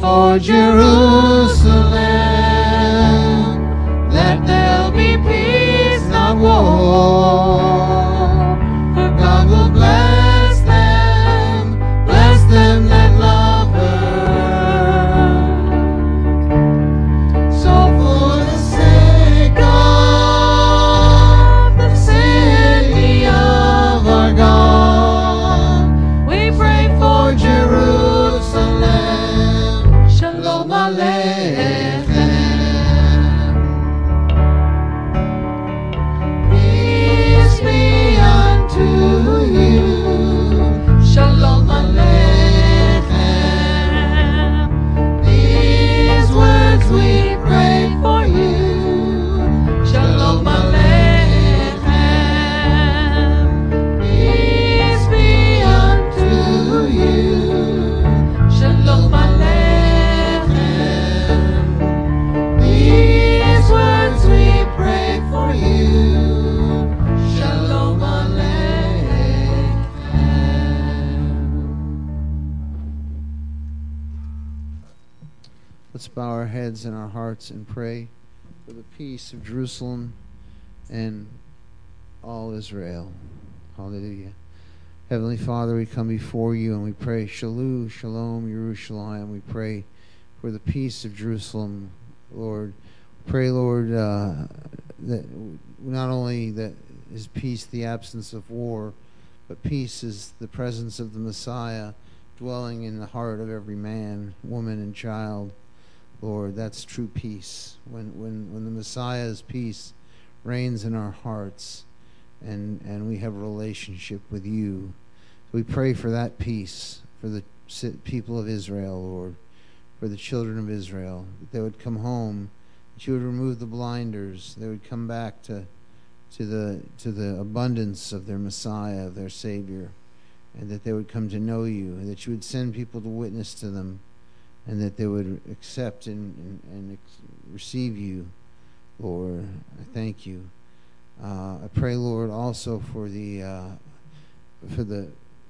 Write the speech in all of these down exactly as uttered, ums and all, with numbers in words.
for Jerusalem, that there'll be peace, not war. For God will bless them, bless them that love her. So for the sake of the city of our God, we pray for Jerusalem. Shalom Aleichem. Peace be unto you. Shalom Aleichem. These words we pray for you. Shalom Aleichem. Peace be unto you. Shalom Aleichem. These words we pray for you. Shalom Aleichem. Let's bow our heads and our hearts and pray for the peace of Jerusalem and all Israel. Hallelujah. Heavenly Father, we come before you and we pray, Shalom, Shalom, Yerushalayim. We pray for the peace of Jerusalem, Lord. Pray, Lord, uh, that not only that is peace the absence of war, but peace is the presence of the Messiah dwelling in the heart of every man, woman, and child. Lord, that's true peace. When when when the Messiah's peace reigns in our hearts, and and we have a relationship with you. We pray for that peace for the people of Israel, Lord, for the children of Israel, that they would come home, that you would remove the blinders, they would come back to to the to the abundance of their Messiah, of their Savior, and that they would come to know you, and that you would send people to witness to them, and that they would accept and, and, and ex- receive you, Lord. I thank you. Uh, I pray, Lord, also for the uh, for the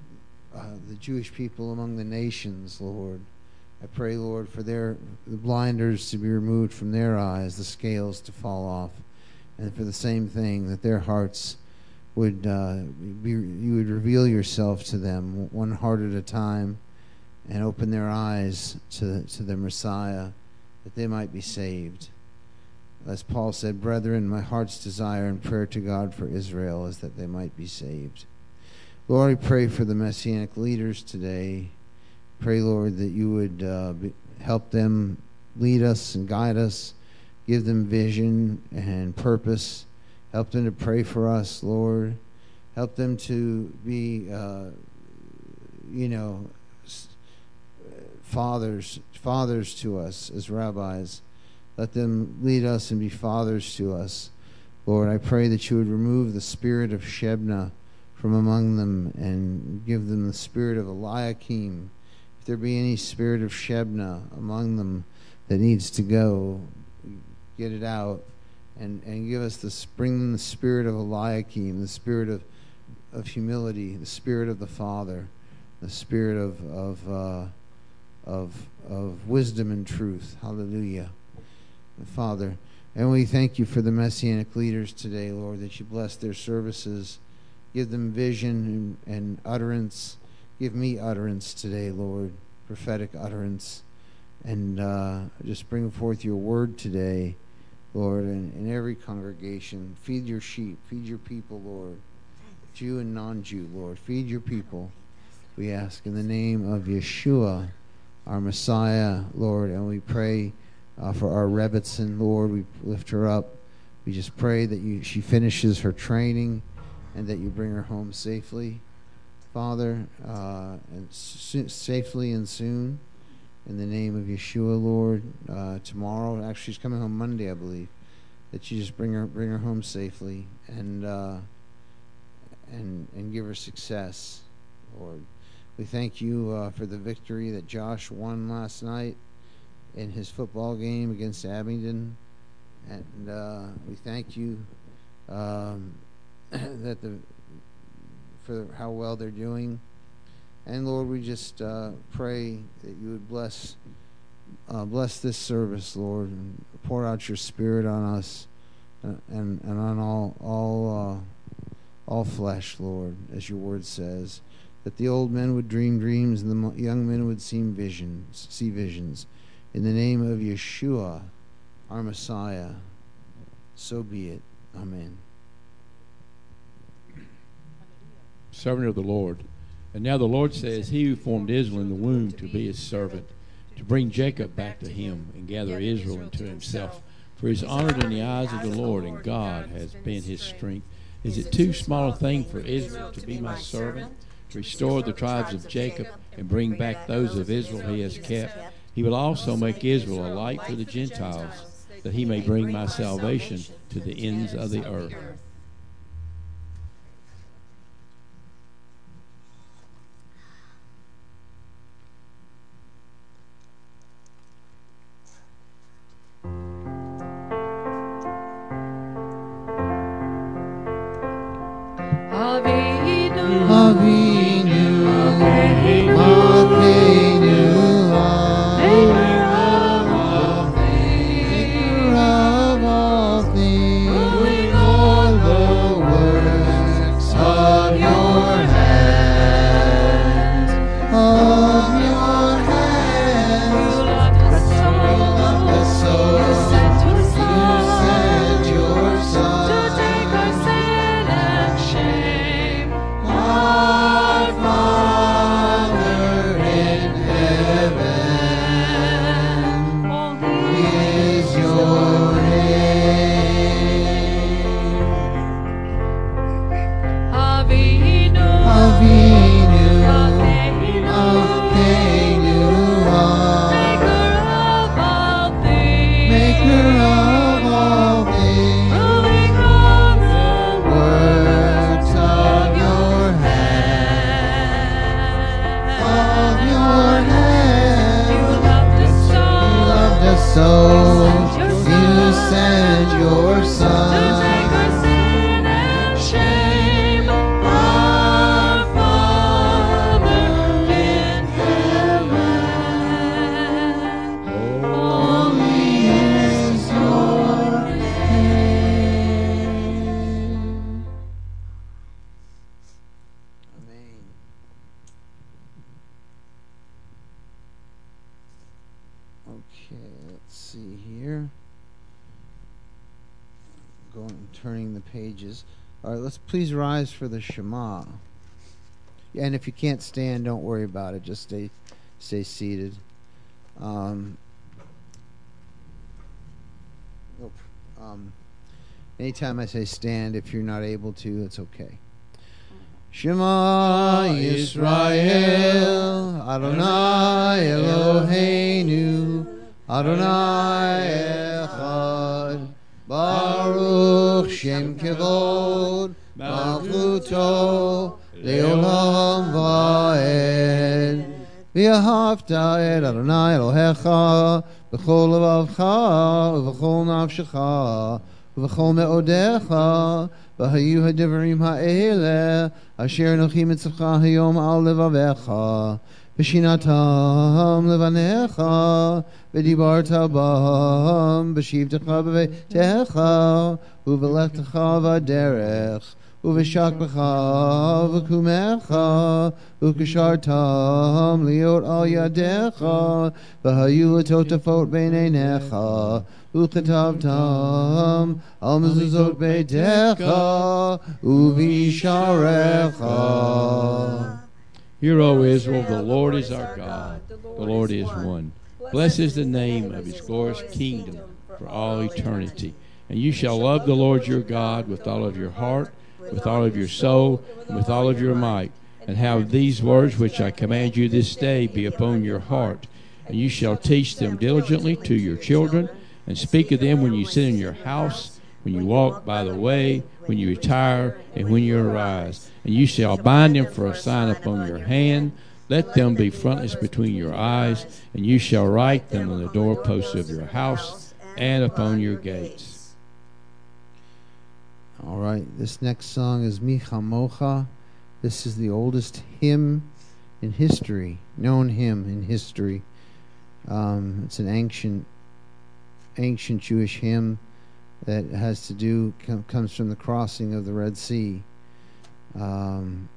uh, the Jewish people among the nations, Lord. I pray, Lord, for their the blinders to be removed from their eyes, the scales to fall off, and for the same thing, that their hearts would uh, be, you would reveal yourself to them one heart at a time, and open their eyes to to their Messiah, that they might be saved. As Paul said, brethren, my heart's desire and prayer to God for Israel is that they might be saved. Lord, I pray for the Messianic leaders today. Pray, Lord, that you would uh, be, help them, lead us and guide us, give them vision and purpose. Help them to pray for us, Lord. Help them to be, uh, you know, fathers, fathers to us as rabbis. Let them lead us and be fathers to us. Lord, I pray that you would remove the spirit of Shebna from among them and give them the spirit of Eliakim. If there be any spirit of Shebna among them that needs to go, get it out, and, and give us this, bring them the spirit of Eliakim, the spirit of, of humility, the spirit of the Father, the spirit of of uh, of of wisdom and truth. Hallelujah. Father, and we thank you for the Messianic leaders today, Lord, that you bless their services, give them vision and, and utterance. Give me utterance today, Lord, prophetic utterance, and uh, just bring forth your word today, Lord, in, in every congregation. Feed your sheep, feed your people, Lord, Jew and non-Jew, Lord. Feed your people, we ask in the name of Yeshua, our Messiah, Lord, and we pray Uh, for our Rebbitzin, Lord, we lift her up. We just pray that you, she finishes her training and that you bring her home safely, Father, uh, and s- safely and soon. In the name of Yeshua, Lord, uh, tomorrow, actually she's coming home Monday, I believe, that you just bring her bring her home safely and uh, and and give her success, Lord. We thank you uh, for the victory that Josh won last night in his football game against Abingdon, and uh, we thank you um, that the for how well they're doing. And Lord, we just uh, pray that you would bless uh, bless this service, Lord, and pour out your Spirit on us and and, and on all all uh, all flesh, Lord, as your word says, that the old men would dream dreams and the young men would see visions. See visions. In the name of Yeshua, our Messiah, so be it. Amen. Servant of the Lord. And now the Lord says, He who formed Israel in the womb to be his servant, to bring Jacob back to him and gather Israel unto himself. For he is honored in the eyes of the Lord, and God has been his strength. Is it too small a thing for Israel to be my servant, to restore the tribes of Jacob and bring back those of Israel he has kept? He will also make Israel a light for the Gentiles, that he may bring my salvation to the ends of the earth. Please rise for the Shema. And if you can't stand, don't worry about it. Just stay stay seated. Um, nope. Um, anytime I say stand, if you're not able to, it's okay. Shema Yisrael, Adonai Eloheinu, Adonai Echad, Baruch Shem Kevod, Malchuto Leolam Vaed. V'ahavta et Adonai Elohecha b'chol levavcha u'b'chol nafshecha u'b'chol me'odecha v'hayu ha'devarim ha'ele asher anochi mitzvcha hayom al levavecha v'shinatam levanecha v'dibarta bam v'shivtecha b'veitecha u'v'lechtecha v'derech Uveshakbecha v'kumecha ukashartam liot al yadecha v'hayu l'totafot b'neinecha ukatavtam al mezuzot beidecha uvisharecha. Hear, O Israel, the Lord is our God, the Lord is one. Blessed is the name of his glorious kingdom for all eternity. And you shall love the Lord your God with all of your heart, with all of your soul, and with all of your might, and have these words which I command you this day be upon your heart. And you shall teach them diligently to your children, and speak of them when you sit in your house, when you walk by the way, when you retire, and when you arise. And you shall bind them for a sign upon your hand. Let them be frontlets between your eyes, and you shall write them on the doorposts of your house and upon your gates. All right, this next song is Mi Chamocha. This is the oldest hymn in history, known hymn in history. Um, it's an ancient, ancient Jewish hymn that has to do com- comes from the crossing of the Red Sea. Um,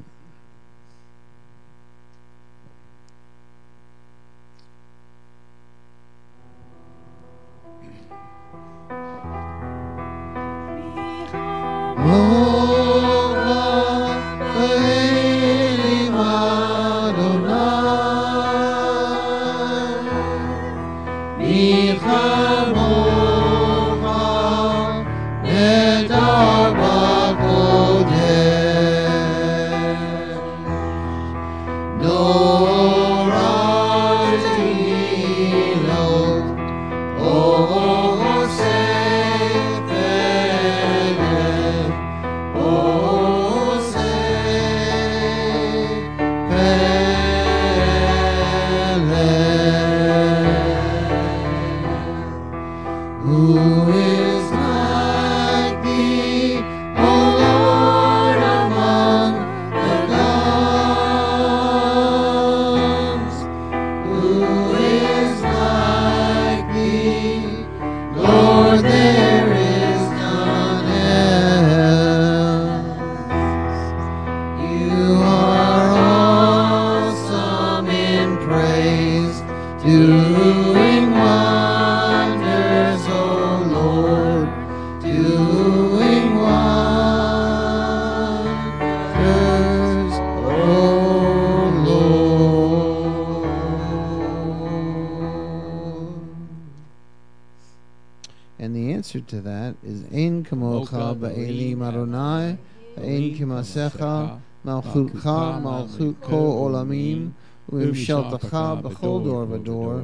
And the answer to that is Ein kamocha ba'elim Adonai, Ein kimasecha malchutcha malchut kol olamim, u'imsheltecha b'chol dor v'dor.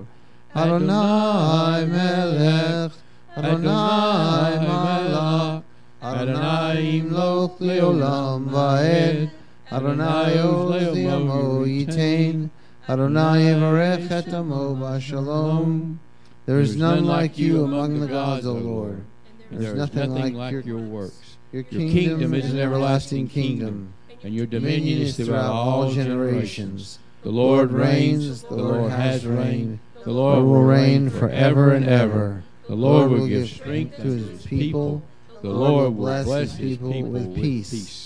Adonai melech, Adonai malach, Adonai imloch leolam va'ed, Adonai oz li'amo yitain, Adonai yivarech et amo b'shalom. There is none like you among the gods, O Lord. There is nothing like your, your works. Your Your kingdom, kingdom is an everlasting kingdom, and your dominion is throughout all generations. The Lord reigns, the Lord has reigned, the Lord will reign forever and ever. The Lord will give strength to his people, the Lord will bless his people with peace.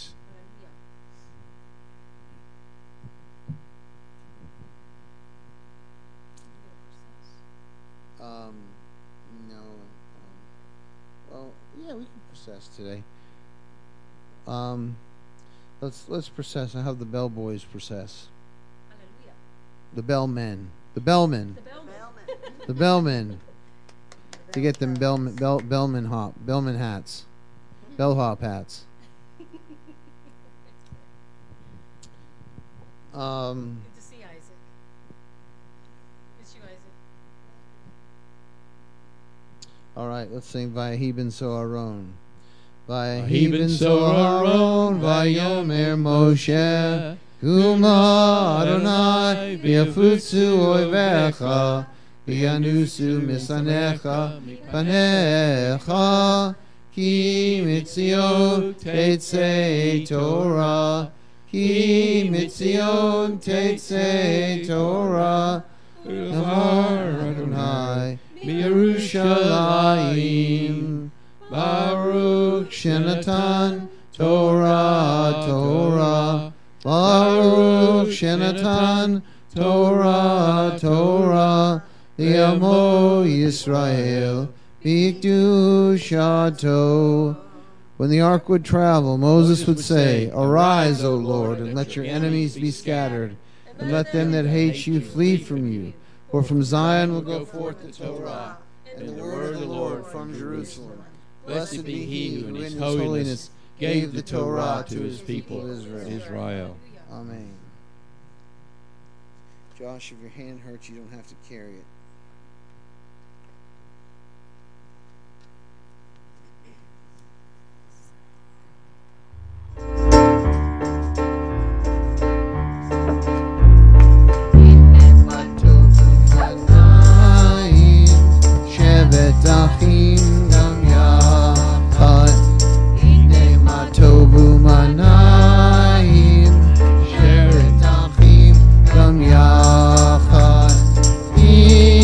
Um, no. Um, well, yeah, we can process today. Um, let's let's process. I have the bellboys process. Hallelujah. The bellmen. The bellmen. The bellman. The bellmen. To get them bellman bell, bellman hop bellman hats, bellhop hats. Um. Good to see Isaac. Miss you, Isaac. All right, let's sing Vayaheben Soharon. Vayaheben Soharon, Vayomer Moshe, Kuma Adonai, V'yafutzu oivecha, V'yanusu misanecha, Panecha, Ki mitzion tetzei Torah, Ki mitzion tetzei Torah, V'yamar Adonai, Yerushalayim, Baruch Shenatan, Torah, Torah, Baruch Shenatan, Torah, Torah, Li'amo Yisrael, B'ikdushato. When the ark would travel, Moses would say, Arise, O Lord, and let your enemies be scattered, and let them that hate you flee from you. For from Zion will go forth the Torah, and the word of the Lord from Jerusalem. Blessed be he who in his holiness gave the Torah to his people Israel. Amen. Josh, if your hand hurts, you don't have to carry it. Share it, Achim, Gam Yachad.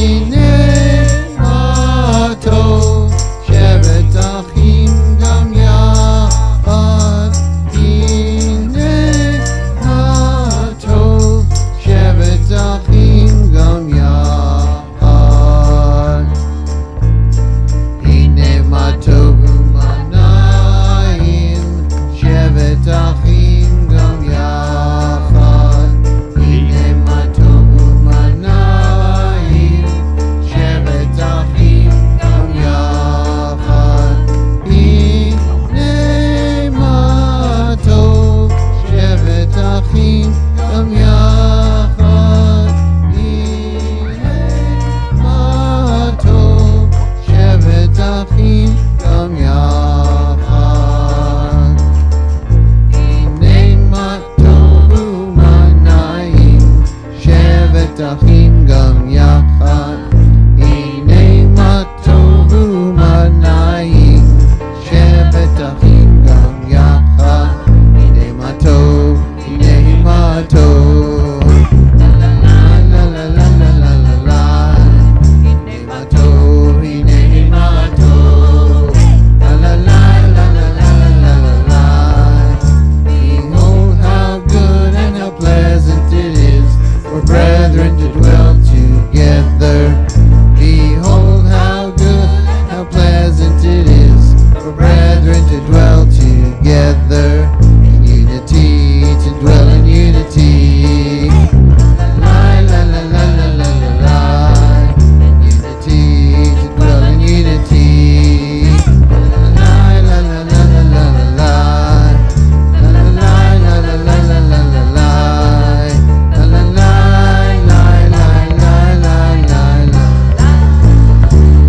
אחים גם יחד, הנה מה טוב ומה נעים. שבט אחים גם יחד, הנה מה טוב, הנה מה טוב. לה לה לה לה לה לה לה לה, הנה מה טוב, הנה מה טוב. לה לה לה לה לה לה לה לה. Behold how good and how pleasant it is for brethren to dwell together. Behold how good, how pleasant it is for brethren to dwell together. In unity, to dwell in unity. La la la la la la la la. In unity, to dwell in unity. La la la la la la la la. La la la la la la la la la la. La la la la la la la la la.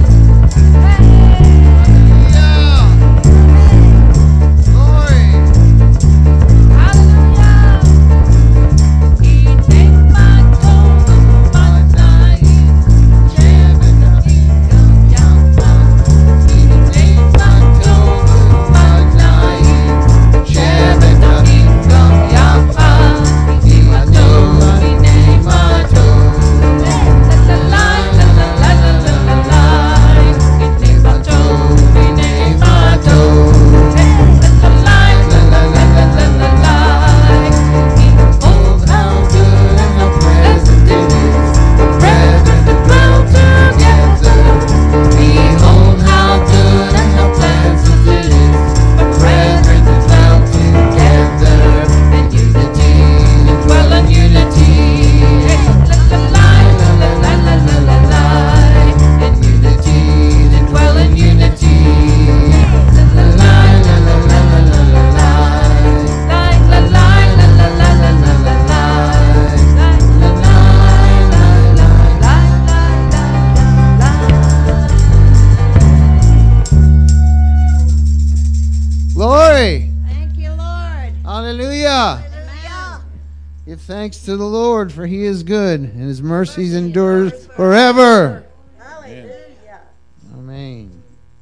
Glory! Thank you, Lord. Hallelujah! Hallelujah. Give thanks to the Lord, for he is good, and his mercies endure forever. Hallelujah. Amen.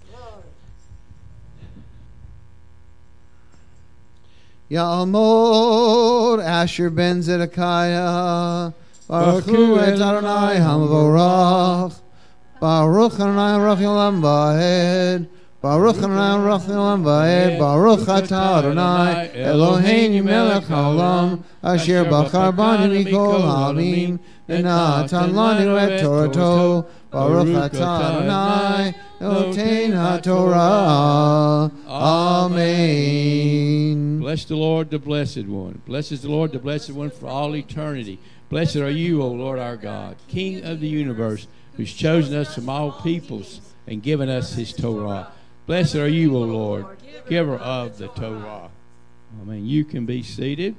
Ya'amod Asher ben Zedekiah, Baruch hu et Adonai hamavorach, Baruch Adonai Rachel Vaed, Baruch Adonai Rachel Vaed, Baruch atah Adonai Eloheinu melech haolam, Asher bachar banu mikol ha'amim, v'natan lanu et Torato, Baruch atah Adonai Noten HaTorah. Amen. Bless the Lord, the Blessed One. Blesses the Lord, the Blessed One, for all eternity. Blessed are you, O Lord our God, King of the universe, who's chosen us from all peoples and given us his Torah. Blessed are you, O Lord, giver of the Torah. Amen. You can be seated.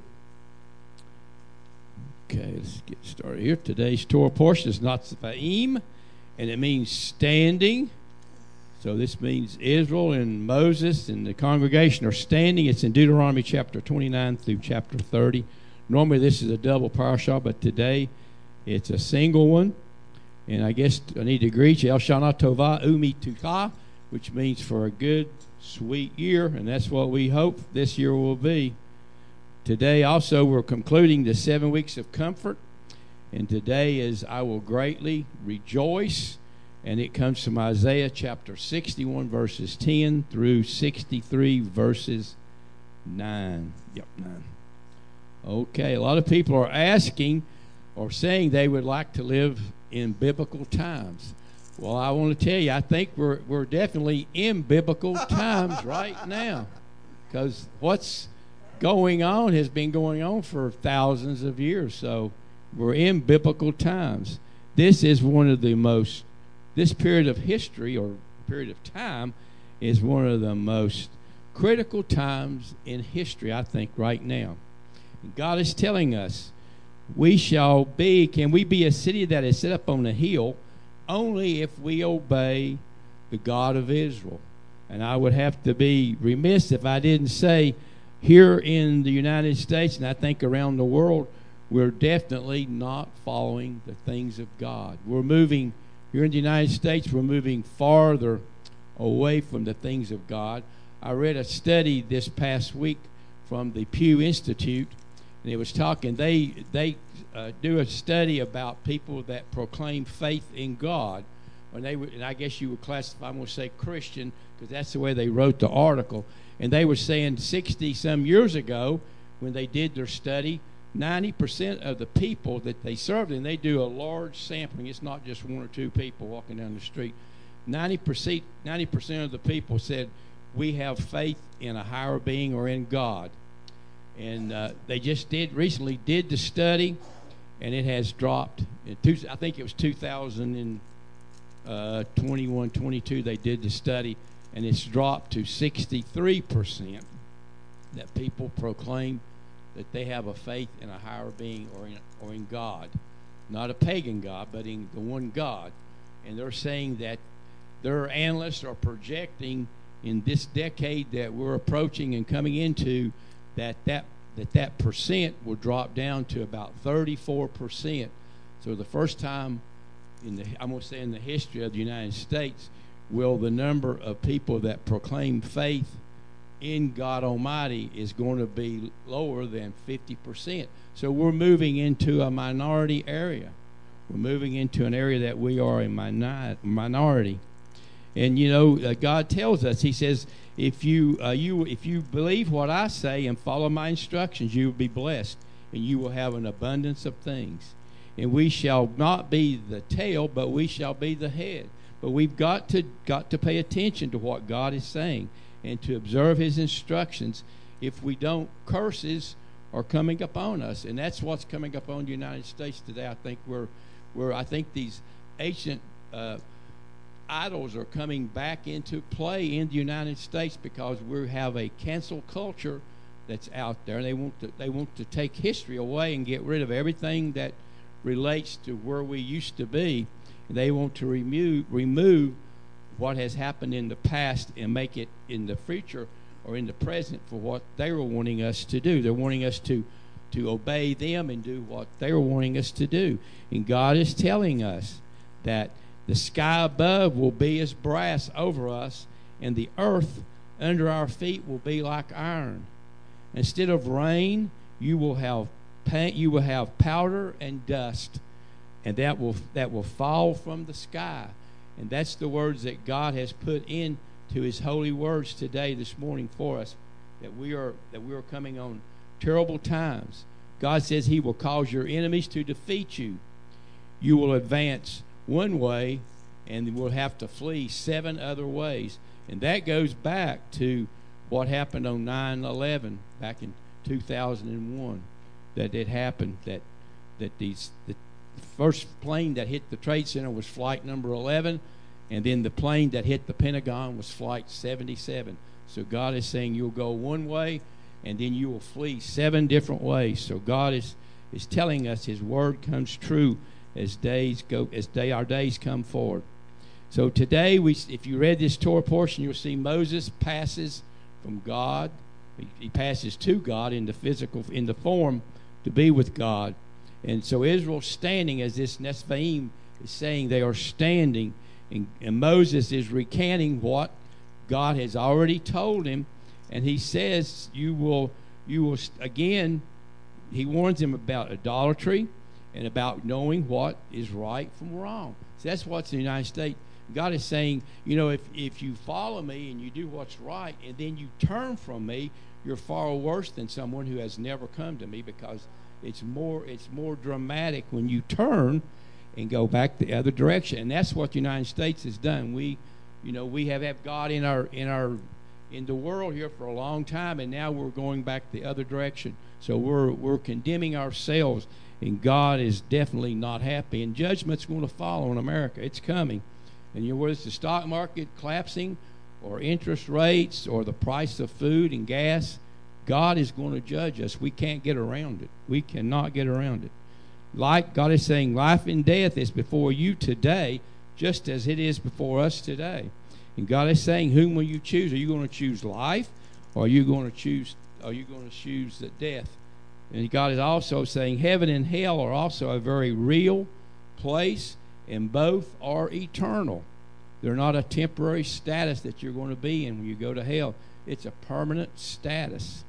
Okay, let's get started here. Today's Torah portion is Natsvaim, and it means standing. So this means Israel and Moses and the congregation are standing. It's in Deuteronomy chapter twenty-nine through chapter thirty. Normally this is a double parashah, but today it's a single one. And I guess I need to greet you, El Shana Tova Umi Tuka, which means for a good, sweet year. And that's what we hope this year will be. Today also we're concluding the seven weeks of comfort. And today is I will greatly rejoice. And it comes from Isaiah chapter sixty-one, verses ten through sixty-three, verses nine. Yep, nine. Okay, a lot of people are asking or saying they would like to live in biblical times. Well, I want to tell you, I think we're we're definitely in biblical times right now, because what's going on has been going on for thousands of years. So we're in biblical times. This is one of the most This period of history or period of time is one of the most critical times in history, I think, right now. And God is telling us we shall be, can we be a city that is set up on a hill only if we obey the God of Israel. And I would have to be remiss if I didn't say here in the United States, and I think around the world, we're definitely not following the things of God. We're moving, here in the United States, we're moving farther away from the things of God. I read a study this past week from the Pew Institute, and it was talking, they, they uh, do a study about people that proclaim faith in God. When they were, and I guess you would classify, I'm going to say Christian, because that's the way they wrote the article. And they were saying sixty some years ago, when they did their study, ninety percent of the people that they served, and they do a large sampling, it's not just one or two people walking down the street, ninety percent, ninety percent of the people said, we have faith in a higher being or in God. And uh, they just did, recently did the study, and it has dropped. In two, I think it was two thousand twenty-one, twenty-two, they did the study, and it's dropped to sixty-three percent that people proclaim that they have a faith in a higher being or in, or in God. Not a pagan God, but in the one God. And they're saying that their analysts are projecting in this decade that we're approaching and coming into that that, that, that percent will drop down to about thirty-four percent. So the first time in the, I'm going to say in the history of the United States, will the number of people that proclaim faith in God Almighty is going to be lower than fifty percent. So we're moving into a minority area. We're moving into an area that we are a minor, minority. And you know, uh, God tells us, He says, if you uh, you if you believe what I say and follow my instructions, you will be blessed, and you will have an abundance of things. And we shall not be the tail, but we shall be the head. But we've got to got to pay attention to what God is saying and to observe His instructions. If we don't, curses are coming upon us, and that's what's coming upon the United States today. I think we're, we're I think these ancient uh, idols are coming back into play in the United States because we have a cancel culture that's out there. They want to they want to take history away and get rid of everything that relates to where we used to be. They want to remove remove what has happened in the past and make it in the future or in the present for what they were wanting us to do. They're wanting us to to obey them and do what they were wanting us to do. And God is telling us that the sky above will be as brass over us, and the earth under our feet will be like iron. Instead of rain, you will have paint, you will have powder and dust, and that will that will fall from the sky. And that's the words that God has put into His holy words today, this morning for us, that we are that we are coming on terrible times. God says He will cause your enemies to defeat you. You will advance one way, and will have to flee seven other ways. And that goes back to what happened on nine eleven back in two thousand one. That it happened that that these the first plane that hit the Trade Center was flight number eleven, and then the plane that hit the Pentagon was flight seventy-seven. So God is saying you'll go one way, and then you will flee seven different ways. So God is is telling us His word comes true as days go as day our days come forward. So today, we if you read this Torah portion, you'll see Moses passes from God. He, he passes to God in the physical, in the form to be with God. And so Israel's standing, as this Nesvaim is saying, they are standing, and, and Moses is recanting what God has already told him, and he says, "You will, you will again." He warns him about idolatry and about knowing what is right from wrong. So that's what's in the United States. God is saying, you know, if, if you follow me and you do what's right and then you turn from me, you're far worse than someone who has never come to me, because it's more it's more dramatic when you turn and go back the other direction. And that's what the United States has done. We, you know, we have had God in our in our in the world here for a long time, and now we're going back the other direction. So we're we're condemning ourselves. And God is definitely not happy. And judgment's going to follow in America. It's coming. And you know, whether it's the stock market collapsing or interest rates or the price of food and gas, God is going to judge us. We can't get around it. We cannot get around it. Like God is saying, life and death is before you today, just as it is before us today. And God is saying, whom will you choose? Are you going to choose life, or are you going to choose? Are you going to choose the death? And God is also saying heaven and hell are also a very real place, and both are eternal. They're not a temporary status that you're going to be in when you go to hell. It's a permanent status.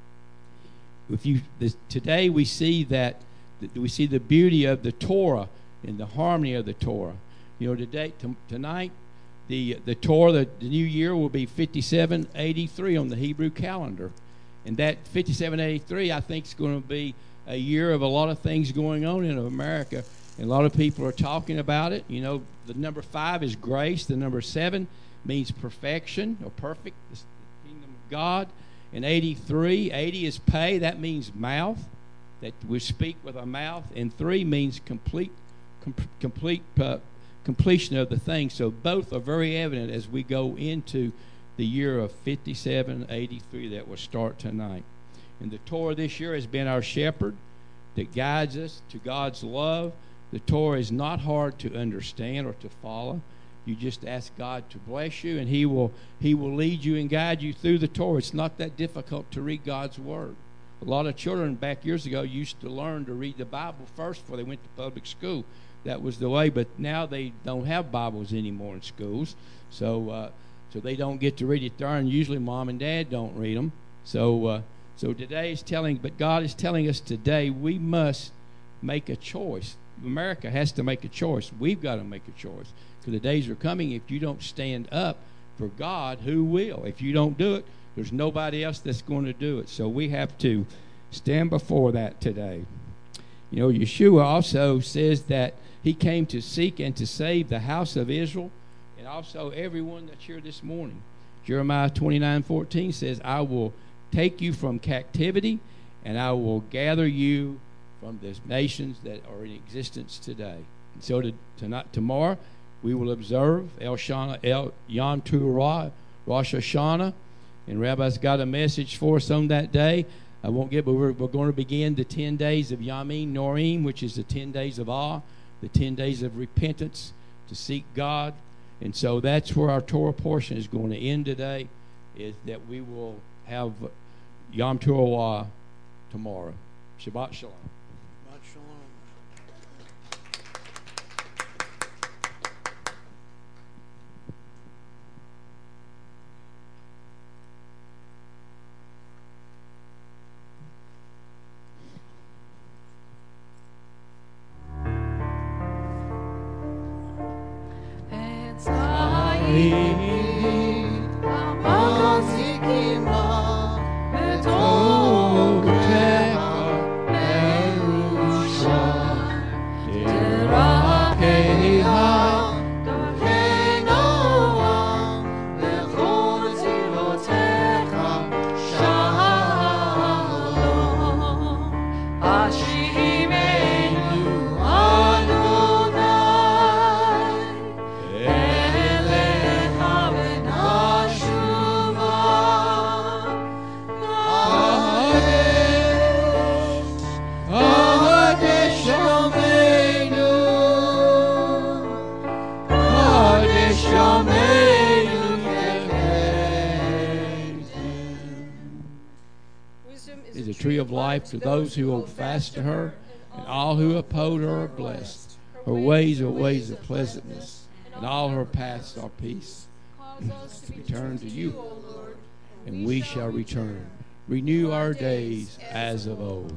If you this, today we see that we see the beauty of the Torah and the harmony of the Torah. You know, today t- tonight the the Torah, the, the new year will be fifty-seven eighty-three on the Hebrew calendar. And that fifty-seven eighty-three, I think, is going to be a year of a lot of things going on in America. And a lot of people are talking about it. You know, the number five is grace. The number seven means perfection or perfect, the kingdom of God. And eighty-three, eighty is pay. That means mouth, that we speak with our mouth. And three means complete, com- complete uh, completion of the thing. So both are very evident as we go into the year of fifty-seven eighty-three that will start tonight. And the Torah this year has been our shepherd that guides us to God's love. The Torah is not hard to understand or to follow. You just ask God to bless you, and He will He will lead you and guide you through the Torah. It's not that difficult to read God's Word. A lot of children back years ago used to learn to read the Bible first before they went to public school. That was the way, but now they don't have Bibles anymore in schools. So uh, so they don't get to read it there, and usually mom and dad don't read them. So uh, so today is telling, but God is telling us today we must make a choice. America has to make a choice. We've got to make a choice, because the days are coming. If you don't stand up for God, who will? If you don't do it, there's nobody else that's going to do it. So we have to stand before that today. You know, Yeshua also says that He came to seek and to save the house of Israel, and also everyone that's here this morning. Jeremiah twenty-nine fourteen says, I will take you from captivity, and I will gather you from the nations that are in existence today. And so to, tonight, tomorrow, we will observe El Shana, El Yom Teruah, Rosh Hashanah, and Rabbi's got a message for us on that day. I won't get, but we're, we're going to begin the ten days of Yamin Norim, which is the ten days of awe, the ten days of repentance to seek God. And so that's where our Torah portion is going to end today, is that we will have Yom Teruah tomorrow. Shabbat Shalom. Shabbat Shalom. To those who hold fast to her, and all who uphold her are blessed. Her ways are ways of pleasantness, and all her paths are peace. Return to you, O Lord, and we shall return. Renew our days as of old.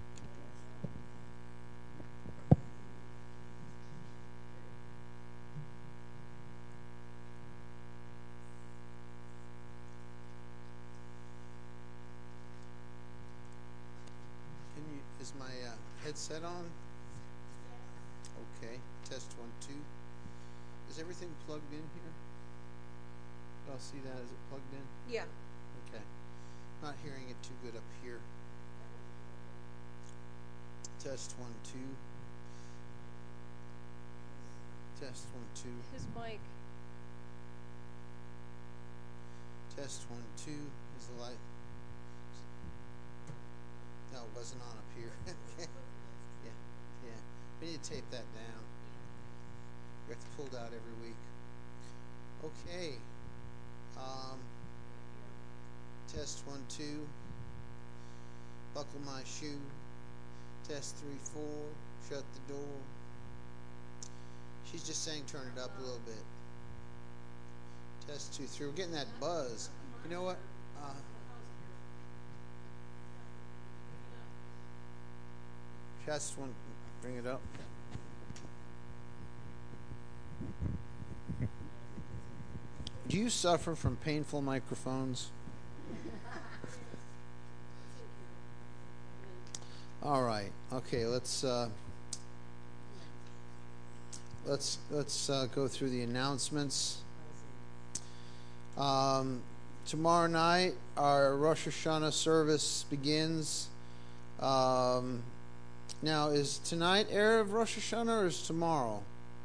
Is my uh, headset on? Okay. Test one, two. Is everything plugged in here? Y'all see that? Is it plugged in? Yeah. Okay. Not hearing it too good up here. Test one, two. Test one, two. His mic. Test one, two. Is the light? No, it wasn't on up here. Okay. Yeah, yeah. We need to tape that down. We have to pull it out every week. Okay. Um, test one, two. Buckle my shoe. Test three, four. Shut the door. She's just saying turn it up a little bit. Test two, three. We're getting that buzz. You know what? Uh, Test one. Bring it up. Do you suffer from painful microphones? All right. Okay. Let's uh, let's let's uh, go through the announcements. Um, tomorrow night, our Rosh Hashanah service begins. Um, now, is tonight Erev Rosh Hashanah or is tomorrow?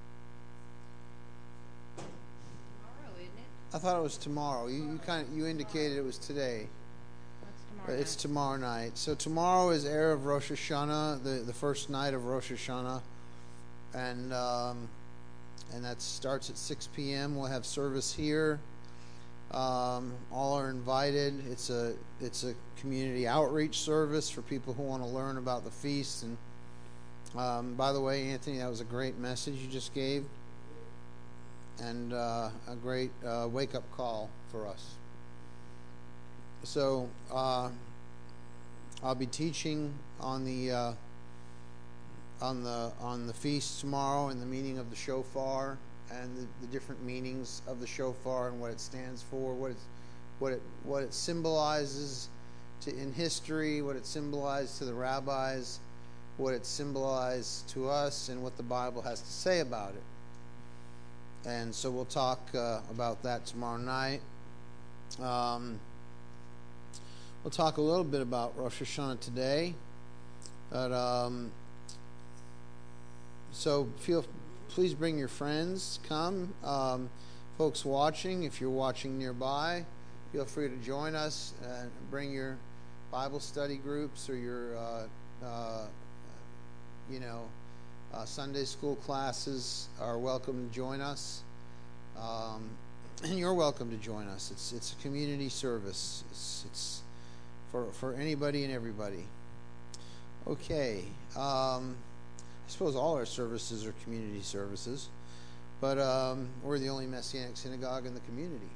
Tomorrow, isn't it? I thought it was tomorrow. You, you kind of you indicated it was today. That's tomorrow. But it's night. tomorrow night. So tomorrow is Erev Rosh Hashanah, the, the first night of Rosh Hashanah. And um, and that starts at six p.m. We'll have service here. Um, all are invited. It's a it's a community outreach service for people who want to learn about the feast. And um, by the way, Anthony, that was a great message you just gave, and uh, a great uh, wake-up call for us. So uh, I'll be teaching on the uh, on the on the feast tomorrow, and the meaning of the shofar, and the, the different meanings of the shofar and what it stands for, what it's, what it what it symbolizes to in history, what it symbolized to the rabbis, what it symbolized to us, and what the Bible has to say about it. And so we'll talk uh, about that tomorrow night. Um, we'll talk a little bit about Rosh Hashanah today. But um, so feel please bring your friends. Come, um, folks watching. If you're watching nearby, feel free to join us and bring your Bible study groups or your uh, uh, you know uh, Sunday school classes are welcome to join us. Um, and you're welcome to join us. It's it's a community service. It's it's for for anybody and everybody. Okay. Um, I suppose all our services are community services, but um, we're the only Messianic synagogue in the community.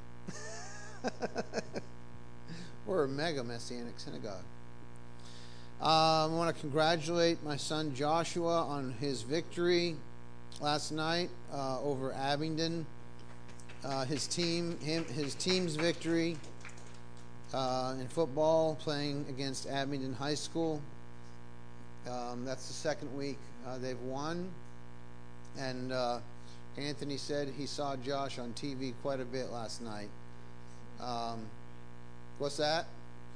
We're a mega Messianic synagogue. Uh, I want to congratulate my son Joshua on his victory last night uh, over Abingdon. Uh, his team, him, his team's victory uh, in football, playing against Abingdon High School. Um, that's the second week uh, they've won, and uh, Anthony said he saw Josh on T V quite a bit last night. Um, what's that?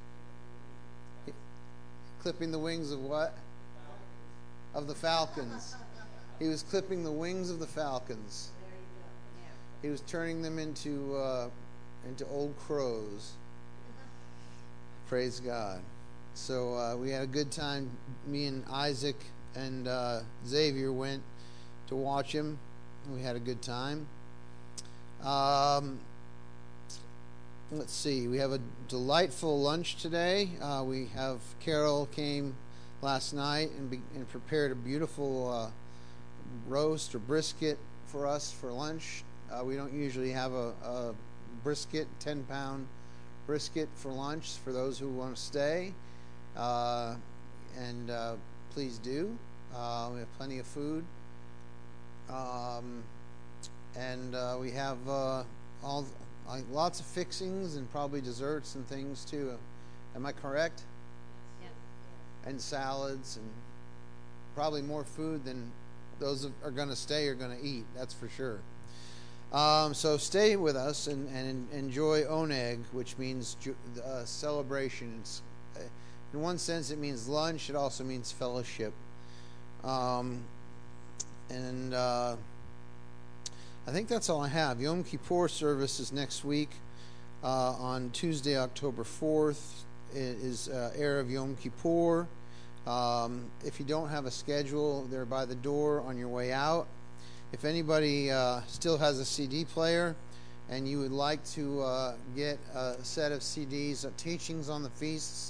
Clipping the wings of what? Of the Falcons. He was clipping the wings of the Falcons. He was turning them into uh, into old crows. Praise God. So uh, we had a good time. Me and Isaac and uh, Xavier went to watch him. We had a good time. Um, let's see. We have a delightful lunch today. Uh, we have Carol came last night and, be, and prepared a beautiful uh, roast or brisket for us for lunch. Uh, we don't usually have a, a brisket, ten pound brisket for lunch for those who want to stay. Uh, and uh, please do. Uh, we have plenty of food. Um, and uh, we have uh, all uh, lots of fixings and probably desserts and things too. Am I correct? Yes. And salads and probably more food than those that are going to stay are going to eat. That's for sure. Um, so stay with us and, and enjoy Oneg, which means ju- uh, celebration. It's, uh, in one sense, it means lunch. It also means fellowship. Um, and uh, I think that's all I have. Yom Kippur service is next week uh, on Tuesday, October fourth. It is uh, Erev Yom Kippur. Um, if you don't have a schedule, they're by the door on your way out. If anybody uh, still has a C D player and you would like to uh, get a set of C Ds of teachings on the feasts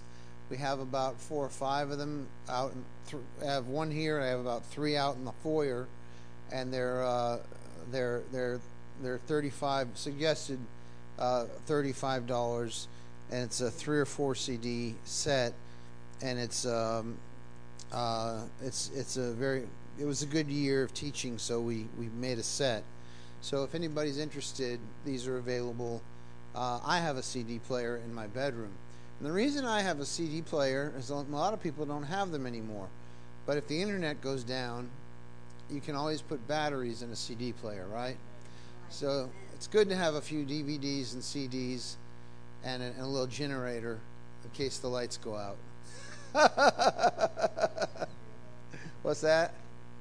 We have about four or five of them out. In th- I have one here. I have about three out in the foyer, and they're uh, they're they're they're thirty-five suggested uh, thirty-five dollars, and it's a three or four C D set, and it's um, uh, it's it's a very it was a good year of teaching, so we we made a set. So if anybody's interested, these are available. Uh, I have a C D player in my bedroom. And the reason I have a C D player is a lot of people don't have them anymore. But if the internet goes down, you can always put batteries in a C D player, right? So it's good to have a few D V Ds and C Ds and a, and a little generator in case the lights go out. What's that?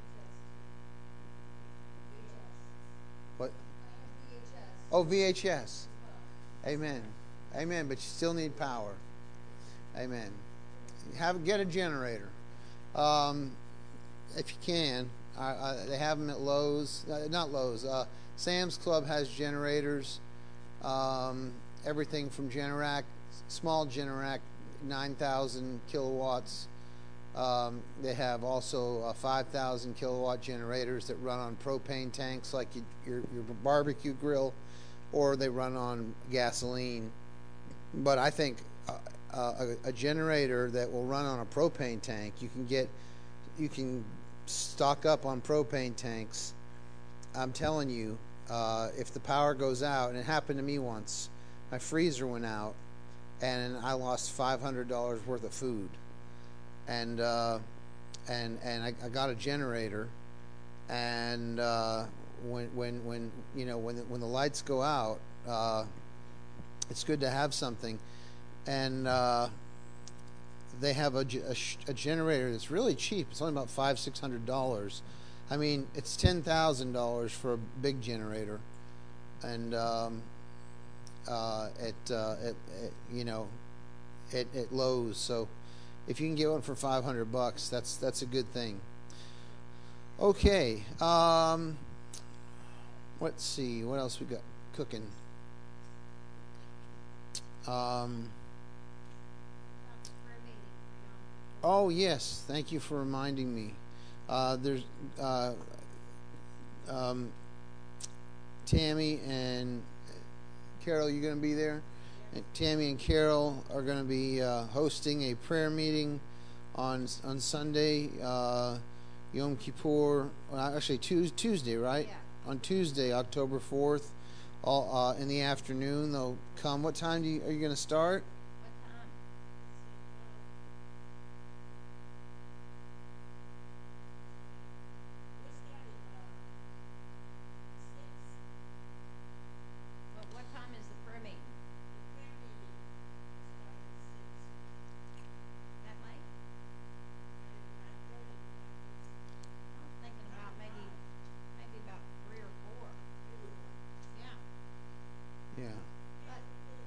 What? Oh, V H S. Amen. Amen. But you still need power. Amen. Have get a generator, um, if you can. I, I, they have them at Lowe's, uh, not Lowe's. Uh, Sam's Club has generators. Um, everything from Generac, small Generac, nine thousand kilowatts. Um, they have also uh, five thousand kilowatt generators that run on propane tanks, like you, your your barbecue grill, or they run on gasoline. But I think uh, uh, a, a generator that will run on a propane tank, you can get, you can stock up on propane tanks. I'm telling you, uh, if the power goes out, and it happened to me once, my freezer went out, and I lost five hundred dollars worth of food, and uh, and and I, I got a generator, and uh, when when when you know when the, when the lights go out. Uh, It's good to have something, and uh, they have a, a, a generator that's really cheap. It's only about five, six hundred dollars. I mean, it's ten thousand dollars for a big generator, and um, uh, at, uh, at, at you know, at, at Lowe's. So, if you can get one for five hundred bucks, that's that's a good thing. Okay, um, let's see what else we got cooking. Um, oh yes, thank you for reminding me. Uh, there's uh, um, Tammy and Carol. You going to be there? And Tammy and Carol are going to be uh, hosting a prayer meeting on on Sunday, uh, Yom Kippur. Well, actually, Tuesday, right? Yeah. On Tuesday, October fourth. All uh, in the afternoon. They'll come. What time do you, are you going to start? What time? Well, what time is the prayer meeting? That late? I was thinking about maybe, maybe about three or four. Yeah. Yeah. But,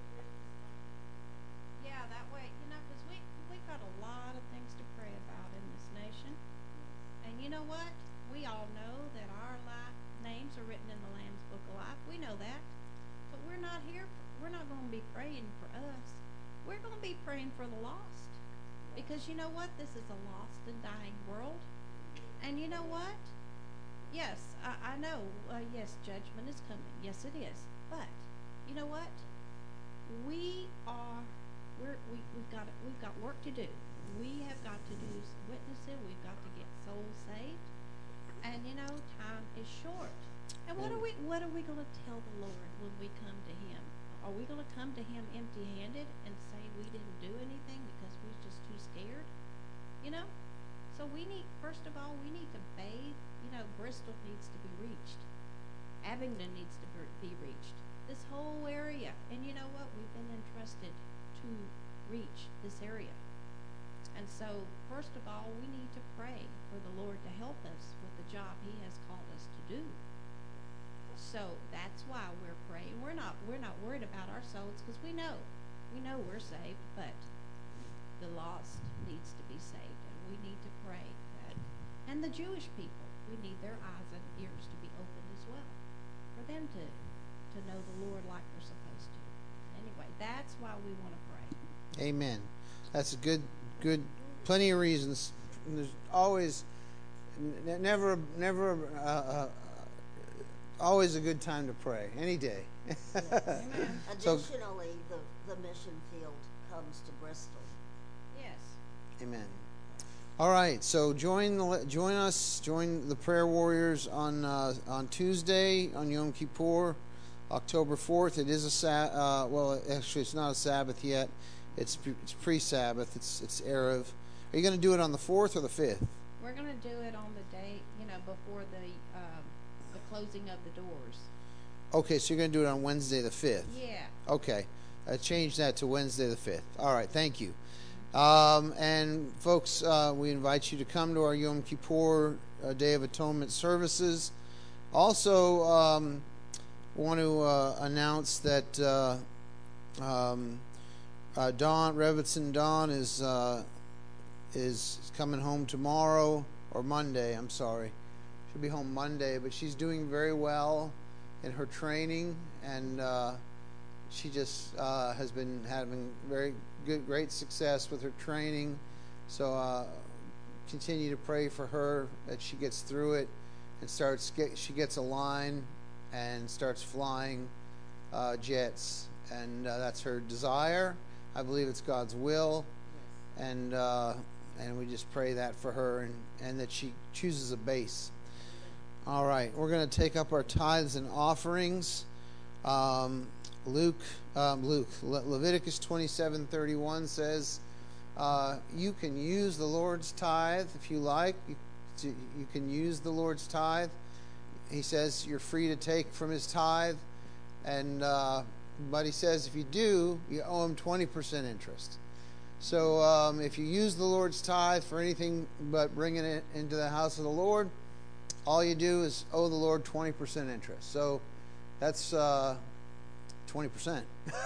yeah, that way, you know, because we, we've got a lot of things to pray about in this nation. And you know what? We all know that our life names are written in the Lamb's Book of Life. We know that. But we're not here, for, we're not going to be praying for us. We're going to be praying for the lost. Because you know what? This is a lost and dying world. And you know what? Yes, I, I know. Uh, yes, judgment is coming. Yes, it is. But you know what? We are. We're, we we've got we've got work to do. We have got to do some witnessing. We've got to get souls saved. And you know, time is short. And what are we what are we going to tell the Lord when we come to Him? Are we going to come to Him empty-handed and say we didn't do anything because we was just too scared? You know. So we need, first of all, we need to bathe. You know, Bristol needs to be reached. Abingdon needs to be reached. This whole area. And you know what? We've been entrusted to reach this area. And so, first of all, we need to pray for the Lord to help us with the job He has called us to do. So that's why we're praying. We're not we're not worried about our souls because we know. We know we're saved, but the lost needs to be saved. And we need to pray that. And the Jewish people, we need their eyes and ears to be opened as well. For them to to know the Lord like they're supposed to. Anyway, that's why we want to pray. Amen. That's a good, good, plenty of reasons. And there's always, n- never, never, uh, uh, always a good time to pray. Any day. So, Additionally, the, the mission field comes to Bristol. Yes. amen. All right, so join the join us, join the prayer warriors on uh, on Tuesday on Yom Kippur, October fourth. It is a sa- uh, well, actually, it's not a Sabbath yet. It's pre- it's pre-Sabbath. It's it's Erev. Are you going to do it on the fourth or the fifth? We're going to do it on the day, you know, before the um, the closing of the doors. Okay, so you're going to do it on Wednesday the fifth. Yeah. Okay, I changed that to Wednesday the fifth. All right, thank you. Um, and folks, uh, we invite you to come to our Yom Kippur uh, Day of Atonement services. Also, um, want to uh, announce that uh, um, uh, Dawn Revetson Dawn is uh, is coming home tomorrow or Monday. I'm sorry, she'll be home Monday, but she's doing very well in her training, and uh, she just uh, has been having very good, great success with her training. So uh, continue to pray for her that she gets through it and starts get she gets a line and starts flying uh, jets, and uh, that's her desire. I believe it's God's will, and uh, and we just pray that for her, and, and that she chooses a base. All right, we're going to take up our tithes and offerings. Um, Luke, um, Luke, Le- Leviticus twenty-seven thirty-one says, uh, "You can use the Lord's tithe if you like. You, to, you can use the Lord's tithe." He says you're free to take from His tithe, and uh, but He says if you do, you owe Him twenty percent interest. So um, if you use the Lord's tithe for anything but bringing it into the house of the Lord, all you do is owe the Lord twenty percent interest. So that's uh, twenty percent.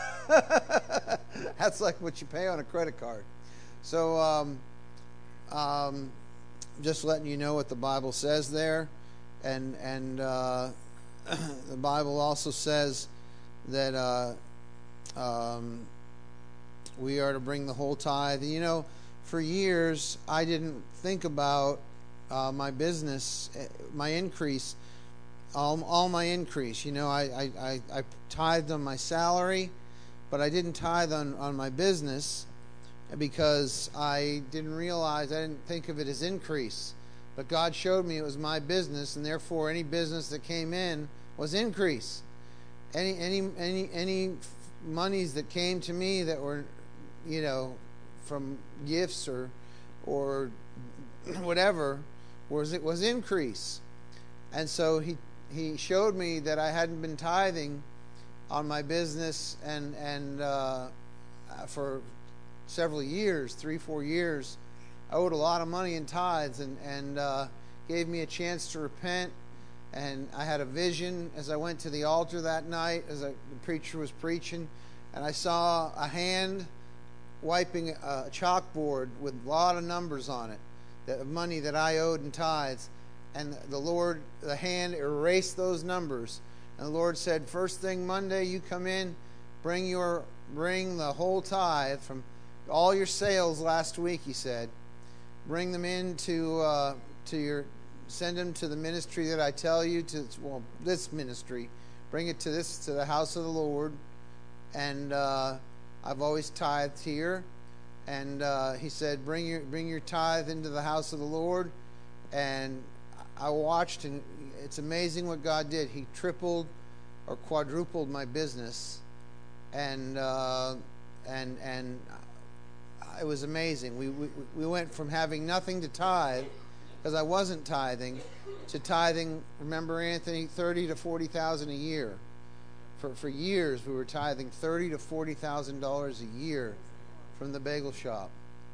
That's like what you pay on a credit card. So um, um, just letting you know what the Bible says there. And, and uh, the Bible also says that uh, um, we are to bring the whole tithe. You know, for years, I didn't think about uh, my business, my increase, all, all my increase. You know, I, I, I, I tithed on my salary, but I didn't tithe on, on my business because I didn't realize, I didn't think of it as increase. But God showed me it was my business, and therefore any business that came in was increase. Any any any any monies that came to me that were, you know, from gifts or or whatever, was it was increase. And so he he showed me that I hadn't been tithing on my business and and uh, for several years, three four years. I owed a lot of money in tithes, and and uh, gave me a chance to repent. And I had a vision as I went to the altar that night, as I, the preacher was preaching, and I saw a hand wiping a chalkboard with a lot of numbers on it, the money that I owed in tithes. And the Lord, the hand erased those numbers. And the Lord said, first thing Monday, you come in, bring your bring the whole tithe from all your sales last week, he said. Bring them in to uh, to your, send them to the ministry that I tell you to. Well, this ministry, bring it to this to the house of the Lord, and uh, I've always tithed here. And uh, he said, bring your bring your tithe into the house of the Lord, and I watched, and it's amazing what God did. He tripled or quadrupled my business, and uh, and and. It was amazing. We, we we went from having nothing to tithe, because I wasn't tithing, to tithing. Remember, Anthony, thirty to forty thousand a year. For for years, we were tithing thirty to forty thousand dollars a year from the bagel shop.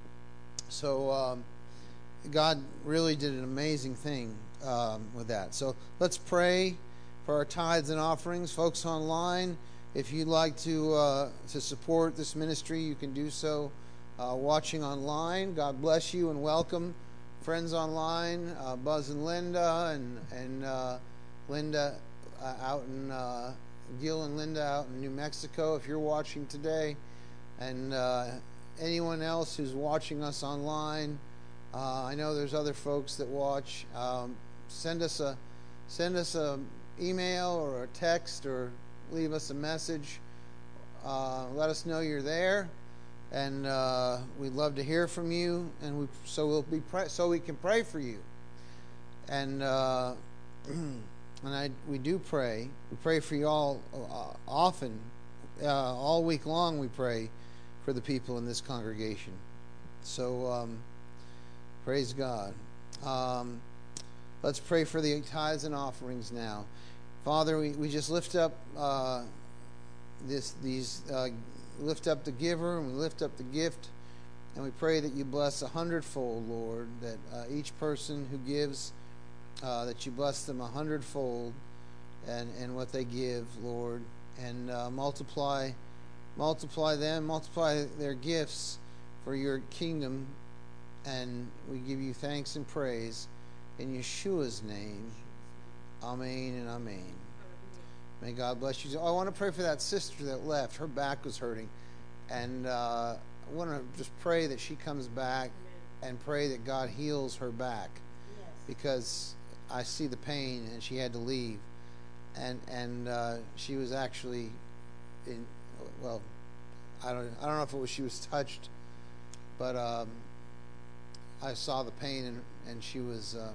So um, God really did an amazing thing um, with that. So let's pray for our tithes and offerings, folks online. If you'd like to uh, to support this ministry, you can do so. Uh, watching online, God bless you and welcome. Friends online, uh, Buzz and Linda, and and uh, Linda uh, out in uh, Gil and Linda out in New Mexico. If you're watching today, and uh, anyone else who's watching us online, uh, I know there's other folks that watch. Um, send us a send us a email or a text or leave us a message. Uh, let us know you're there, and uh, we'd love to hear from you. And we so we'll be pray, so we can pray for you. And uh, and I we do pray. We pray for you all uh, often, uh, all week long. We pray for the people in this congregation. So um, praise God. Um, let's pray for the tithes and offerings now. Father, we, we just lift up uh, this these uh, lift up the giver, and we lift up the gift, and we pray that you bless a hundredfold, Lord, that uh, each person who gives, uh, that you bless them a hundredfold, and and what they give, Lord, and uh, multiply, multiply them, multiply their gifts for your kingdom, and we give you thanks and praise in Yeshua's name. Amen and amen. May God bless you. Oh, I want to pray for that sister that left. Her back was hurting. And uh, I want to just pray that she comes back and pray that God heals her back. Yes. Because I see the pain and she had to leave. And and uh, she was actually in, well, I don't I don't know if it was she was touched, but um, I saw the pain and, and she was um,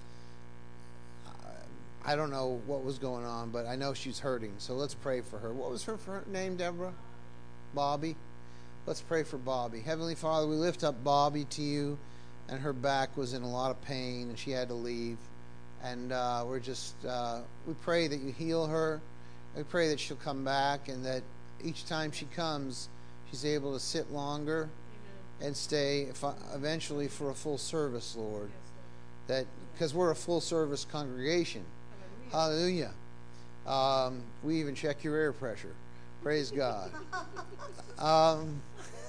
I don't know what was going on, but I know she's hurting. So let's pray for her. What was her, her name, Deborah? Bobby. Let's pray for Bobby. Heavenly Father, we lift up Bobby to you, and her back was in a lot of pain, and she had to leave. And uh, we're just, uh, we pray that you heal her. We pray that she'll come back, and that each time she comes, she's able to sit longer and stay if, eventually for a full service, Lord. That because we're a full service congregation. Hallelujah. Um, we even check your air pressure. Praise God. Um,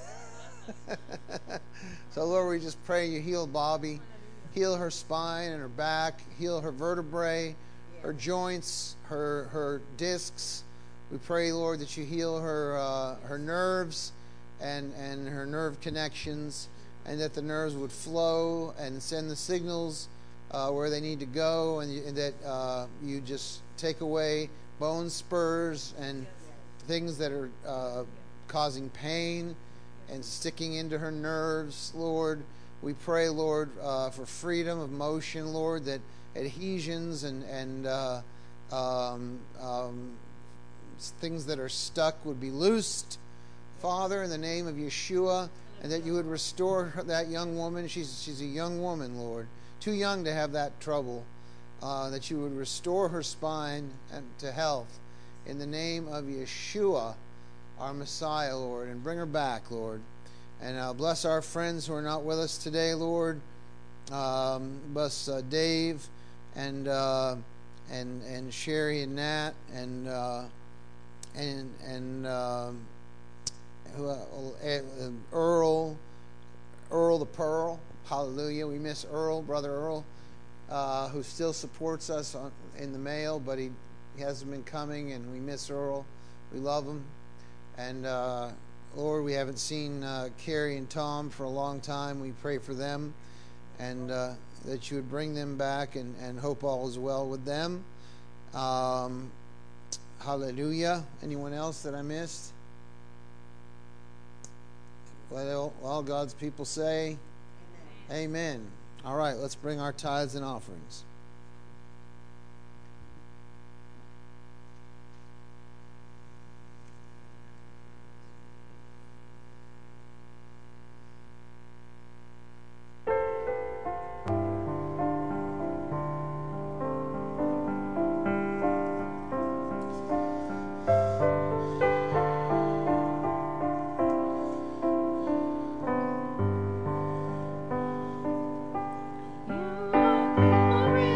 so, Lord, we just pray you heal Bobby, heal her spine and her back, heal her vertebrae, her joints, her her discs. We pray, Lord, that you heal her uh, her nerves and and her nerve connections, and that the nerves would flow and send the signals Uh, where they need to go, and, you, and that uh, you just take away bone spurs and things that are uh, causing pain and sticking into her nerves, Lord. We pray, Lord, uh, for freedom of motion, Lord, that adhesions and, and uh, um, um, things that are stuck would be loosed, Father, in the name of Yeshua, and that you would restore her, that young woman. She's, she's a young woman, Lord. Too young to have that trouble, uh, that you would restore her spine and to health in the name of Yeshua, our Messiah, Lord, and bring her back, Lord. And uh, bless our friends who are not with us today, Lord. Um, bless uh, Dave and uh, and and Sherry and Nat and uh, and and um, who, uh, Earl, Earl the Pearl. Hallelujah. We miss Earl, Brother Earl, uh, who still supports us on, in the mail, but he, he hasn't been coming, and we miss Earl. We love him. And, uh, Lord, we haven't seen uh, Carrie and Tom for a long time. We pray for them, and uh, that you would bring them back, and, and hope all is well with them. Um, hallelujah. Anyone else that I missed? Well, all God's people say, Amen. All right, let's bring our tithes and offerings. Glory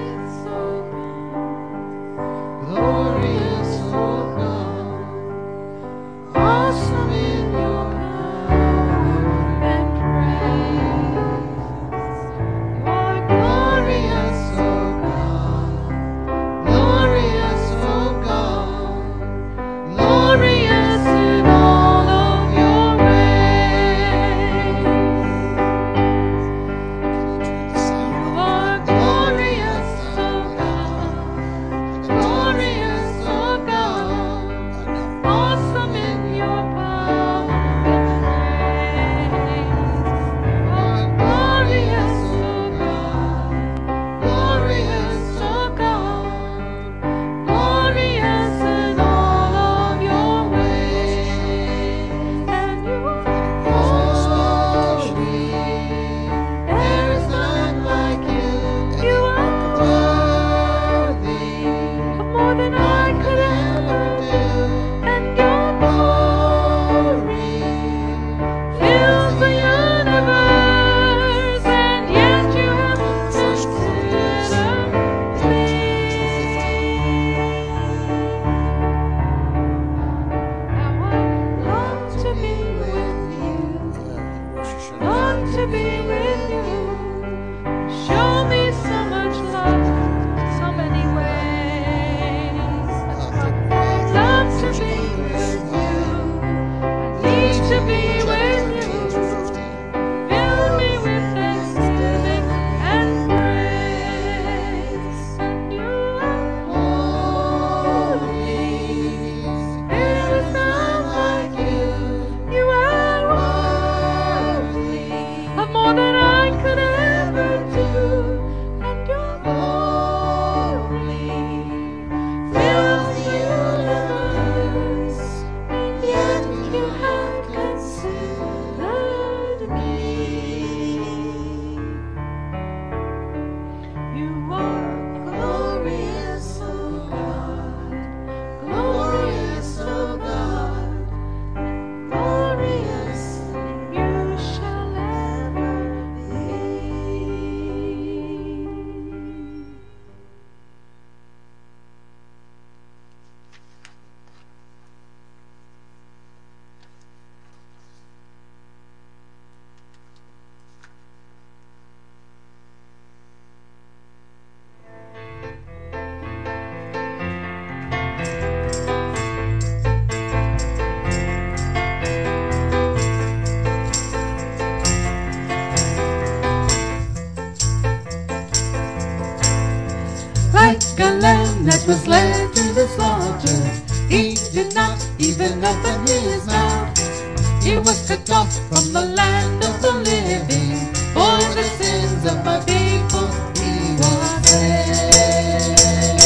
Christ was led to the slaughter. He did not even open his mouth. He was cut off from the land of the living. For the sins of my people he was slain.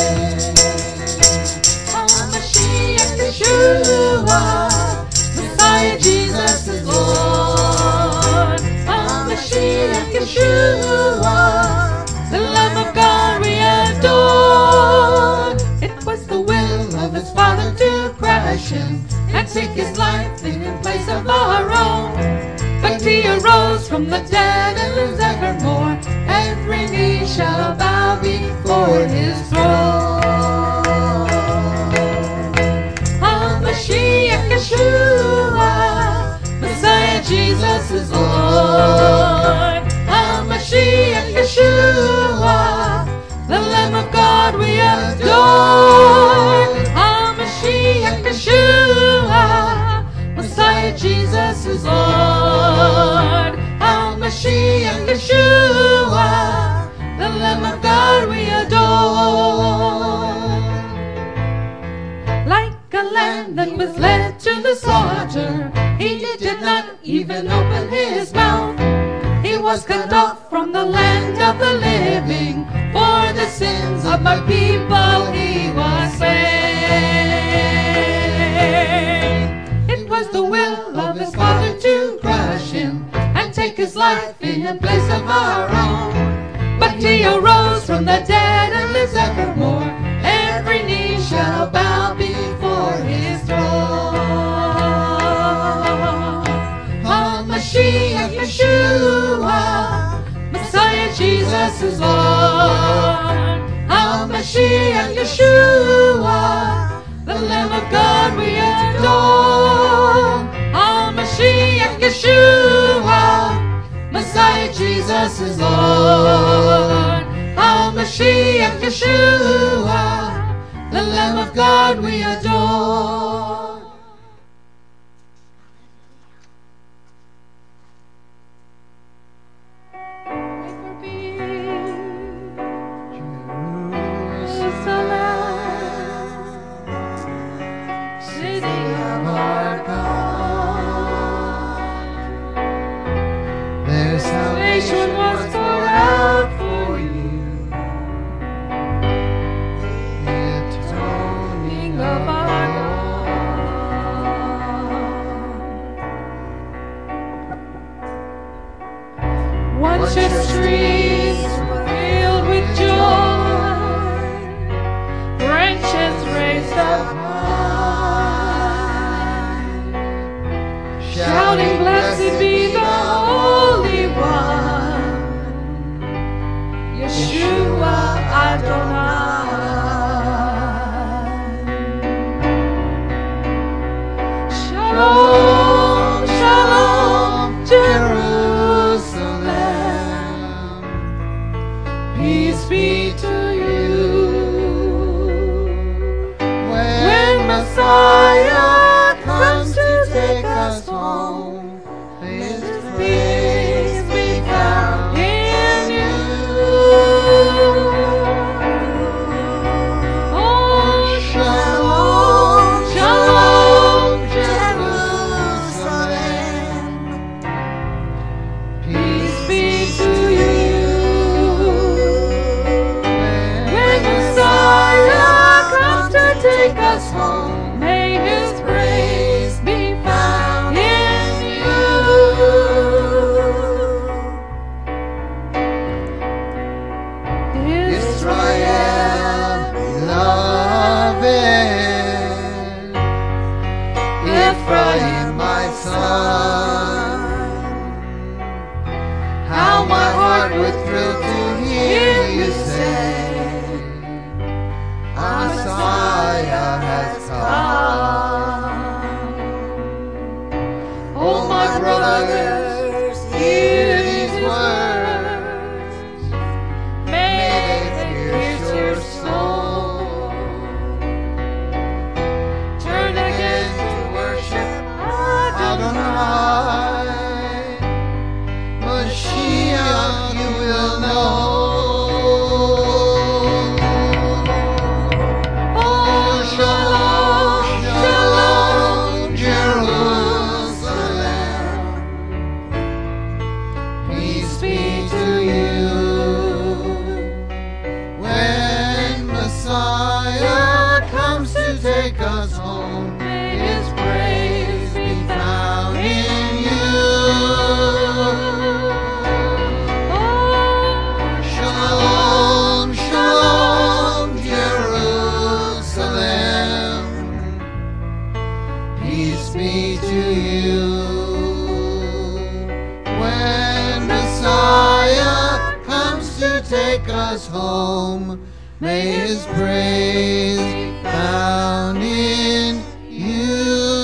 HaMashiach Yeshua, Messiah Jesus is Lord. HaMashiach Yeshua, the Lamb of God we adore. It was the will of his Father to crush him and take his life in place of our own. But he arose from the dead and lives evermore. Every knee shall bow before his throne. HaMashiach Yeshua, Messiah Jesus is Lord. HaMashiach Yeshua, the Lamb of God we adore. HaMashiach Yeshua, Messiah Jesus is Lord. HaMashiach Yeshua, the Lamb of God we adore. Like a lamb that was led to the slaughter, he did not even open his mouth. He was cut off from the land of the living. For the sins of my people he was slain. It was the will of his Father to crush him and take his life in place of our own. But he arose from the dead and lives evermore. Every knee shall bow before his throne. HaMashiach Yeshua, Messiah Jesus is Lord. HaMashiach Yeshua, the Lamb of God we adore. HaMashiach Yeshua, Messiah Jesus is Lord. HaMashiach Yeshua, the Lamb of God we adore. Salvation was poured out for you, the atoning of our God. Once your streets were filled with joy, branches raised up high, shouting, blessed be the Holy One, Yeshua Adonai. Shalom, shalom, Jerusalem. Peace be to you. When Messiah comes to take us home, his peace be found in you. Oh, shalom, shalom, Jerusalem. Peace be to you. When Messiah comes to take us home, may his praise be found in you. Israel, beloved, Ephraim, my son, how my heart would thrill to hear you say, our Messiah has come. Oh, my brothers, hear these words. May they pierce your soul. Turn again to worship Adonai. comes to take us home. May His praise be found in you. Shalom, shalom, Jerusalem. Peace be to you. When Messiah comes to take us home, may His praise be found in you.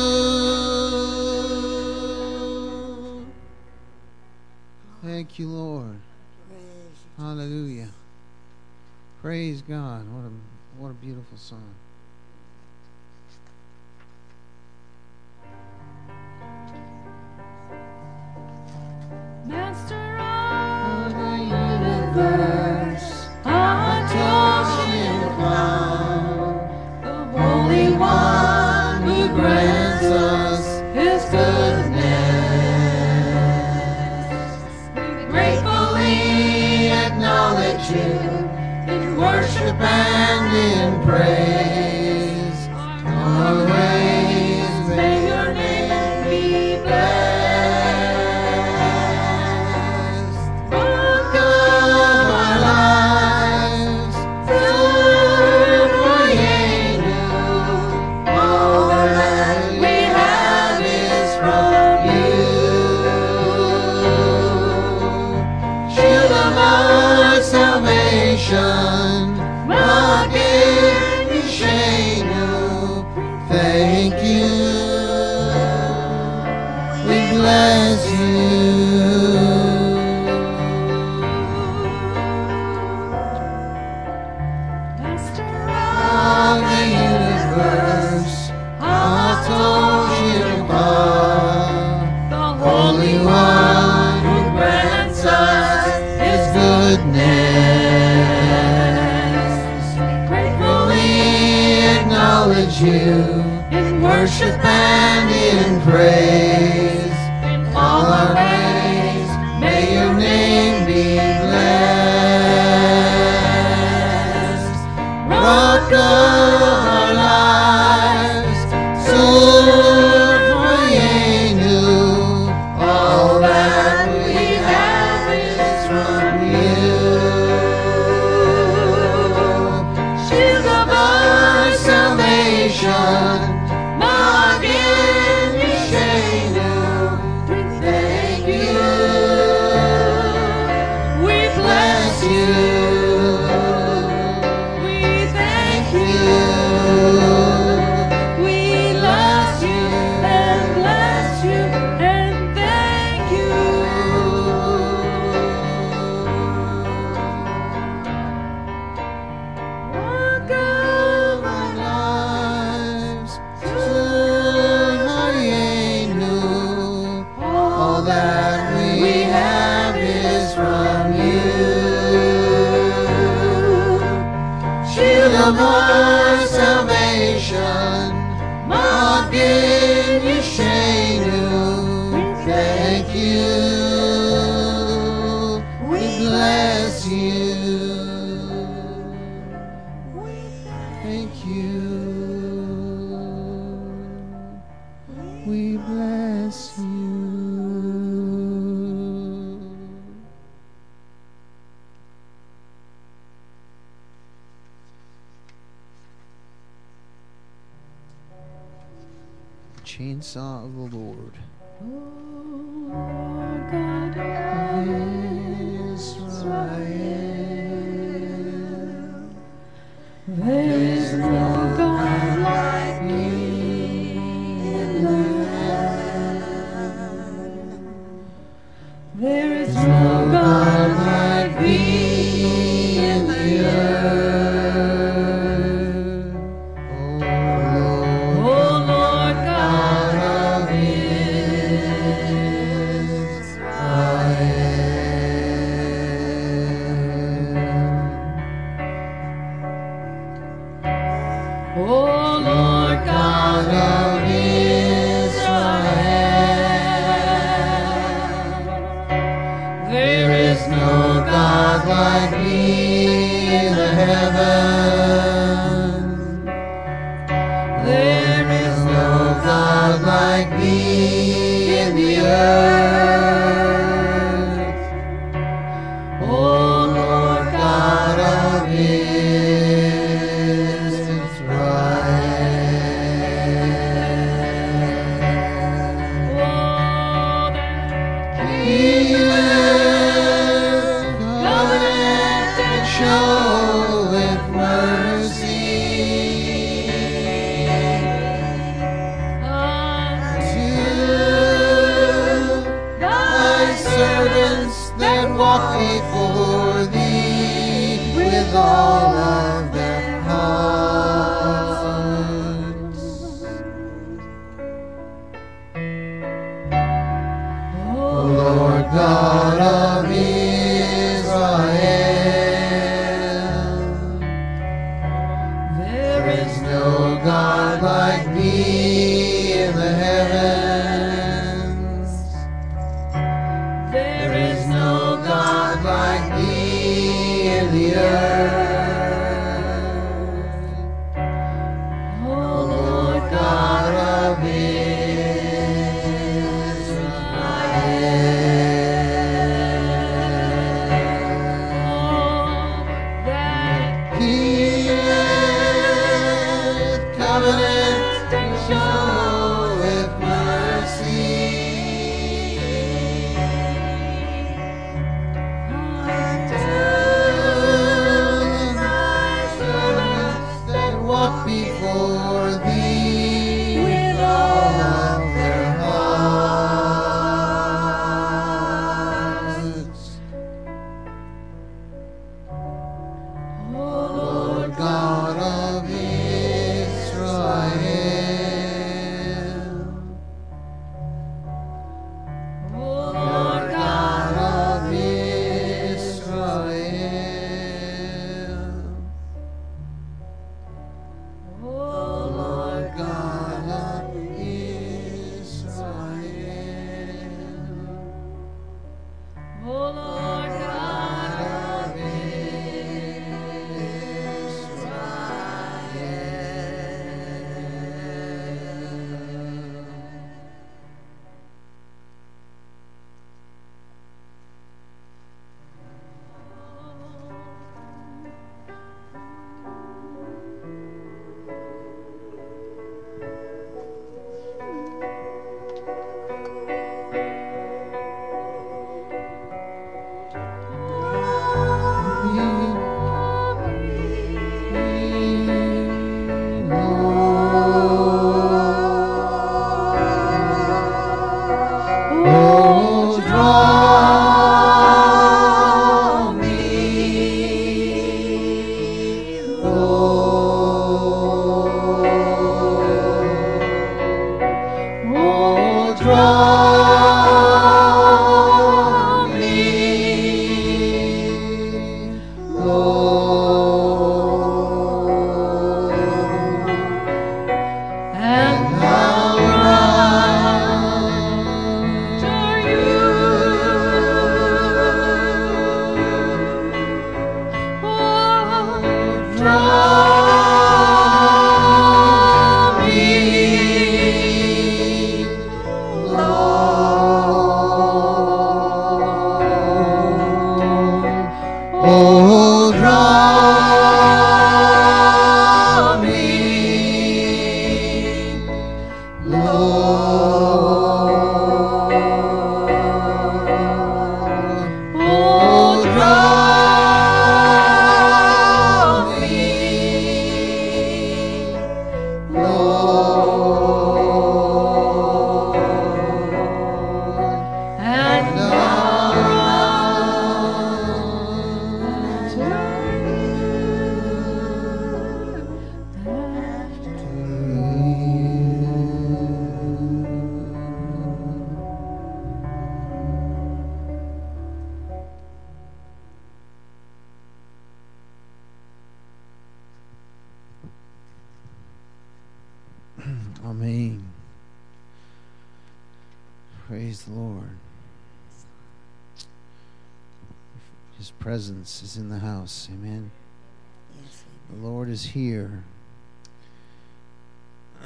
Thank you, Lord. Hallelujah. Praise God. What a what a beautiful song. Master of the universe, I told you the Holy One who grants us His goodness. We gratefully acknowledge you in worship and in praise. Always may your name be blessed. Rock of our lives, food for you. All that we have is from you. Shield of our salvation, Magen Yishenu. Thank you. We bless you. Master of the universe, Atol Shirah, the Holy One who grants us His goodness. We gratefully acknowledge you in worship and in praise. In all our ways, may your name be blessed. Rock of our lives, Sur Hayenu. All that we have is from you. Shield of our salvation, Magen Yishenu. Thank you. We bless you. We thank you. We love you and bless you and thank you. Rock of our lives, Sur Hayenu. All that we have is from you. Shield of our salvation, Magen Yishenu. Thank you. We bless you. Thank you. We bless you. Chainsaw of the Lord. Lord God of Israel, there is no God like thee in the land. There is no God like thee in the earth. O Lord God of Israel. O Lord God of Israel, there is no God like thee in the heaven. There is no God like thee in the earth. O Lord God of Israel. Keepeth covenant and showeth mercy unto thy servants that walk before thee with all of their hearts. O Lord God of Israel, there is no God like thee in the heavens. There is no God like thee in the earth. O Lord God of Israel, that keepeth covenant and showeth mercy unto thy servants that walk before thee with all of their hearts. O Lord God of Israel, O Lord God of Israel, O Lord God of Israel, O Lord God of Israel. Oh, draw me, Lord. Oh, draw me, Lord, and I'll run to you. Oh, draw me, Lord. Oh, draw me, Lord. Oh, draw me, Lord, and I'll run to Amen. Praise the Lord. His presence is in the house. Amen. Yes, The Lord is here.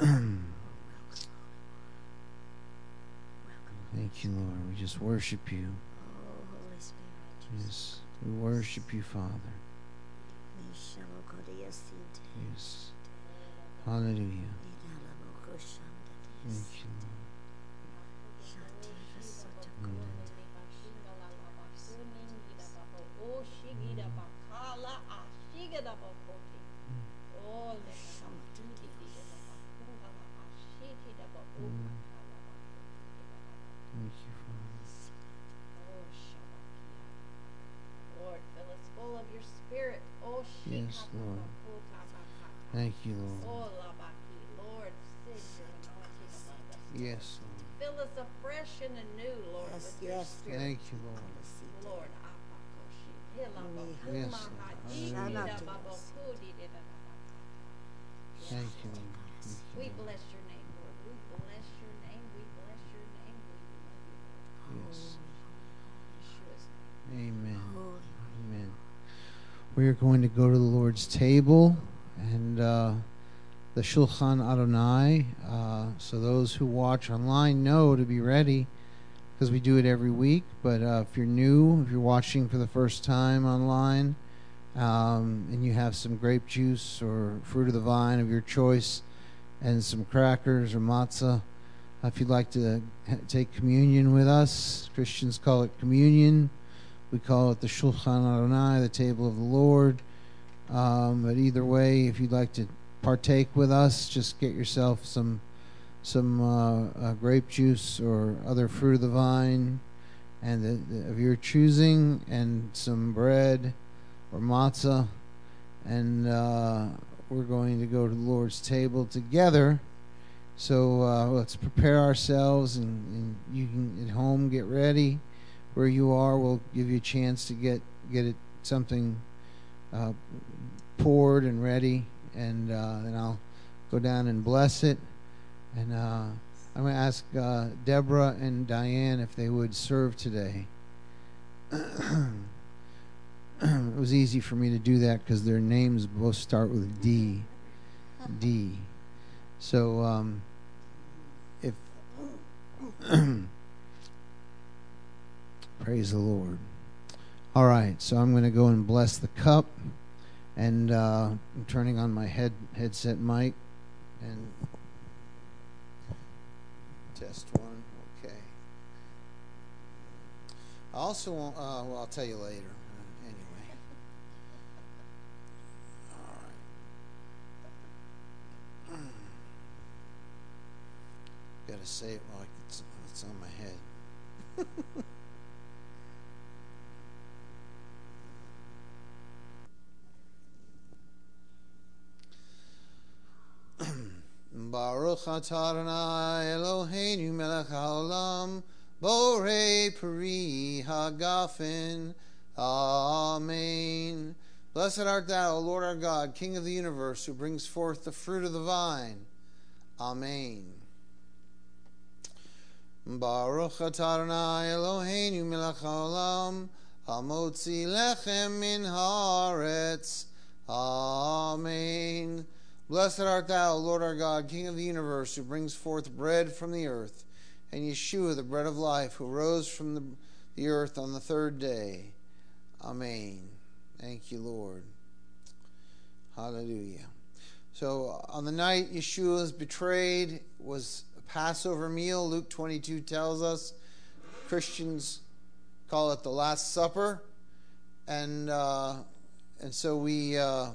Thank you, Lord. We just worship you. Oh, Holy Spirit. Yes. We worship you, Father. Yes. Yes. Hallelujah. Thank you, Lord. Thank you, Father. Lord, fill us full of your spirit. Oh, Yes, Lord. Thank you, Lord. Oh, Lord, send your anointing among us. Yes, Lord. Fill us afresh and anew, Lord, Yes, with your yes. spirit. Thank you, Lord. Lord, Yes, Lord. Thank you, Lord. Thank you, we Lord. bless your name, Lord. We bless your name. We bless your name. We love you, Lord. Yes. Yeshua's name. Amen. Holy. Amen. We are going to go to the Lord's table and uh, the Shulchan Adonai. Uh, so those who watch online know to be ready because we do it every week. But uh, if you're new, if you're watching for the first time online, um, and you have some grape juice or fruit of the vine of your choice and some crackers or matzah, if you'd like to ha- take communion with us, Christians call it communion. We call it the Shulchan Adonai, the table of the Lord. Um, but either way, if you'd like to partake with us, just get yourself some some uh, uh, grape juice or other fruit of the vine and the, the, of your choosing, and some bread or matzah. And uh, we're going to go to the Lord's table together. So uh, let's prepare ourselves, and, and you can at home get ready. Where you are, we'll give you a chance to get get it something uh, poured and ready, and uh, then I'll go down and bless it. And uh, I'm going to ask uh, Deborah and Diane if they would serve today. It was easy for me to do that because their names both start with D. D. So um, if praise the Lord. All right, so I'm going to go and bless the cup, and uh, I'm turning on my head headset mic, and test one. Okay. I also want, uh, well, I'll tell you later. Uh, anyway. All right. Got to say it while it's, it's on my head. Baruch atah Adonai Eloheinu melech haolam borei peri hagafen. Amen. Blessed art thou, O Lord our God, King of the universe, who brings forth the fruit of the vine. Amen. Baruch atah Adonai Eloheinu melech haolam hamotzi lechem min haaretz. Amen. Blessed art thou, Lord our God, King of the universe, who brings forth bread from the earth, and Yeshua, the bread of life, who rose from the, the earth on the third day. Amen. Thank you, Lord. Hallelujah. So on the night Yeshua was betrayed was a Passover meal. Luke twenty-two tells us. Christians call it the Last Supper. And uh, and so we... Uh,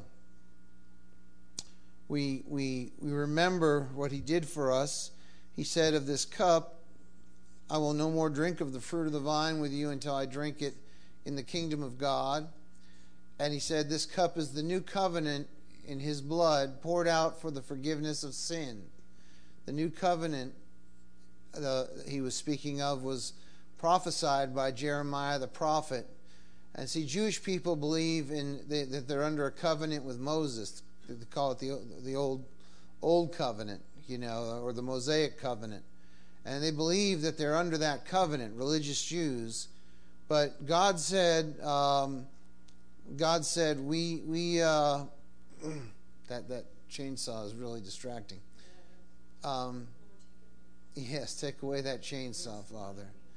We, we we remember what he did for us. He said of this cup, I will no more drink of the fruit of the vine with you until I drink it in the kingdom of God. And he said this cup is the new covenant in his blood poured out for the forgiveness of sin. The new covenant uh, he was speaking of was prophesied by Jeremiah the prophet. And see, Jewish people believe in they, that they're under a covenant with Moses. They call it the the old old covenant, you know, or the Mosaic covenant. And they believe that they're under that covenant, religious Jews. But God said, um, God said, we we uh, that that chainsaw is really distracting. Um, yes, take away that chainsaw, Father.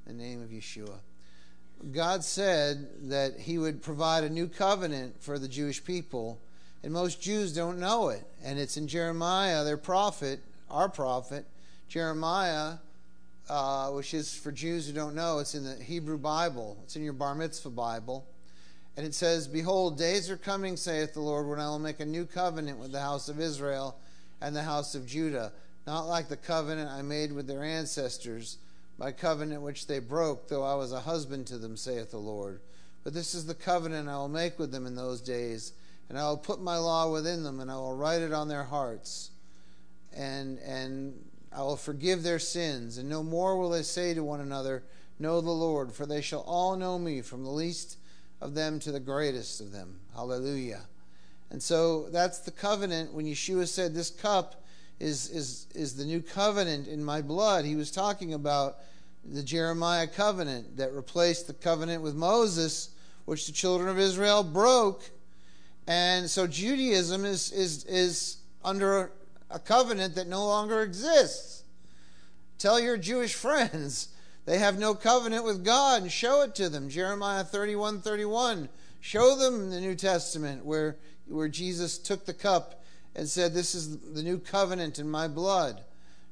In the name of Yeshua. God said that he would provide a new covenant for the Jewish people, and most Jews don't know it. And it's in Jeremiah, their prophet, our prophet, Jeremiah, uh, which is for Jews who don't know, it's in the Hebrew Bible. It's in your Bar Mitzvah Bible. And it says, "Behold, days are coming, saith the Lord, when I will make a new covenant with the house of Israel and the house of Judah, not like the covenant I made with their ancestors, my covenant which they broke, though I was a husband to them, saith the Lord. But this is the covenant I will make with them in those days, and I will put my law within them, and I will write it on their hearts, and and I will forgive their sins, and no more will they say to one another, Know the Lord, for they shall all know me, from the least of them to the greatest of them." Hallelujah. And so that's the covenant. When Yeshua said, "This cup is is is the new covenant in my blood," he was talking about the Jeremiah covenant that replaced the covenant with Moses, which the children of Israel broke. And so Judaism is is is under a covenant that no longer exists. Tell your Jewish friends they have no covenant with God, and show it to them. Jeremiah thirty-one thirty-one. Show them the New Testament where where Jesus took the cup and said, "This is the new covenant in my blood."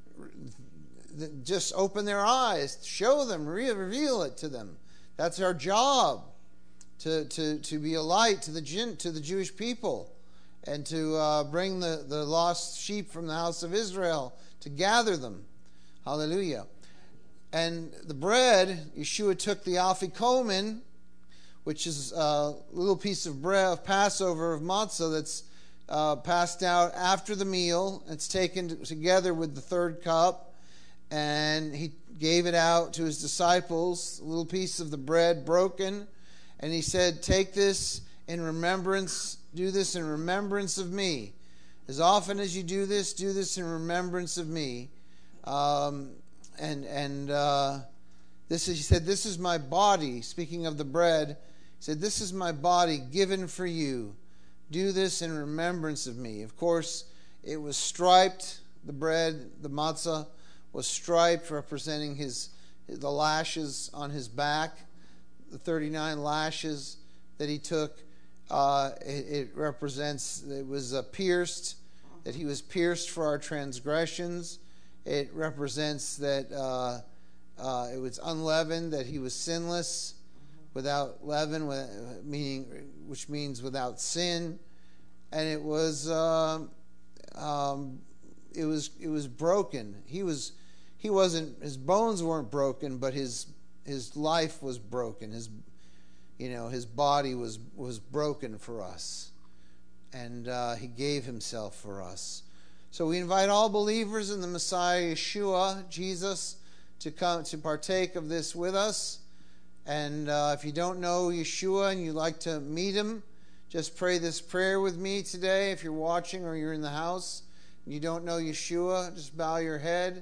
Just open their eyes, show them, reveal it to them. That's our job, to to to be a light to the to the Jewish people, and to uh, bring the, the lost sheep from the house of Israel, to gather them. Hallelujah. And the bread, Yeshua took the afikomen, which is a little piece of bread of Passover, of matzah, that's uh, passed out after the meal. It's taken together with the third cup. And he gave it out to his disciples, a little piece of the bread broken. And he said, "Take this in remembrance, do this in remembrance of me. As often as you do this, do this in remembrance of me." Um, and and uh, this is, he said, "This is my body," speaking of the bread. He said, "This is my body given for you. Do this in remembrance of me." Of course, it was striped, the bread, the matzah, was striped, representing his the lashes on his back, the thirty-nine lashes that he took. Uh, it, it represents, it was uh, pierced, that he was pierced for our transgressions. It represents that uh, uh, it was unleavened, that he was sinless, without leaven, meaning, which means without sin. And it was uh, um, it was it was broken. He was he wasn't his bones weren't broken, but his his life was broken. His you know his body was was broken for us, and uh, he gave himself for us. So we invite all believers in the Messiah Yeshua, Jesus, to come to partake of this with us. And uh, if you don't know Yeshua and you'd like to meet him, just pray this prayer with me today. If you're watching or you're in the house and you don't know Yeshua, just bow your head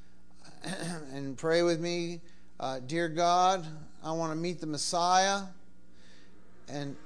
and pray with me. Uh, Dear God, I want to meet the Messiah, and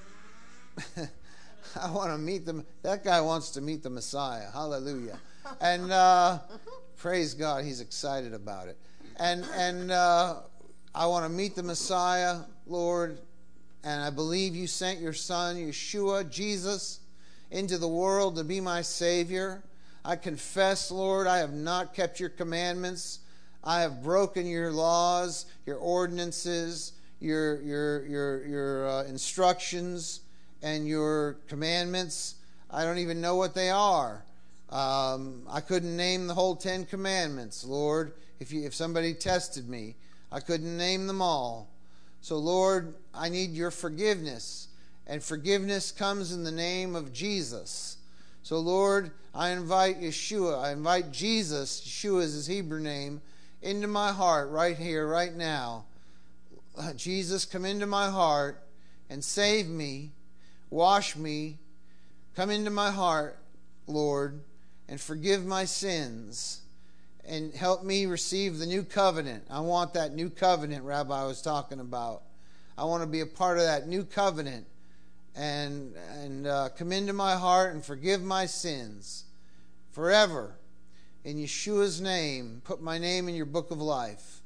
I want to meet them. That guy wants to meet the Messiah. Hallelujah. And uh, praise God, he's excited about it. And and uh, I want to meet the Messiah, Lord. And I believe you sent your son, Yeshua, Jesus, into the world to be my Savior. I confess, Lord, I have not kept your commandments. I have broken your laws, your ordinances, your your your your uh, instructions, and your commandments. I don't even know what they are. Um, I couldn't name the whole Ten Commandments, Lord. If you if somebody tested me, I couldn't name them all. So, Lord, I need your forgiveness, and forgiveness comes in the name of Jesus. So, Lord, I invite Yeshua, I invite Jesus, Yeshua is his Hebrew name, into my heart right here, right now. Jesus, come into my heart and save me, wash me, come into my heart, Lord, and forgive my sins, and help me receive the new covenant. I want that new covenant Rabbi was talking about. I want to be a part of that new covenant, and and uh, come into my heart and forgive my sins forever. In Yeshua's name, put my name in your book of life.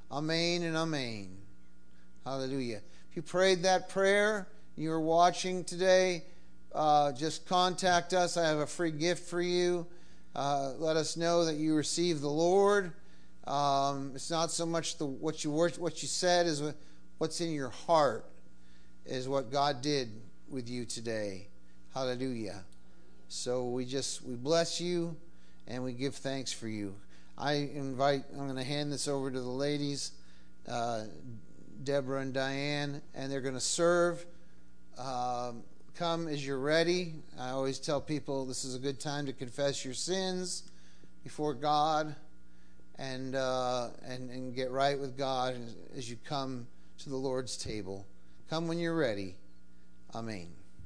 Amen and amen. Hallelujah. If you prayed that prayer, you are watching today, uh, just contact us. I have a free gift for you. Uh, let us know that you received the Lord. Um, it's not so much the what you what you said is what's in your heart is what God did with you today. Hallelujah. So we just we bless you and we give thanks for you. I invite. I'm going to hand this over to the ladies, uh, Deborah and Diane, and they're going to serve. Um, come as you're ready. I always tell people this is a good time to confess your sins before God. And, uh, and and get right with God as you come to the Lord's table. Come when you're ready. Amen.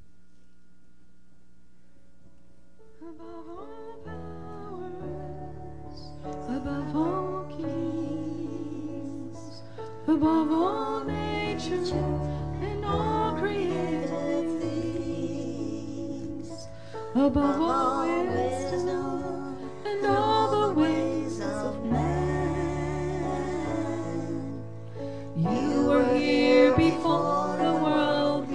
Above all powers, above all kings, above all nature and all created things, above all wisdom and all the ways of man. You were here before the world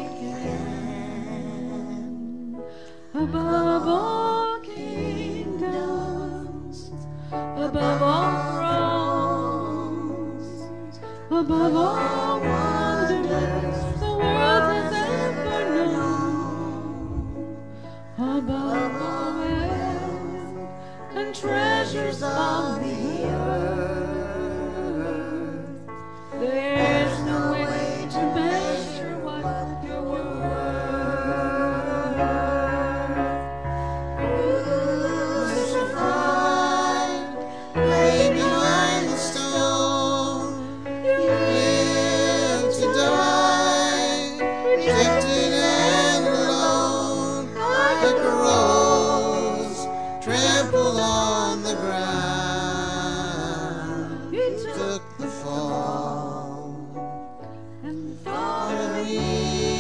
began. Above all kingdoms, above all thrones, above all wonders the world has ever known, above all wealth and treasures of the earth, there's no way to measure what you're worth. Crucified, laid behind the stone, you lived to die, rejected and alone, like a rose trampled on the ground. You Took the fall and thought of of me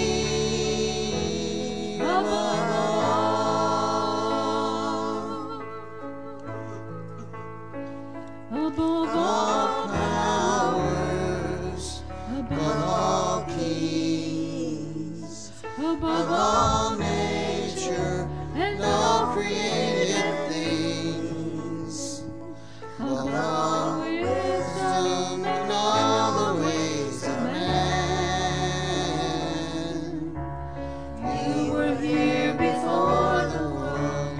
above all. above All all powers, above above all kings, above above all all nature and all created things, above all wisdom and all the ways of man. You were here before the world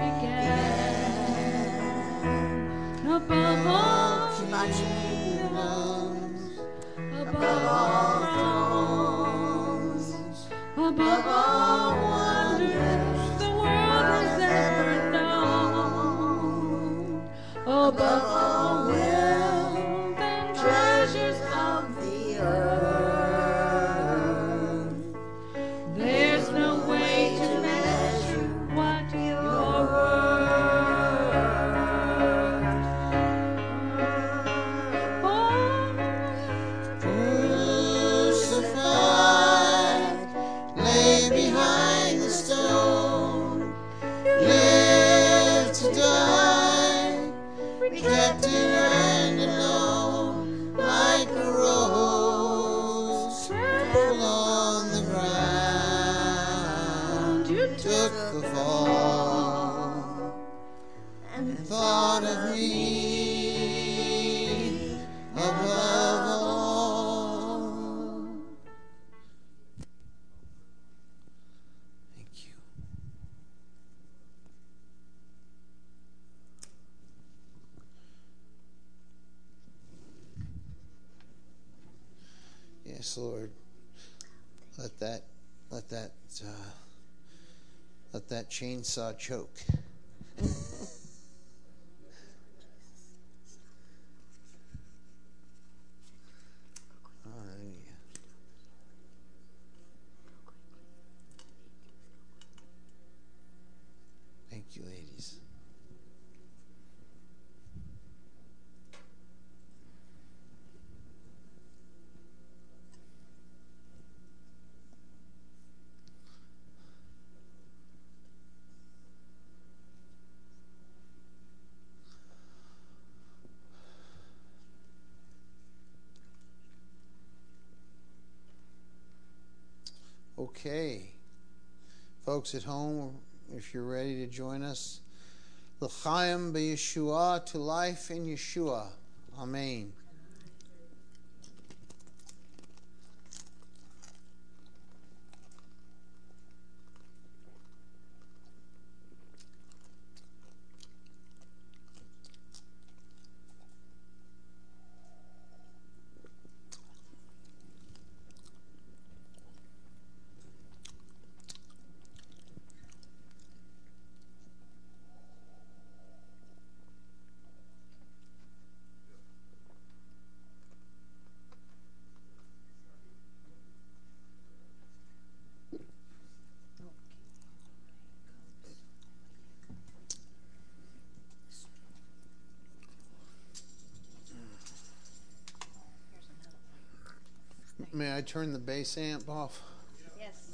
began. above all Kingdoms, above all thrones, above all wonders the world has ever known, above all wealth and treasures of the earth, there's no way to measure what you're worth. crucified, lay behind the stone, lived to die, rejected and alone, like a rose trampled on the ground. You Took the fall and thought of me above all. Thank you. Yes, Lord. Let that, let that, uh, let that chainsaw choke. Hallelujah. Thank you, ladies. Okay. Folks at home, if you're ready to join us, L'chaim b'Yeshua, to life in Yeshua. Amen. May I turn the bass amp off? Yes.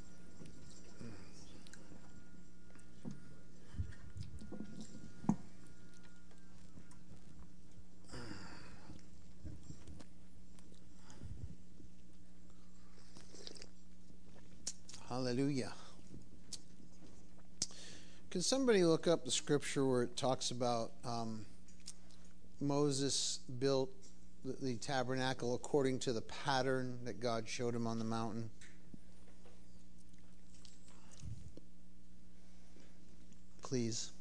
Hallelujah. Can somebody look up the scripture where it talks about um, Moses built the, the tabernacle according to the pattern that God showed him on the mountain? Please.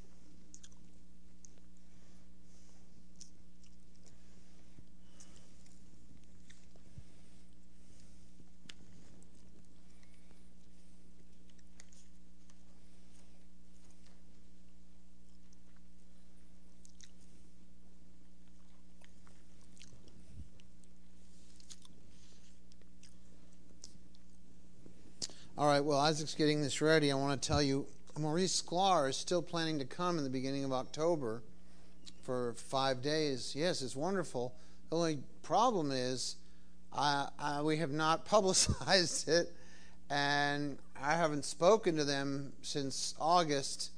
All right, well, Isaac's getting this ready. I want to tell you, Maurice Sklar is still planning to come in the beginning of October for five days. Yes, it's wonderful. The only problem is I, I, we have not publicized it, and I haven't spoken to them since August,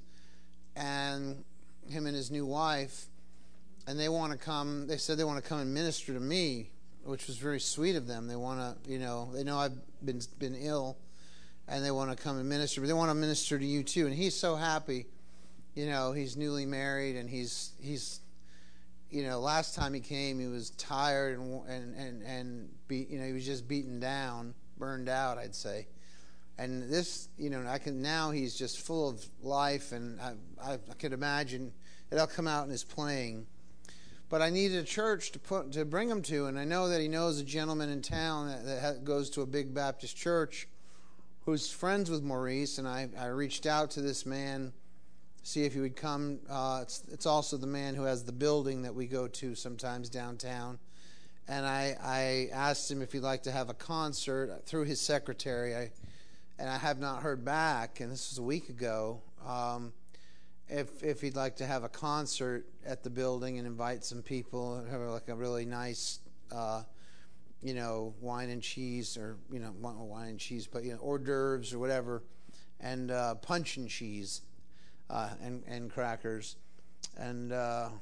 and him and his new wife, and they want to come. They said they want to come and minister to me, which was very sweet of them. They want to, you know, they know I've been been ill, and they want to come and minister, but they want to minister to you too. And he's so happy, you know, he's newly married, and he's he's, you know, last time he came, he was tired and and and and beat, you know, he was just beaten down, burned out, I'd say. And this, you know, I can now he's just full of life, and I I, I could imagine it'll come out in his playing. But I needed a church to put to bring him to, and I know that he knows a gentleman in town that, that goes to a big Baptist church, who's friends with Maurice, and I, I reached out to this man to see if he would come. Uh, it's, it's also the man who has the building that we go to sometimes downtown. And I, I asked him if he'd like to have a concert through his secretary, I, and I have not heard back, and this was a week ago, um, if if he'd like to have a concert at the building and invite some people and have like a really nice uh you know, wine and cheese, or, you know, wine and cheese, but, you know, hors d'oeuvres or whatever, and uh, punch and cheese, uh, and and crackers, and uh,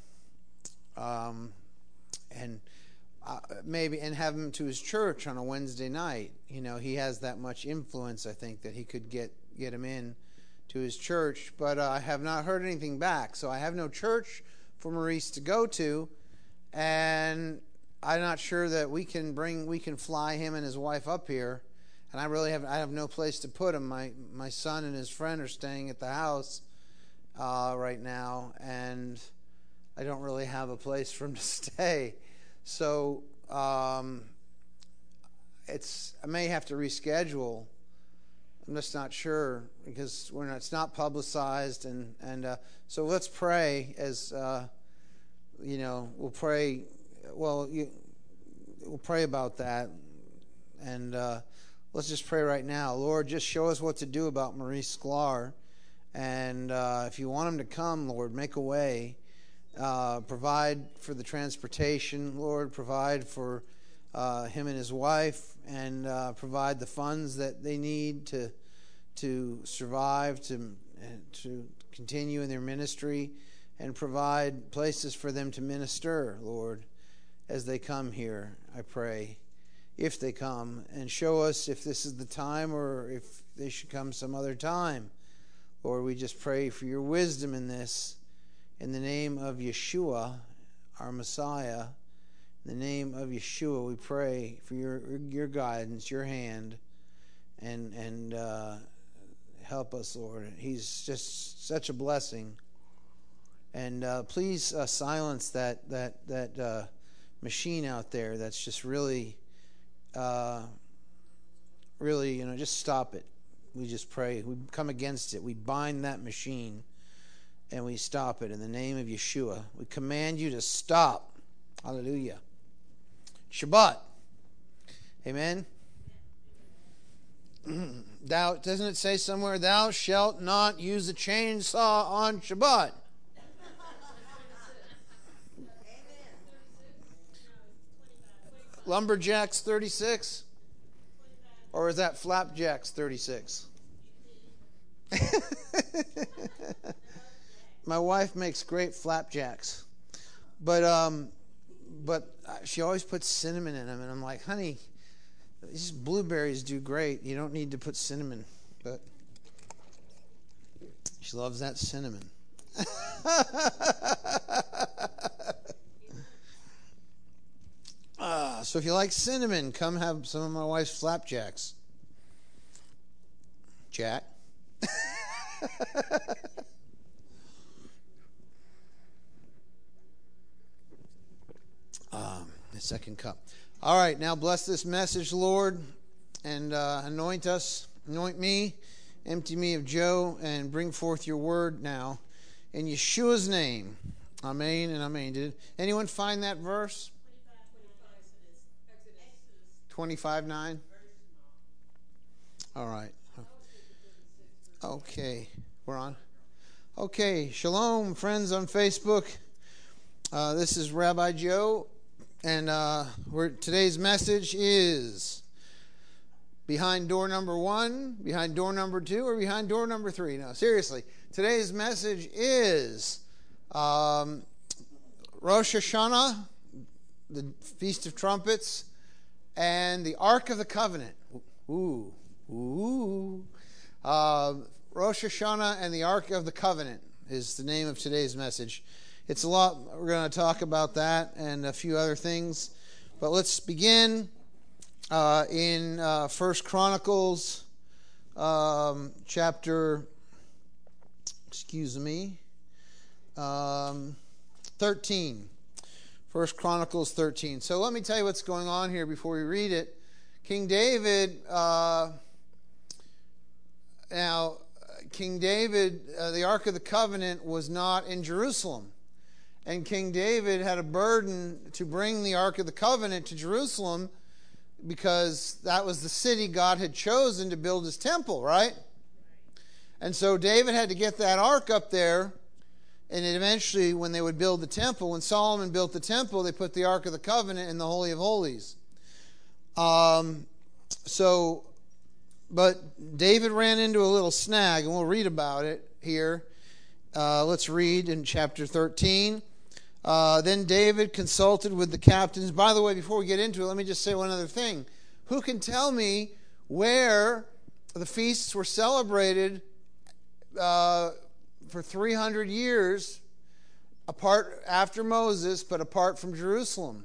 um, and uh, maybe and have him to his church on a Wednesday night. You know, he has that much influence, I think, that he could get get him in to his church. But uh, I have not heard anything back, so I have no church for Maurice to go to, and I'm not sure that we can bring, we can fly him and his wife up here, and I really have, I have no place to put him. My my son and his friend are staying at the house uh, right now, and I don't really have a place for him to stay. So um, it's I may have to reschedule. I'm just not sure because we're not, it's not publicized, and and uh, so let's pray as uh, you know we'll pray. Well, you, we'll pray about that, and uh, let's just pray right now. Lord, just show us what to do about Maurice Sklar, and uh, if you want him to come, Lord, make a way. Uh, provide for the transportation, Lord. Provide for uh, him and his wife, and uh, provide the funds that they need to to survive, to to continue in their ministry, and provide places for them to minister, Lord, as they come here, I pray. if they come, and show us if this is the time or if they should come some other time. Lord, we just pray for your wisdom in this. In the name of Yeshua, our Messiah, in the name of Yeshua, we pray for your your guidance, your hand, and and uh, help us, Lord. He's just such a blessing. And uh, please uh, silence that that that uh, machine out there. That's just really, uh, really, you know, just stop it. We just pray. We come against it. We bind that machine, and we stop it in the name of Yeshua. We command you to stop. Hallelujah. Shabbat. Amen. Thou, doesn't it say somewhere, thou shalt not use a chainsaw on Shabbat? Lumberjacks thirty-six? Or is that Flapjacks thirty-six? My wife makes great flapjacks. But um, but she always puts cinnamon in them. And I'm like, honey, these blueberries do great. You don't need to put cinnamon. But she loves that cinnamon. Ah, so if you like cinnamon, come have some of my wife's flapjacks. Jack. um, the second cup. All right, now bless this message, Lord, and uh, anoint us, anoint me, empty me of Joe, and bring forth your word now. In Yeshua's name, amen and amen. Did anyone find that verse? twenty-five nine? All right. Okay. We're on. Okay. Shalom, friends on Facebook. Uh, this is Rabbi Joe. And uh, we're, today's message is behind door number one, behind door number two, or behind door number three. No, seriously. Today's message is um, Rosh Hashanah, the Feast of Trumpets, and the Ark of the Covenant. Ooh, ooh. Uh, Rosh Hashanah and the Ark of the Covenant is the name of today's message. It's a lot. We're going to talk about that and a few other things. But let's begin uh, in uh, First Chronicles um, chapter, excuse me, um, thirteen. First Chronicles thirteen. So let me tell you what's going on here before we read it. King David, uh, now, King David, uh, the Ark of the Covenant was not in Jerusalem. And King David had a burden to bring the Ark of the Covenant to Jerusalem because that was the city God had chosen to build his temple, right? And so David had to get that Ark up there. And eventually, when they would build the temple, when Solomon built the temple, they put the Ark of the Covenant in the Holy of Holies. Um, so, but David ran into a little snag, and we'll read about it here. Uh, let's read in chapter thirteen. Uh, then David consulted with the captains. By the way, before we get into it, let me just say one other thing. Who can tell me where the feasts were celebrated uh for three hundred years apart after Moses, but apart from Jerusalem?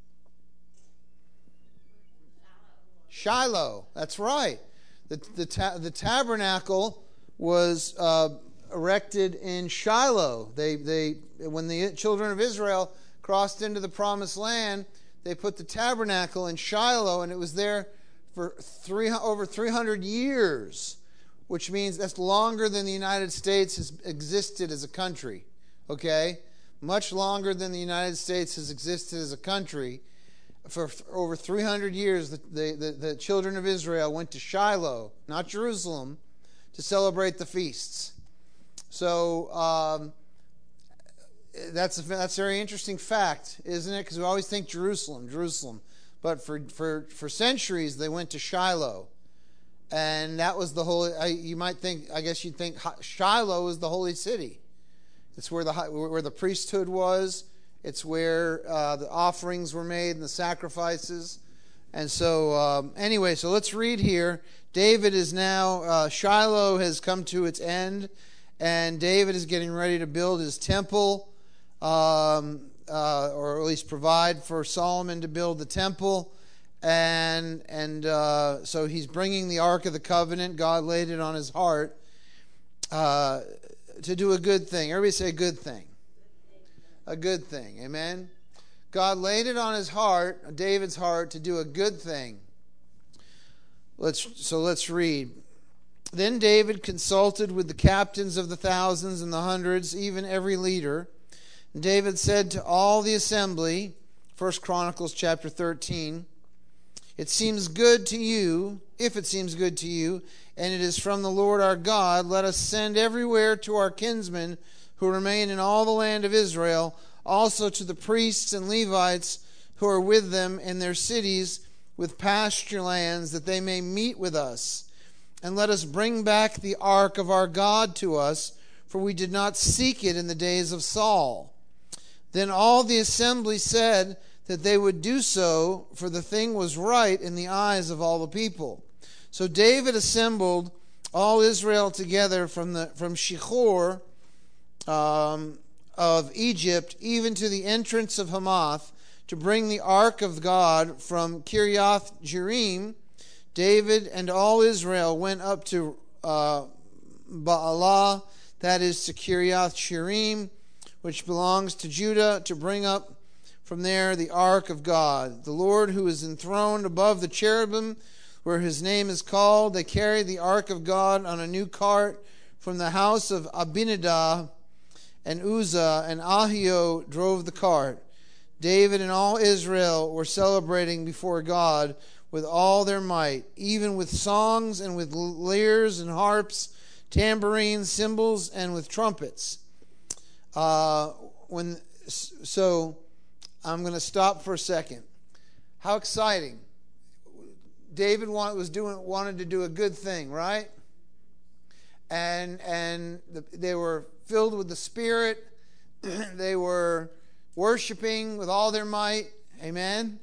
Shiloh. That's right. The the, ta- the tabernacle was uh, erected in Shiloh. They they when the children of Israel crossed into the promised land, they put the tabernacle in Shiloh, and it was there for three over three hundred years. Which means that's longer than the United States has existed as a country, okay? Much longer than the United States has existed as a country. For over three hundred years, the, the, the children of Israel went to Shiloh, not Jerusalem, to celebrate the feasts. So um, that's, a, that's a very interesting fact, isn't it? Because we always think Jerusalem, Jerusalem. But for, for, for centuries, they went to Shiloh. And that was the holy. I, you might think. I guess you'd think Shiloh is the holy city. It's where the where the priesthood was. It's where uh, the offerings were made and the sacrifices. And so, um, anyway, so let's read here. David is now, uh, Shiloh has come to its end, and David is getting ready to build his temple, um, uh, or at least provide for Solomon to build the temple. And and uh, so he's bringing the Ark of the Covenant. God laid it on his heart uh, to do a good thing. Everybody say a good thing. A good thing. Amen. God laid it on his heart, David's heart, to do a good thing. Let's so let's read. Then David consulted with the captains of the thousands and the hundreds, even every leader. And David said to all the assembly, First Chronicles chapter thirteen, it seems good to you, if it seems good to you, and it is from the Lord our God, let us send everywhere to our kinsmen who remain in all the land of Israel, also to the priests and Levites who are with them in their cities with pasture lands, that they may meet with us. And let us bring back the ark of our God to us, for we did not seek it in the days of Saul. Then all the assembly said that they would do so, for the thing was right in the eyes of all the people. So David assembled all Israel together from the from Shechor um, of Egypt, even to the entrance of Hamath, to bring the ark of God from Kiriath Jearim. David and all Israel went up to uh, Baalah, that is to Kiriath Jearim, which belongs to Judah, to bring up from there the ark of God, the Lord who is enthroned above the cherubim, where his name is called. They carried the ark of God on a new cart from the house of Abinadab, and Uzzah and Ahio drove the cart. David and all Israel were celebrating before God with all their might, even with songs and with lyres and harps, tambourines, cymbals, and with trumpets. Uh, when so. I'm going to stop for a second. How exciting. David was doing, wanted to do a good thing, right? And and the, they were filled with the Spirit. They were worshiping with all their might. Amen?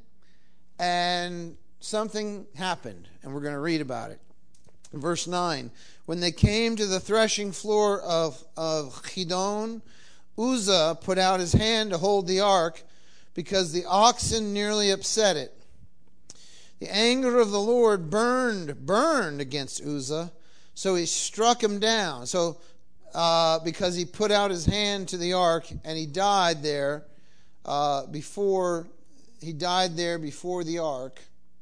And something happened, and we're going to read about it. In verse nine, when they came to the threshing floor of, of Chidon, Uzzah put out his hand to hold the ark, because the oxen nearly upset it. The anger of the Lord burned, burned against Uzzah, so he struck him down. So, uh, because he put out his hand to the ark, and he died there uh, before he died there before the ark,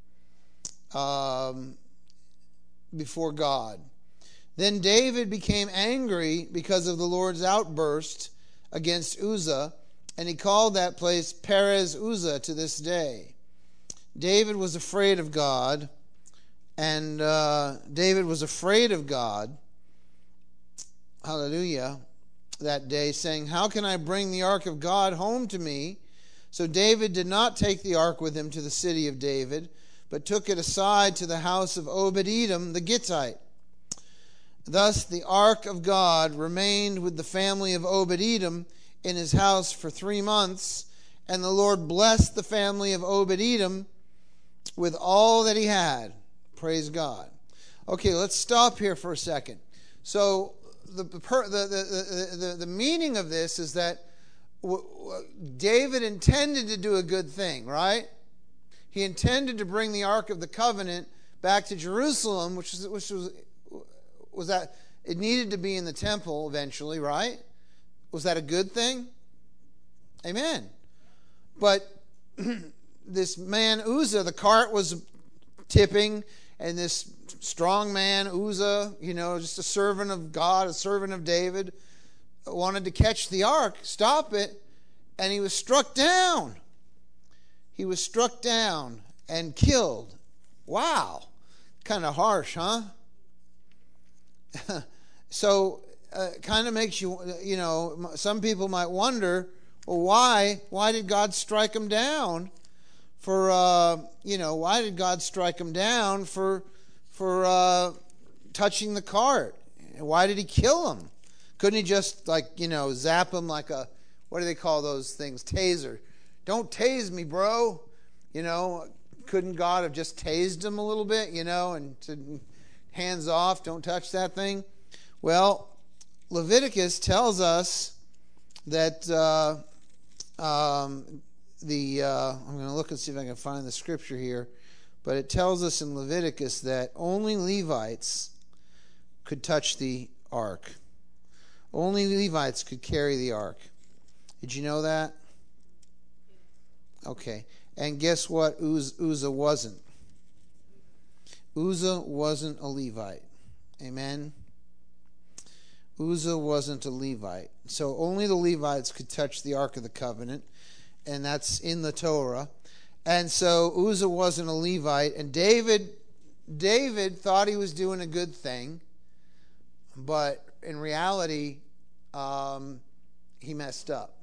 um, before God. Then David became angry because of the Lord's outburst against Uzzah, and he called that place Perez Uzzah to this day. David was afraid of God, and uh, David was afraid of God, hallelujah, that day, saying, how can I bring the ark of God home to me? So David did not take the ark with him to the city of David, but took it aside to the house of Obed-Edom the Gittite. Thus the ark of God remained with the family of Obed-Edom in his house for three months, and the Lord blessed the family of Obed-Edom with all that he had. Praise God. Okay, let's stop here for a second. So the the the the, the meaning of this is that David intended to do a good thing, right? He intended to bring the Ark of the Covenant back to Jerusalem, which was which was was that it needed to be in the temple eventually, right? Was that a good thing? Amen. But this man Uzzah, the cart was tipping, and this strong man Uzzah, you know, just a servant of God, a servant of David, wanted to catch the ark, stop it, and he was struck down. He was struck down and killed. Wow. Kind of harsh, huh? So, uh, kind of makes you, you know, some people might wonder, well, why? Why did God strike him down for, uh, you know, why did God strike him down for, for uh, touching the cart? Why did he kill him? Couldn't he just, like, you know, zap him like a, what do they call those things? Taser. Don't tase me, bro. You know, couldn't God have just tased him a little bit, you know, and said, hands off, don't touch that thing? Well, Leviticus tells us that uh, um, the, uh, I'm going to look and see if I can find the scripture here, but it tells us in Leviticus that only Levites could touch the ark. Only Levites could carry the ark. Did you know that? Okay. And guess what? Uz- Uzzah wasn't. Uzzah wasn't a Levite. Amen? Uzzah wasn't a Levite. So only the Levites could touch the Ark of the Covenant, and that's in the Torah. And so Uzzah wasn't a Levite, and David, David thought he was doing a good thing, but in reality, um, he messed up.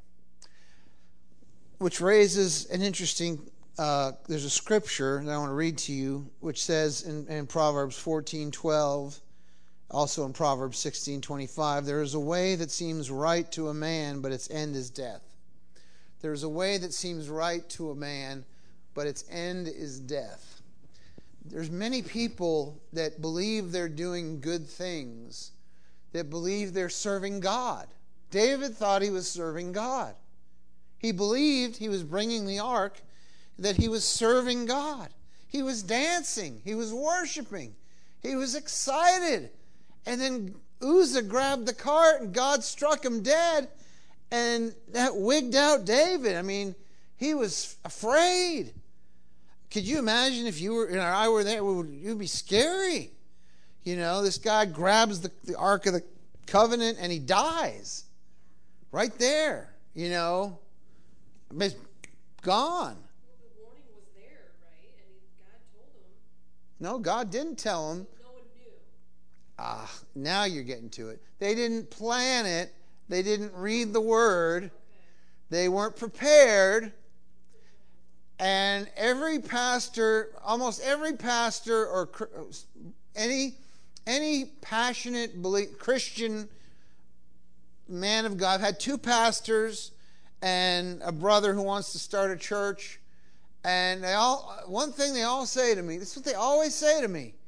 Which raises an interesting, uh, there's a scripture that I want to read to you, which says in, in Proverbs fourteen twelve, also in Proverbs sixteen twenty-five, there is a way that seems right to a man, but its end is death. There is a way that seems right to a man, but its end is death. There's many people that believe they're doing good things, that believe they're serving God. David thought he was serving God. He believed he was bringing the ark, that he was serving God. He was dancing. He was worshiping. He was excited. And then Uzzah grabbed the cart and God struck him dead. And that wigged out David. I mean, he was afraid. Could you imagine if you were, and I were there, it would be scary. You know, this guy grabs the, the Ark of the Covenant and he dies. Right there, you know. It's gone. Well, the warning was there, right? And he, God told him. No, God didn't tell him. No one knew. Ah, now you're getting to it. They didn't plan it. They didn't read the word. Okay. They weren't prepared. And every pastor, almost every pastor or any any passionate belief, Christian man of God, I've had two pastors and a brother who wants to start a church, and they all, one thing they all say to me, this is what they always say to me: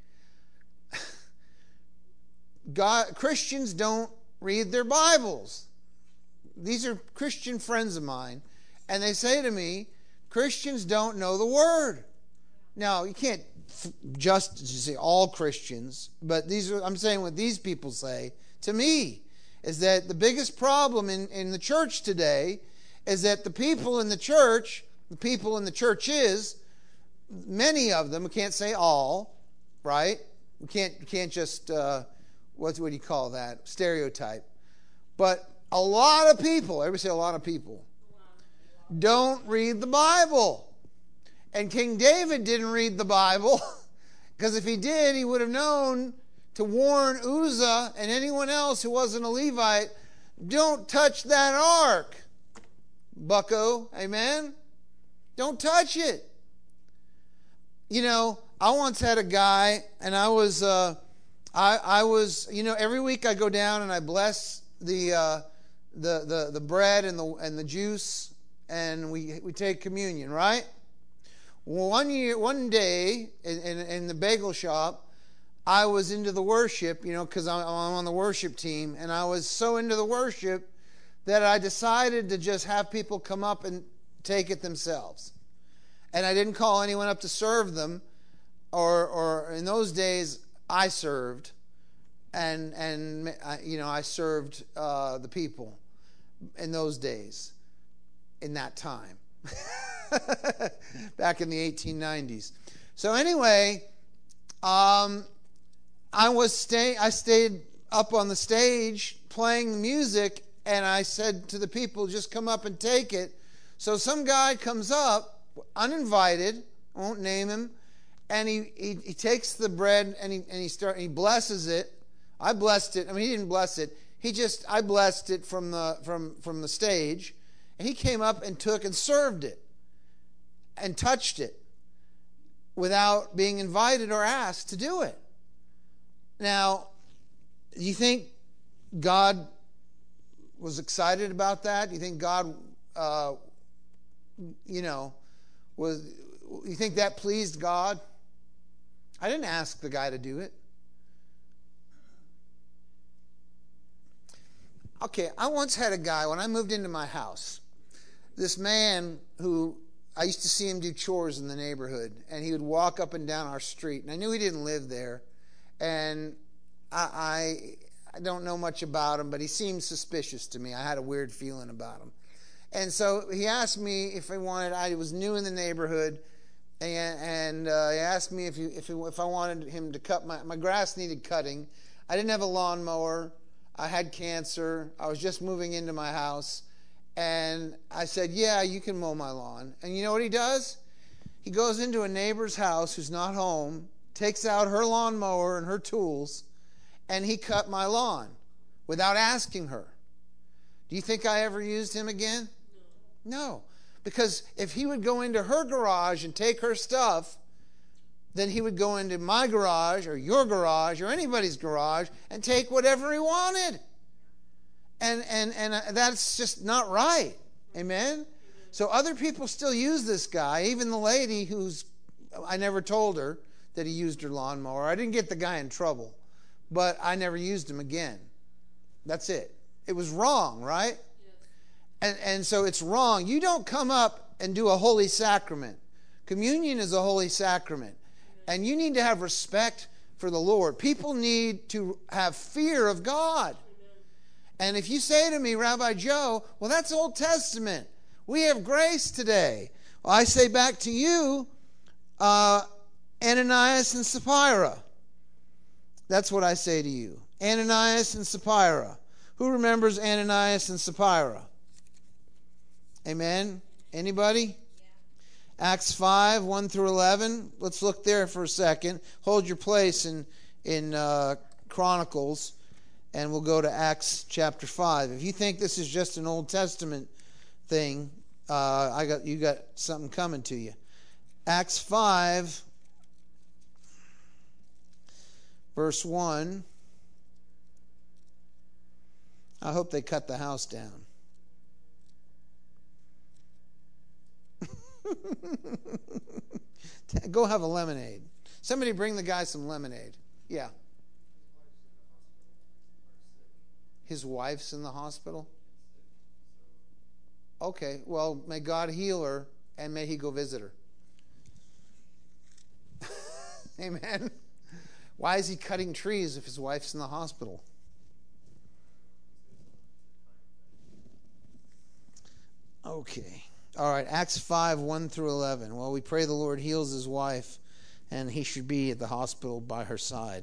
God, Christians don't read their Bibles. These are Christian friends of mine, and they say to me, Christians don't know the Word. Now, you can't just say all Christians, but these are, I'm saying what these people say to me is that the biggest problem in, in the church today is that the people in the church, the people in the churches, many of them, we can't say all, right? We can't, we can't just, uh, what, what do you call that? Stereotype. But a lot of people, everybody say a lot of people, don't read the Bible. And King David didn't read the Bible, because if he did, he would have known to warn Uzzah and anyone else who wasn't a Levite, don't touch that ark, bucko, amen? Don't touch it. You know, I once had a guy, and I was, uh, I, I was, you know, every week I go down and I bless the, uh, the, the, the bread and the and the juice, and we we take communion, right? One year, one day in, in, in the bagel shop, I was into the worship, you know, because I'm, I'm on the worship team, and I was so into the worship that I decided to just have people come up and take it themselves. And I didn't call anyone up to serve them, or or in those days I served, and and you know I served uh, the people in those days, in that time, back in the eighteen nineties. So anyway, um, I was stay I stayed up on the stage playing music. And I said to the people, just come up and take it. So some guy comes up, uninvited, I won't name him, and he, he, he takes the bread and he and he start he blesses it. I blessed it. I mean, he didn't bless it. He just I blessed it from the from from the stage, and he came up and took and served it and touched it without being invited or asked to do it. Now, do you think God was excited about that? Do you think God, uh, you know, Was you think that pleased God? I didn't ask the guy to do it. Okay, I once had a guy, when I moved into my house, this man who, I used to see him do chores in the neighborhood, and he would walk up and down our street, and I knew he didn't live there, and I, I, I don't know much about him, but he seemed suspicious to me. I had a weird feeling about him. And so he asked me if I wanted, I was new in the neighborhood, and, and uh, he asked me if, he, if, he, if I wanted him to cut my, my grass needed cutting. I didn't have a lawnmower. I had cancer. I was just moving into my house. And I said, yeah, you can mow my lawn. And you know what he does? He goes into a neighbor's house who's not home, takes out her lawnmower and her tools, and he cut my lawn without asking her. Do you think I ever used him again? No. No. Because if he would go into her garage and take her stuff, then he would go into my garage or your garage or anybody's garage and take whatever he wanted. And and and uh, that's just not right. Amen? So other people still use this guy, even the lady who's, I never told her that he used her lawnmower. I didn't get the guy in trouble, but I never used him again. That's it. It was wrong, right? Yes. And and so it's wrong. You don't come up and do a holy sacrament. Communion is a holy sacrament. And you need to have respect for the Lord. People need to have fear of God. And if you say to me, Rabbi Joe, well, that's Old Testament. We have grace today. Well, I say back to you, uh, Ananias and Sapphira. That's what I say to you. Ananias and Sapphira. Who remembers Ananias and Sapphira? Amen? Anybody? Acts five, one through eleven. Let's look there for a second. Hold your place in, in uh, Chronicles, and we'll go to Acts chapter five. If you think this is just an Old Testament thing, uh, I got you got something coming to you. Acts five, verse one. I hope they cut the house down. Go have a lemonade. Somebody bring the guy some lemonade. Yeah. His wife's in the hospital? Okay, well, may God heal her and may he go visit her. Amen. Why is he cutting trees if his wife's in the hospital? Okay. All right, Acts five, one through eleven. Well, we pray the Lord heals his wife, and he should be at the hospital by her side.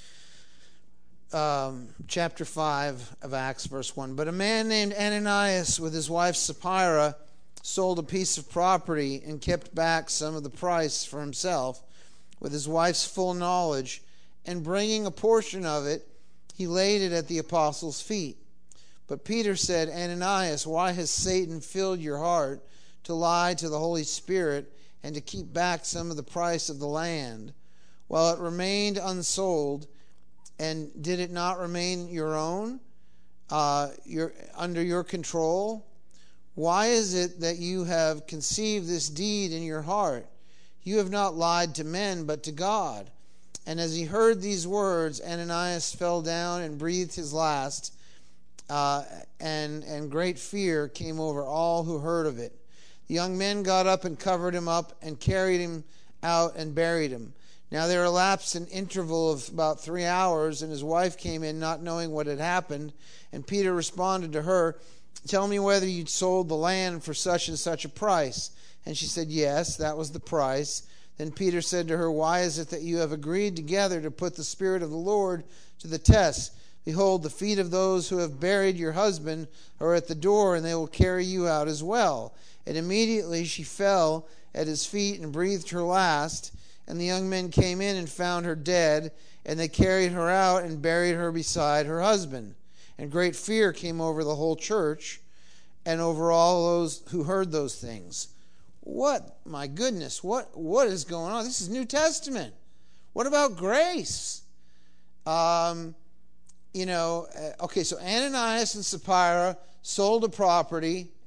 Um, chapter five of Acts, verse one. But a man named Ananias with his wife Sapphira sold a piece of property and kept back some of the price for himself with his wife's full knowledge, and bringing a portion of it, he laid it at the apostles' feet. But Peter said, Ananias, why has Satan filled your heart to lie to the Holy Spirit and to keep back some of the price of the land while it remained unsold? And did it not remain your own, uh, your, under your control? Why is it that you have conceived this deed in your heart? You have not lied to men, but to God. And as he heard these words, Ananias fell down and breathed his last, uh, and, and great fear came over all who heard of it. The young men got up and covered him up and carried him out and buried him. Now there elapsed an interval of about three hours, and his wife came in not knowing what had happened. And Peter responded to her, tell me whether you'd sold the land for such and such a price. And she said, yes, that was the price. Then Peter said to her, why is it that you have agreed together to put the Spirit of the Lord to the test? Behold, the feet of those who have buried your husband are at the door, and they will carry you out as well. And immediately she fell at his feet and breathed her last. And the young men came in and found her dead, and they carried her out and buried her beside her husband. And great fear came over the whole church and over all those who heard those things. What, my goodness, what what is going on? This is New Testament. What about grace? Um, you know, okay, so Ananias and Sapphira sold a property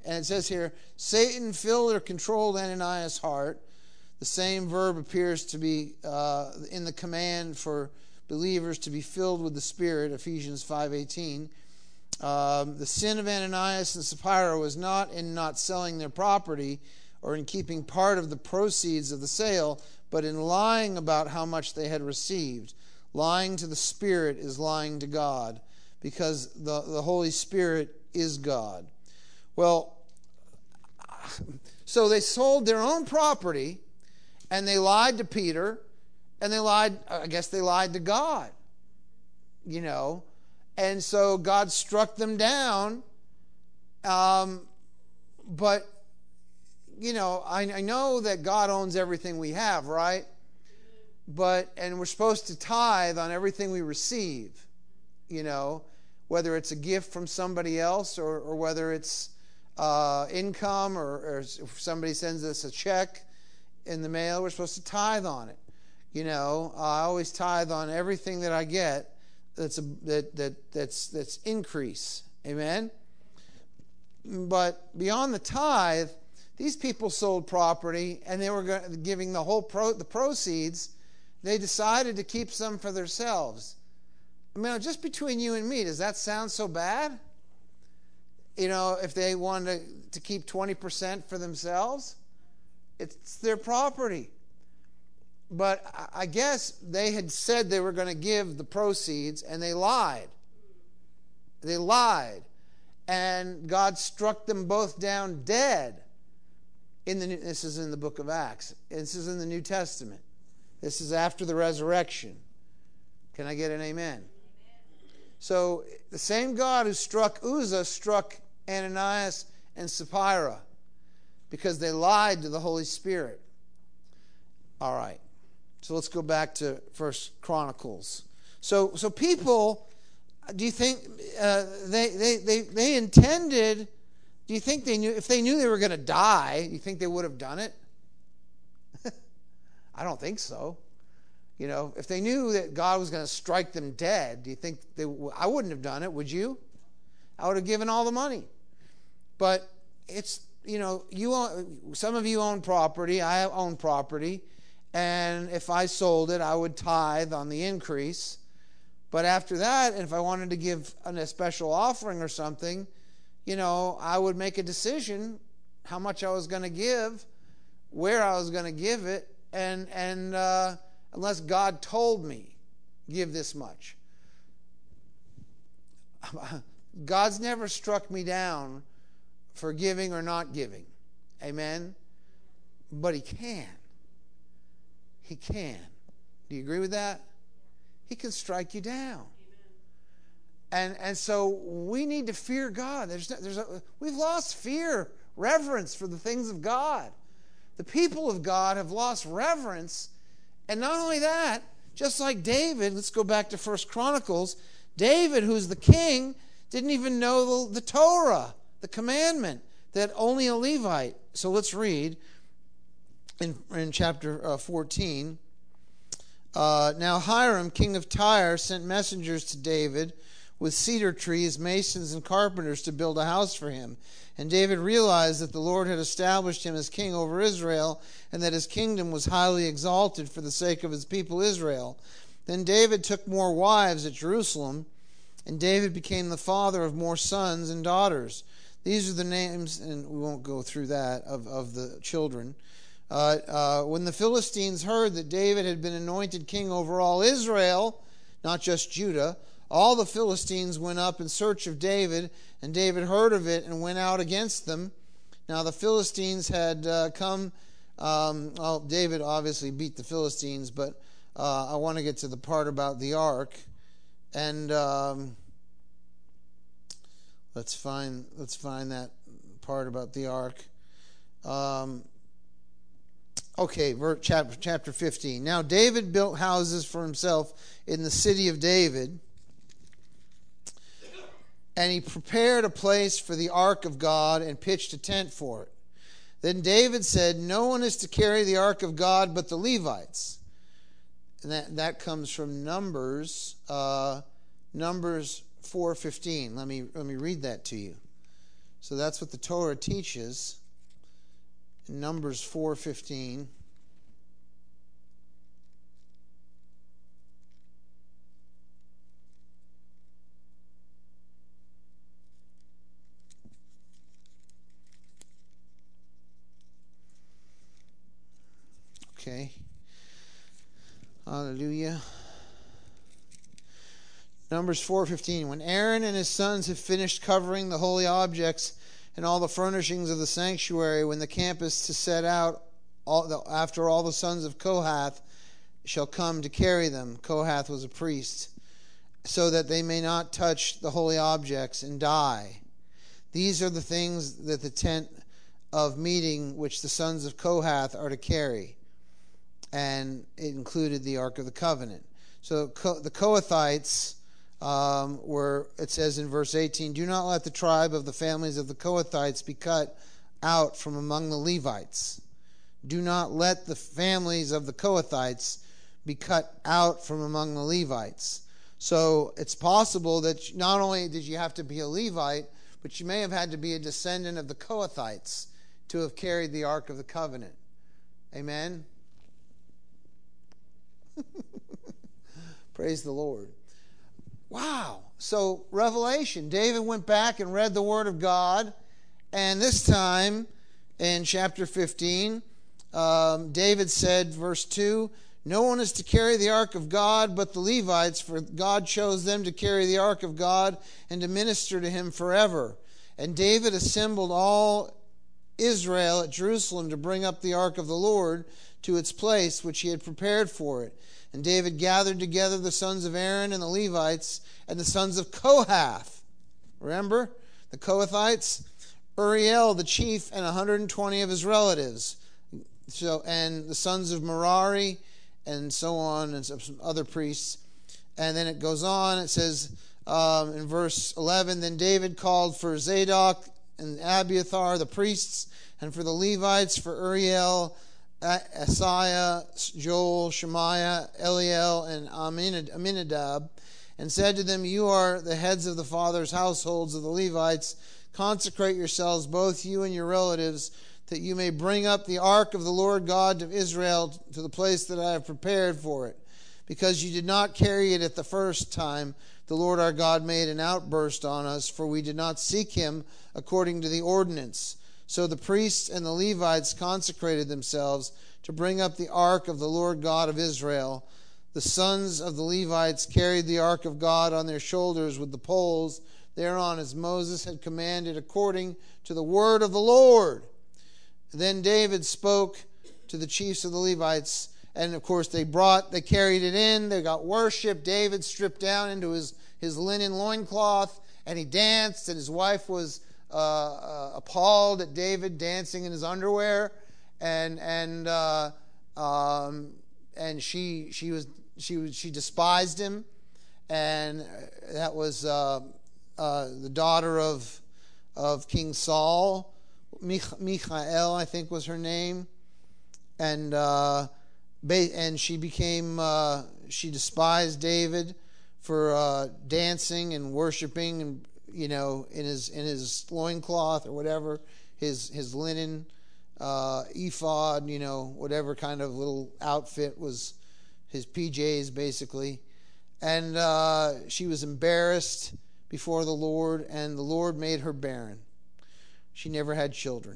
And it says here, Satan filled or controlled Ananias' heart. The same verb appears to be uh, in the command for believers to be filled with the Spirit, Ephesians five eighteen. Um, the sin of Ananias and Sapphira was not in not selling their property or in keeping part of the proceeds of the sale, but in lying about how much they had received. Lying to the Spirit is lying to God, because the, the Holy Spirit is God. Well, so they sold their own property, and they lied to Peter, and they lied, I guess they lied to God, you know. And so God struck them down. Um, but, you know, I, I know that God owns everything we have, right? But, and we're supposed to tithe on everything we receive, you know, whether it's a gift from somebody else or, or whether it's uh, income or, or if somebody sends us a check in the mail, we're supposed to tithe on it. You know, I always tithe on everything that I get. That's a that that that's that's increase, amen. But beyond the tithe, these people sold property, and they were giving the whole pro, the proceeds. They decided to keep some for themselves. I mean, just between you and me, does that sound so bad? You know, if they wanted to, to keep twenty percent for themselves, it's their property. But I guess they had said they were going to give the proceeds, and they lied. They lied. And God struck them both down dead. In the This is in the book of Acts. This is in the New Testament. This is after the resurrection. Can I get an amen? Amen. So the same God who struck Uzzah struck Ananias and Sapphira because they lied to the Holy Spirit. All right. So let's go back to First Chronicles. So, so people, do you think uh, they, they they they intended? Do you think they knew if they knew they were going to die? Do you think they would have done it? I don't think so. You know, if they knew that God was going to strike them dead, do you think they? I wouldn't have done it. Would you? I would have given all the money. But it's you know you own, some of you own property. I own property. And if I sold it, I would tithe on the increase. But after that, if I wanted to give a special offering or something, you know, I would make a decision how much I was going to give, where I was going to give it, and and uh, unless God told me, give this much. God's never struck me down for giving or not giving. Amen? But He can. He can. Do you agree with that? He can strike you down. And and so we need to fear God. There's there's a, we've lost fear, reverence for the things of God. The people of God have lost reverence. And not only that, just like David, let's go back to First Chronicles, David, who's the king, didn't even know the, the Torah, the commandment that only a Levite. So let's read. In, in chapter uh, fourteen, uh, now Hiram, king of Tyre, sent messengers to David with cedar trees, masons, and carpenters to build a house for him. And David realized that the Lord had established him as king over Israel, and that his kingdom was highly exalted for the sake of his people Israel. Then David took more wives at Jerusalem, and David became the father of more sons and daughters. These are the names, and we won't go through that, of, of the children. Uh, uh, when the Philistines heard that David had been anointed king over all Israel, not just Judah, all the Philistines went up in search of David, and David heard of it and went out against them. Now the Philistines had uh, come, um, well, David obviously beat the Philistines, but uh, I want to get to the part about the ark. And um, let's find let's find that part about the ark. Um, Okay, chapter, chapter fifteen. Now David built houses for himself in the city of David, and he prepared a place for the ark of God and pitched a tent for it. Then David said, no one is to carry the ark of God but the Levites. And that, that comes from Numbers, uh, Numbers four fifteen. Let me, let me read that to you. So that's what the Torah teaches in Numbers four fifteen. Okay. Hallelujah. Numbers four fifteen. When Aaron and his sons have finished covering the holy objects and all the furnishings of the sanctuary, when the camp is to set out, all the, after all the sons of Kohath shall come to carry them. Kohath was a priest. So that they may not touch the holy objects and die. These are the things that the tent of meeting which the sons of Kohath are to carry. And it included the Ark of the Covenant. So the Kohathites um, were, it says in verse eighteen, do not let the tribe of the families of the Kohathites be cut out from among the Levites. Do not let the families of the Kohathites be cut out from among the Levites. So it's possible that not only did you have to be a Levite, but you may have had to be a descendant of the Kohathites to have carried the Ark of the Covenant. Amen? Praise the Lord. Wow. So Revelation, David went back and read the Word of God, and this time in chapter fifteen, um, David said, verse two, no one is to carry the ark of God but the Levites, for God chose them to carry the ark of God and to minister to him forever. And David assembled all Israel at Jerusalem to bring up the ark of the Lord to its place which he had prepared for it. And David gathered together the sons of Aaron and the Levites and the sons of Kohath. Remember? The Kohathites? Uriel the chief and one hundred twenty of his relatives. So, and the sons of Merari and so on, and some other priests. And then it goes on. It says um, in verse eleven, then David called for Zadok and Abiathar, the priests, and for the Levites, for Uriel, Asaiah, Joel, Shemaiah, Eliel, and Aminadab, and said to them, you are the heads of the fathers' households of the Levites. Consecrate yourselves, both you and your relatives, that you may bring up the ark of the Lord God of Israel to the place that I have prepared for it. Because you did not carry it at the first time, the Lord our God made an outburst on us, for we did not seek him according to the ordinance. So the priests and the Levites consecrated themselves to bring up the ark of the Lord God of Israel. The sons of the Levites carried the ark of God on their shoulders with the poles thereon, as Moses had commanded, according to the word of the Lord. Then David spoke to the chiefs of the Levites, and of course they brought, they carried it in, they got worship. David stripped down into his, his linen loincloth, and he danced, and his wife was uh, uh, appalled at David dancing in his underwear, and and uh, um, and she she was she was she despised him, and that was uh, uh, the daughter of of King Saul. Mich- Michael, I think, was her name, and uh, ba- and she became uh, she despised David for uh, dancing and worshiping, and you know, in his in his loincloth or whatever, his his linen uh, ephod, you know, whatever kind of little outfit was his P Js basically, and uh, she was embarrassed before the Lord, and the Lord made her barren. She never had children,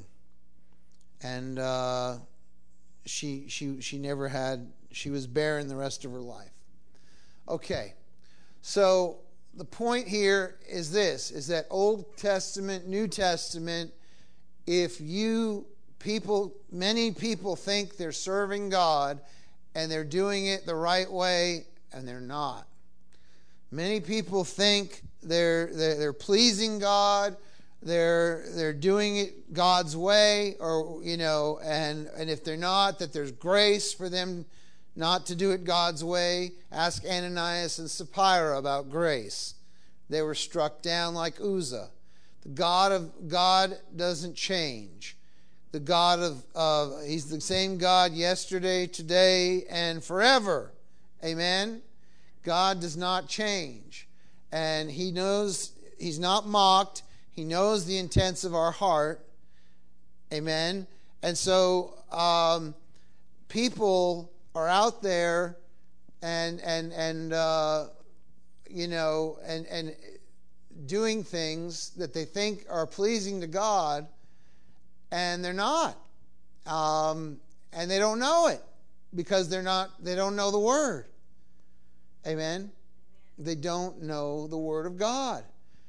and uh, she she she never had. She was barren the rest of her life. Okay, so the point here is this: is that Old Testament, New Testament. If you people, many people think they're serving God, and they're doing it the right way, and they're not. Many people think they're they're, they're pleasing God. They're they're doing it God's way, or you know, and and if they're not, that there's grace for them not to do it God's way. Ask Ananias and Sapphira about grace. They were struck down like Uzzah. The God of God doesn't change. The God of uh, He's the same God yesterday, today, and forever. Amen. God does not change, and He knows He's not mocked. He knows the intents of our heart. Amen. And so um, people are out there and and and uh, you know and and doing things that they think are pleasing to God, and they're not, um, and they don't know it because they're not. They don't know the Word. Amen. They don't know the Word of God,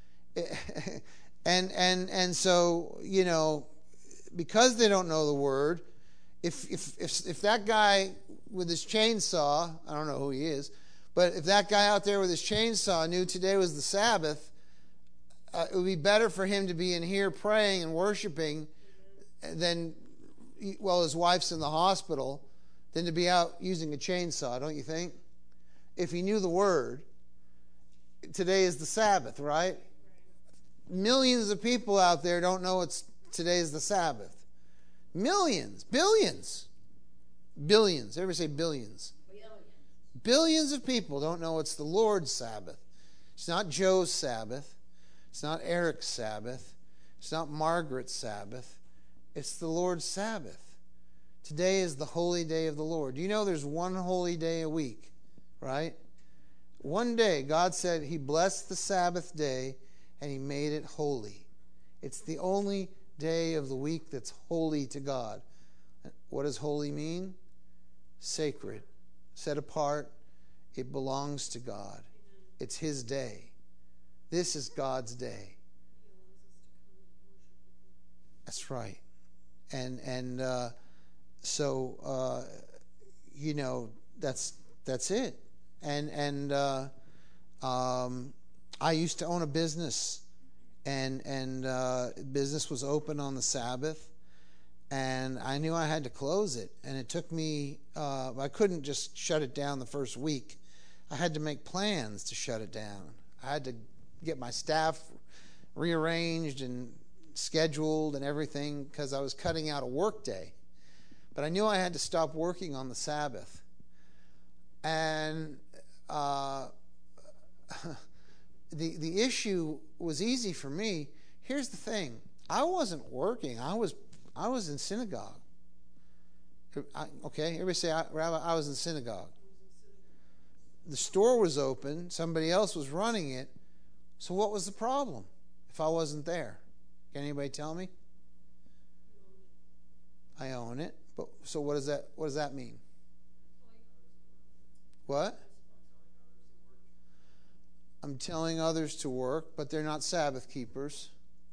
and and and so you know, because they don't know the Word, if if if if that guy with his chainsaw, I don't know who he is, but if that guy out there with his chainsaw knew today was the Sabbath, uh, it would be better for him to be in here praying and worshiping than, well, his wife's in the hospital, than to be out using a chainsaw, don't you think? If he knew the Word, today is the Sabbath, right? Millions of people out there don't know it's today is the Sabbath. Millions, billions. Billions. Everybody say billions. Billions. Billions of people don't know it's the Lord's Sabbath. It's not Joe's Sabbath. It's not Eric's Sabbath. It's not Margaret's Sabbath. It's the Lord's Sabbath. Today is the holy day of the Lord. Do you know there's one holy day a week, right? One day, God said He blessed the Sabbath day and He made it holy. It's the only day of the week that's holy to God. What does holy mean? Sacred, set apart. It belongs to God. It's His day. This is God's day. That's right. And and uh, so uh, you know that's that's it. And and uh, um, I used to own a business, and and uh, business was open on the Sabbath. And I knew I had to close it. And it took me, uh, I couldn't just shut it down the first week. I had to make plans to shut it down. I had to get my staff rearranged and scheduled and everything because I was cutting out a work day. But I knew I had to stop working on the Sabbath. And uh, the, the issue was easy for me. Here's the thing. I wasn't working. I was I was in synagogue. I, okay, everybody say, Rabbi, I was in synagogue. The store was open. Somebody else was running it. So what was the problem if I wasn't there? Can anybody tell me? I own it. But so what does that what does that mean? What? I'm telling others to work, but they're not Sabbath keepers.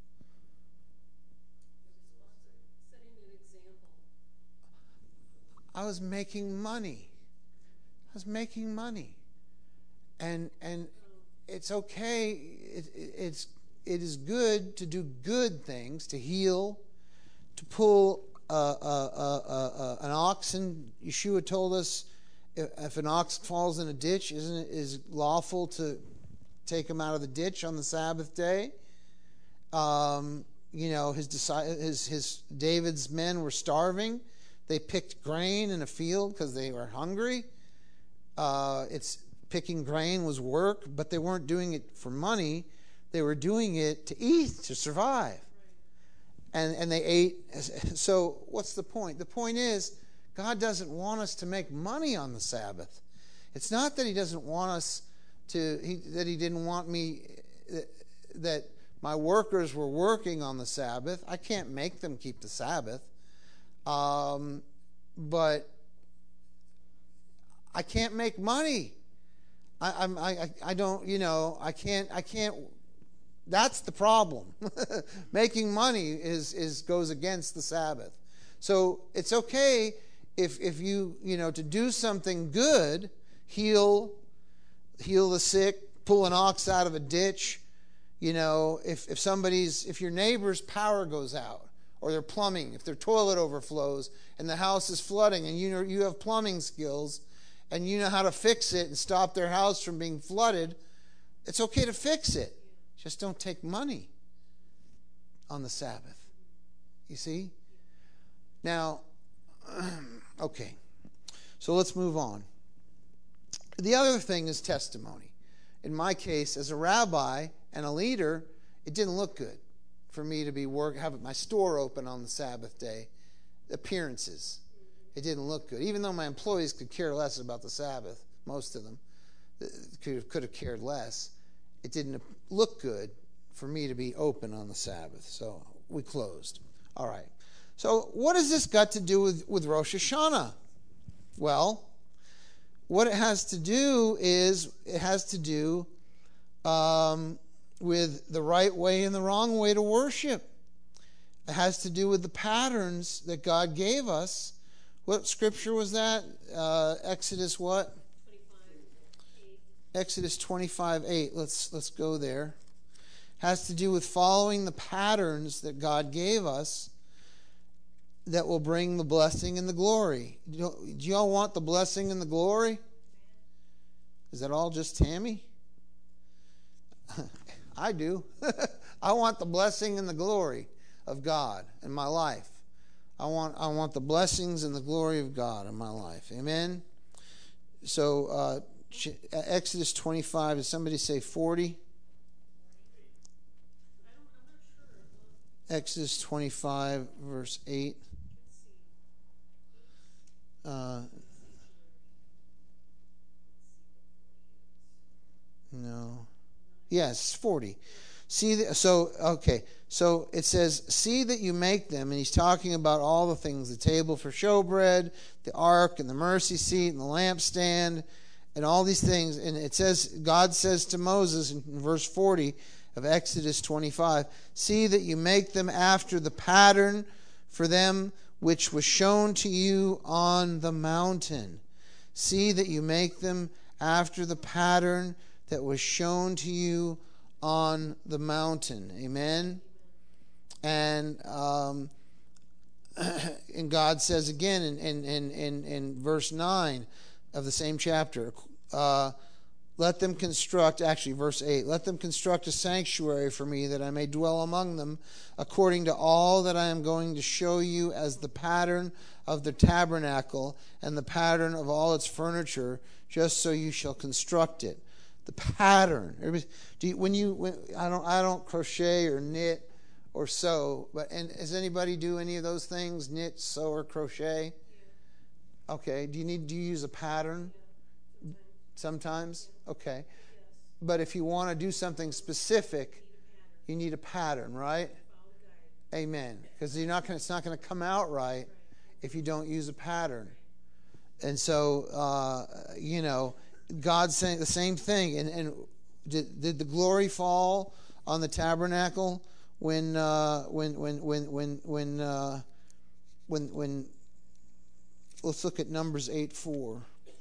I was making money. I was making money, and and it's okay. It, it, it's it is good to do good things, to heal, to pull uh, uh, uh, uh, uh, an oxen. Yeshua told us if, if an ox falls in a ditch, isn't it is lawful to take him out of the ditch on the Sabbath day? Um, you know, his his his David's men were starving. They picked grain in a field because they were hungry. Uh, it's picking grain was work, but they weren't doing it for money. They were doing it to eat, to survive. And and they ate. So what's the point? The point is, God doesn't want us to make money on the Sabbath. It's not that He doesn't want us to, he, that He didn't want me, that my workers were working on the Sabbath. I can't make them keep the Sabbath. Um, but I can't make money. I, I'm, I, I don't, you know, I can't, I can't. That's the problem. Making money is, is goes against the Sabbath. So it's okay if, if you, you know, to do something good, heal, heal the sick, pull an ox out of a ditch. You know, if, if somebody's, if your neighbor's power goes out, or their plumbing, if their toilet overflows and the house is flooding and you know you have plumbing skills and you know how to fix it and stop their house from being flooded, it's okay to fix it. Just don't take money on the Sabbath. You see? Now, okay. So let's move on. The other thing is testimony. In my case, as a rabbi and a leader, it didn't look good. for me to be work have my store open on the Sabbath day. Appearances. It didn't look good. Even though my employees could care less about the Sabbath, most of them could have, could have cared less, it didn't look good for me to be open on the Sabbath. So we closed. All right. So what has this got to do with, with Rosh Hashanah? Well, what it has to do is it has to do um, with the right way and the wrong way to worship. It has to do with the patterns that God gave us. What scripture was that? Uh, Exodus what? Exodus twenty-five eight. Let's let's go there. Has to do with following the patterns that God gave us that will bring the blessing and the glory. Do, you, do y'all want the blessing and the glory? Is that all just Tammy? I do. I want the blessing and the glory of God in my life. I want I want the blessings and the glory of God in my life. Amen? So, uh, Exodus twenty-five, did somebody say forty? Exodus twenty-five, verse eight. Uh, no. Yes, forty. See, the, so, okay. So it says, see that you make them, and he's talking about all the things, the table for showbread, the ark, and the mercy seat, and the lampstand, and all these things. And it says, God says to Moses in verse forty of Exodus twenty-five, see that you make them after the pattern for them which was shown to you on the mountain. See that you make them after the pattern that was shown to you on the mountain. Amen? And um, and God says again in, in, in, in, in verse nine of the same chapter, uh, let them construct, actually verse eight, let them construct a sanctuary for me that I may dwell among them according to all that I am going to show you as the pattern of the tabernacle and the pattern of all its furniture, just so you shall construct it. The pattern. Do you, when you, when, I don't, I don't crochet or knit or sew, but and does anybody do any of those things? Knit, sew, or crochet? Yeah. Okay. Do you need? Do you use a pattern? Yeah. Sometimes. Okay. Yes. But if you want to do something specific, you need a pattern, right? Amen. Because you're not going. It's not going to come out right if you don't use a pattern. And so, uh, you know, God's saying the same thing. And, and did, did the glory fall on the tabernacle when uh, when when when when when uh, when when? Let's look at Numbers eight four.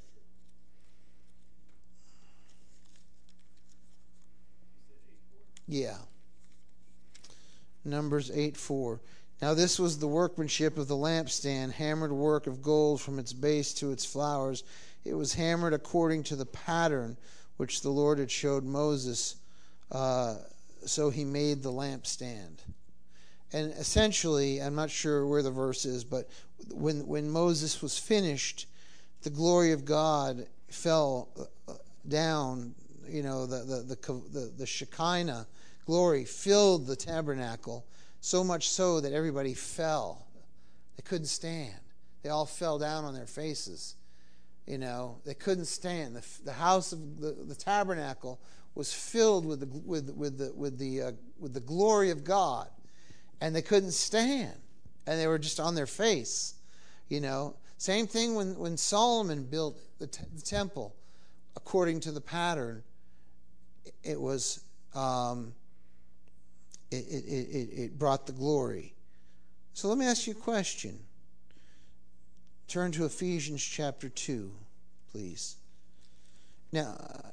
Yeah. Numbers eight four. Now this was the workmanship of the lampstand, hammered work of gold from its base to its flowers. It was hammered according to the pattern which the Lord had showed Moses. Uh, so he made the lampstand. And essentially, I'm not sure where the verse is, but when when Moses was finished, the glory of God fell down. You know, the the the the, the Shekinah glory filled the tabernacle, so much so that everybody fell. They couldn't stand. They all fell down on their faces. You know, they couldn't stand. The, the house of the, the tabernacle was filled with the with with the with the uh, with the glory of God, and they couldn't stand, and they were just on their face. You know, same thing when when Solomon built the, t- the temple according to the pattern. It was um, it, it it it brought the glory. So let me ask you a question. Turn to Ephesians chapter two, please. Now, uh,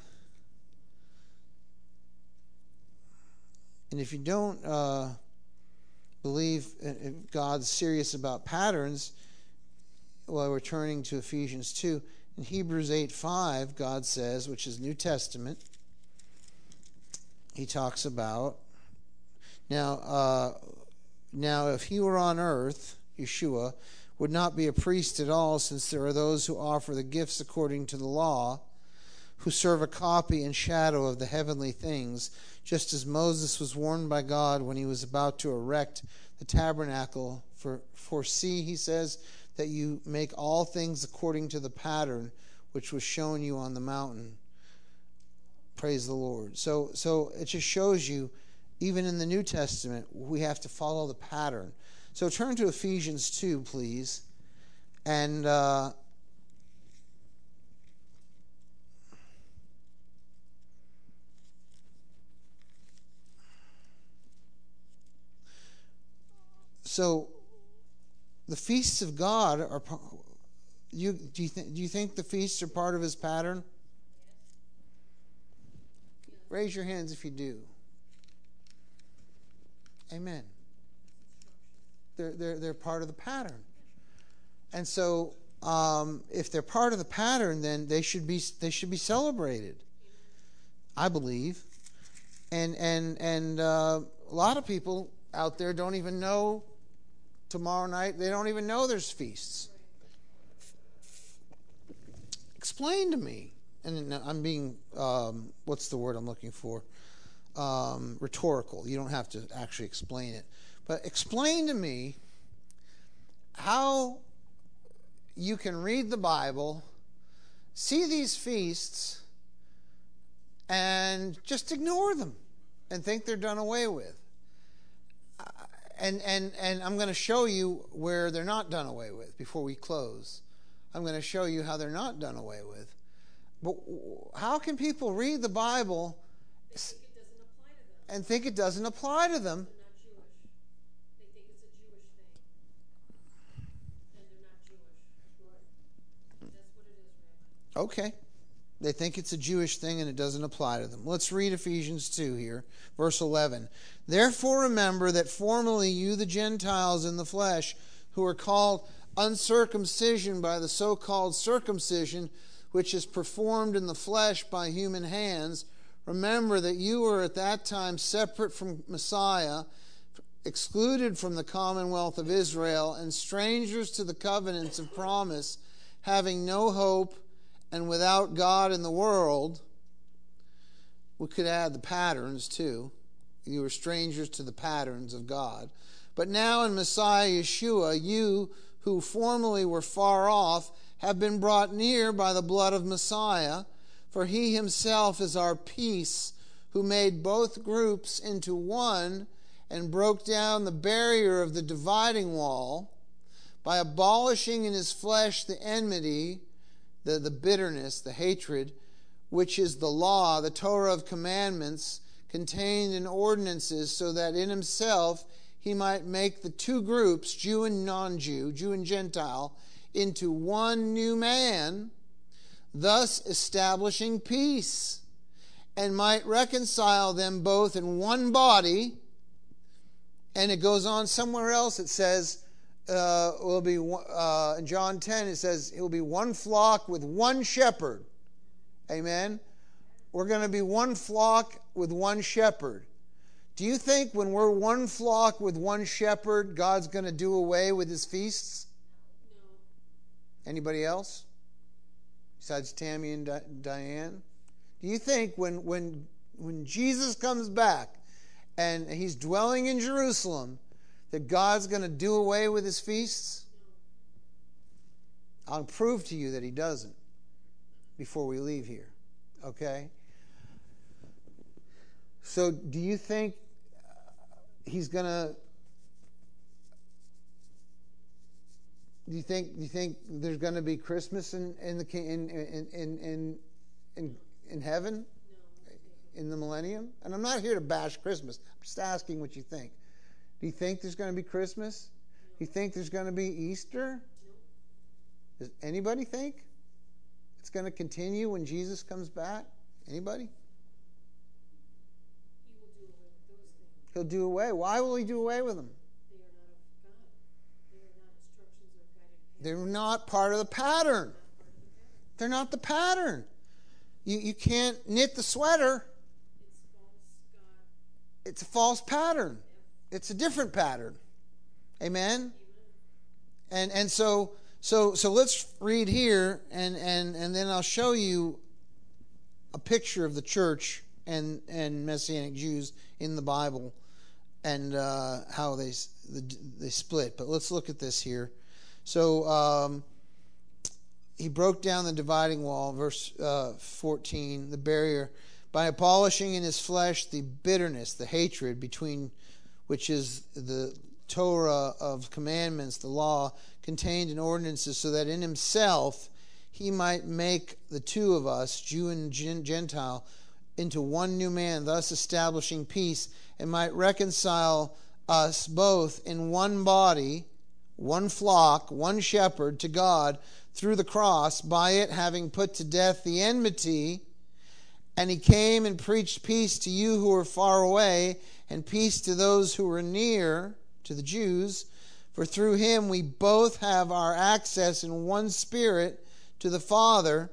and if you don't uh, believe God's serious about patterns, well, we're turning to Ephesians two. In Hebrews eight five, God says, which is New Testament, he talks about, now, uh, now if he were on earth, Yeshua would not be a priest at all, since there are those who offer the gifts according to the law, who serve a copy and shadow of the heavenly things, just as Moses was warned by God when he was about to erect the tabernacle. For, for see, he says, that you make all things according to the pattern which was shown you on the mountain. Praise the Lord. So, so it just shows you, even in the New Testament, we have to follow the pattern. So turn to Ephesians two, please. And uh, so the feasts of God are. You do you think do you think the feasts are part of His pattern? Raise your hands if you do. Amen. They're they're they're part of the pattern, and so um, if they're part of the pattern, then they should be they should be celebrated. I believe, and and and uh, a lot of people out there don't even know tomorrow night. They don't even know there's feasts. Explain to me, and I'm being um, what's the word I'm looking for? Um, rhetorical. You don't have to actually explain it. But explain to me how you can read the Bible, see these feasts, and just ignore them and think they're done away with. Uh, and, and, and I'm going to show you where they're not done away with before we close. I'm going to show you how they're not done away with. But how can people read the Bible and think it doesn't apply to them? Okay. They think it's a Jewish thing and it doesn't apply to them. Let's read Ephesians two here, verse eleven. Therefore remember that formerly you, the Gentiles in the flesh, who are called uncircumcision by the so-called circumcision, which is performed in the flesh by human hands, remember that you were at that time separate from Messiah, excluded from the commonwealth of Israel, and strangers to the covenants of promise, having no hope and without God in the world. We could add the patterns too. You were strangers to the patterns of God. But now in Messiah Yeshua, you who formerly were far off have been brought near by the blood of Messiah. For he himself is our peace, who made both groups into one and broke down the barrier of the dividing wall by abolishing in his flesh the enmity, the, the bitterness, the hatred, which is the law, the Torah of commandments contained in ordinances, so that in himself he might make the two groups, Jew and non-Jew, Jew and Gentile, into one new man, thus establishing peace, and might reconcile them both in one body. And it goes on somewhere else. It says, uh, will be uh, in John ten. It says it will be one flock with one shepherd. Amen. We're going to be one flock with one shepherd. Do you think when we're one flock with one shepherd, God's going to do away with his feasts? No. Anybody else? Besides Tammy and Di- Diane? Do you think when, when, when Jesus comes back and he's dwelling in Jerusalem, that God's going to do away with his feasts? I'll prove to you that he doesn't before we leave here. Okay? So do you think he's going to... Do you think? Do you think there's going to be Christmas in in the in in in in in heaven, in the millennium? And I'm not here to bash Christmas. I'm just asking what you think. Do you think there's going to be Christmas? Do you think there's going to be Easter? Does anybody think it's going to continue when Jesus comes back? Anybody? He'll do away. Why will he do away with them? They're not part of the pattern. They're not the pattern. You you can't knit the sweater. It's a false pattern. It's a different pattern. Amen? And and so so so let's read here and, and, and then I'll show you a picture of the church and, and Messianic Jews in the Bible, and uh, how they they split. But let's look at this here. So um, he broke down the dividing wall, verse uh, fourteen, the barrier, by abolishing in his flesh the bitterness, the hatred between, which is the Torah of commandments, the law contained in ordinances, so that in himself he might make the two of us, Jew and Gentile, into one new man, thus establishing peace, and might reconcile us both in one body, one flock, one shepherd to God through the cross, by it having put to death the enmity. And he came and preached peace to you who are far away, and peace to those who are near, to the Jews. For through him we both have our access in one spirit to the Father.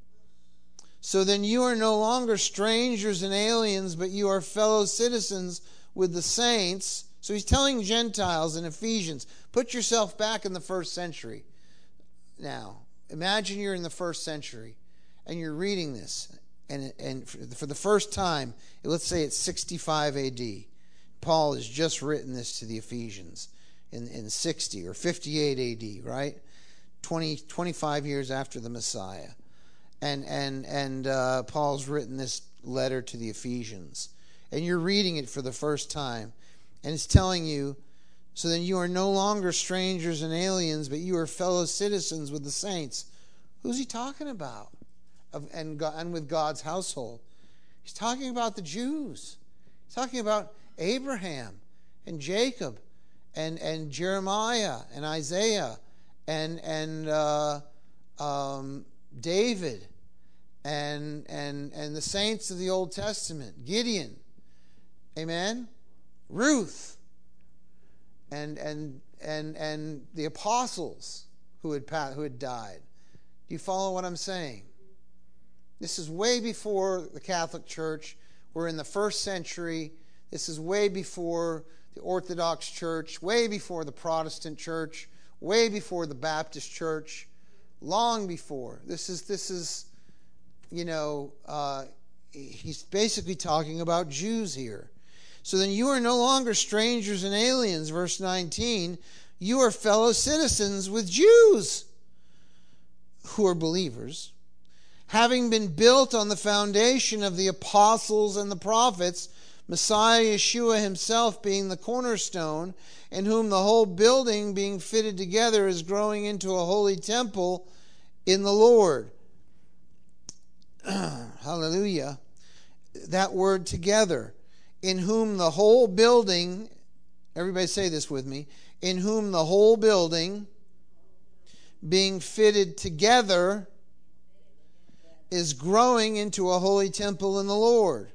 So then you are no longer strangers and aliens, but you are fellow citizens with the saints. So he's telling Gentiles in Ephesians, put yourself back in the first century. Now, imagine you're in the first century and you're reading this. And, and for the first time, let's say it's sixty-five A D, Paul has just written this to the Ephesians in, in sixty or fifty-eight A D, right? twenty, twenty-five years after the Messiah. And and and uh, Paul's written this letter to the Ephesians. And you're reading it for the first time. And it's telling you, so then you are no longer strangers and aliens, but you are fellow citizens with the saints. Who's he talking about? Of, and, God, and with God's household. He's talking about the Jews. He's talking about Abraham and Jacob and, and Jeremiah and Isaiah and and uh, um, David and and and the saints of the Old Testament, Gideon, amen, Ruth, and and and and the apostles who had who had died. Do you follow what I'm saying? This is way before the Catholic Church. We're in the first century. This is way before the Orthodox Church, way before the Protestant Church, way before the Baptist Church, long before. This is, this is, you know, uh, he's basically talking about Jews here. So then you are no longer strangers and aliens, verse nineteen. You are fellow citizens with Jews who are believers, having been built on the foundation of the apostles and the prophets, Messiah Yeshua himself being the cornerstone, in whom the whole building being fitted together is growing into a holy temple in the Lord. Hallelujah. That word together. In whom the whole building, everybody say this with me, in whom the whole building being fitted together is growing into a holy temple in the Lord.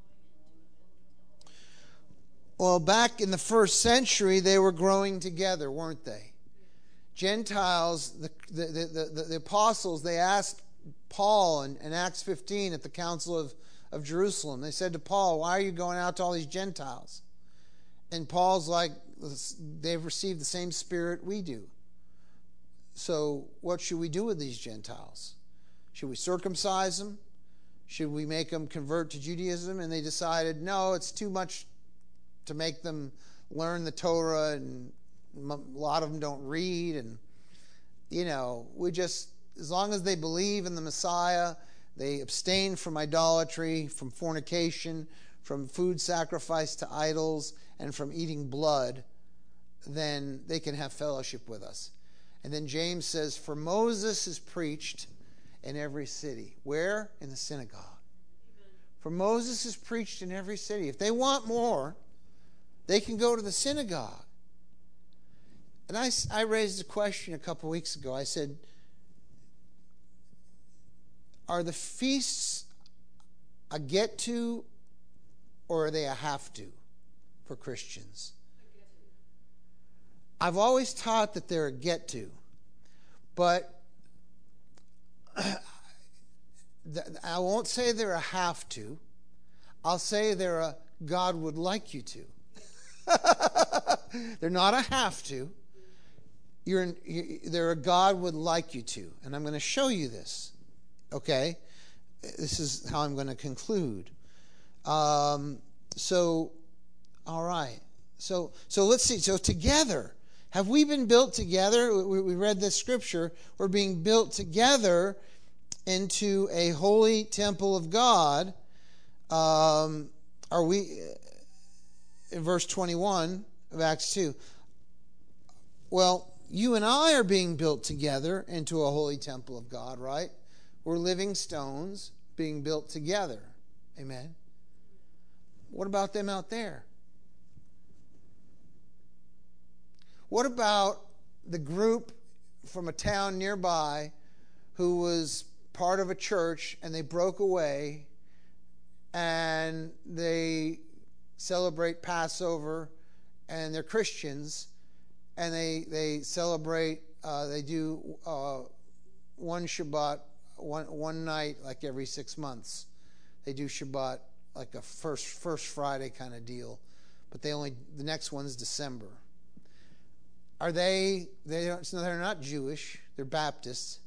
Well, back in the first century, they were growing together, weren't they? Gentiles, the the the, the, the apostles, they asked Paul in, in Acts fifteen at the Council of, of Jerusalem. They said to Paul, why are you going out to all these Gentiles? And Paul's like, they've received the same spirit we do. So what should we do with these Gentiles? Should we circumcise them? Should we make them convert to Judaism? And they decided, no, it's too much to make them learn the Torah, and a lot of them don't read. And, you know, we just, as long as they believe in the Messiah, they abstain from idolatry, from fornication, from food sacrificed to idols, and from eating blood, then they can have fellowship with us. And then James says, for Moses is preached in every city. Where? In the synagogue. Amen. For Moses is preached in every city. If they want more, they can go to the synagogue. And I, I raised a question a couple weeks ago. I said, are the feasts a get to, or are they a have to for Christians? I've always taught that they're a get to, but I won't say they're a have to. I'll say they're a God would like you to. They're not a have to. You're, they're a God would like you to. And I'm going to show you this. Okay? this is how I'm going to conclude. Um, so, all right. So, so let's see. So together, have we been built together? We, we read this scripture. We're being built together into a holy temple of God. Um, are we, in verse twenty-one of Acts two, well, you and I are being built together into a holy temple of God, right? We're living stones being built together. Amen. What about them out there? What about the group from a town nearby who was part of a church and they broke away and they celebrate Passover and they're Christians and they they celebrate, uh, they do uh, one Shabbat, one one night like every six months. They do Shabbat like a first first Friday kind of deal, but they only the next one's December. Are they? They don't. No, they're not Jewish. They're Baptists.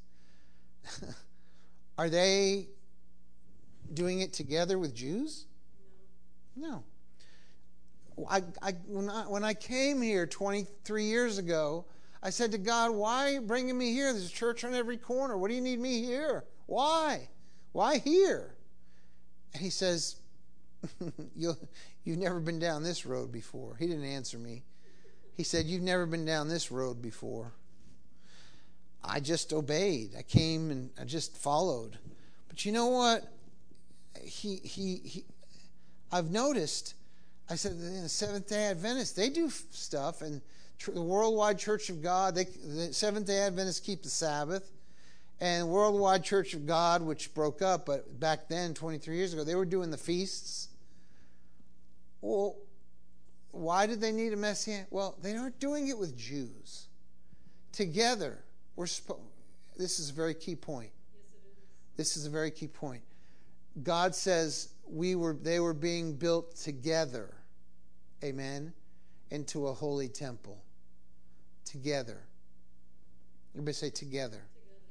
Are they doing it together with Jews? No. I, I, when I when I came here twenty-three years ago, I said to God, "Why are you bringing me here? There's a church on every corner. What do you need me here? Why? Why here?" And He says, you "You've never been down this road before." He didn't answer me. He said, "You've never been down this road before." I just obeyed. I came and I just followed. But you know what? He, he, he I've noticed, I said, in the Seventh-day Adventists, they do stuff. And the Worldwide Church of God, they, the Seventh-day Adventists keep the Sabbath. And Worldwide Church of God, which broke up, but back then, twenty-three years ago, they were doing the feasts. Well, why did they need a Messiah? Well, they aren't doing it with Jews. Together, we're supposed. This is a very key point. Yes, it is. This is a very key point. God says we were. They were being built together. Amen. Into a holy temple. Together. Everybody say together.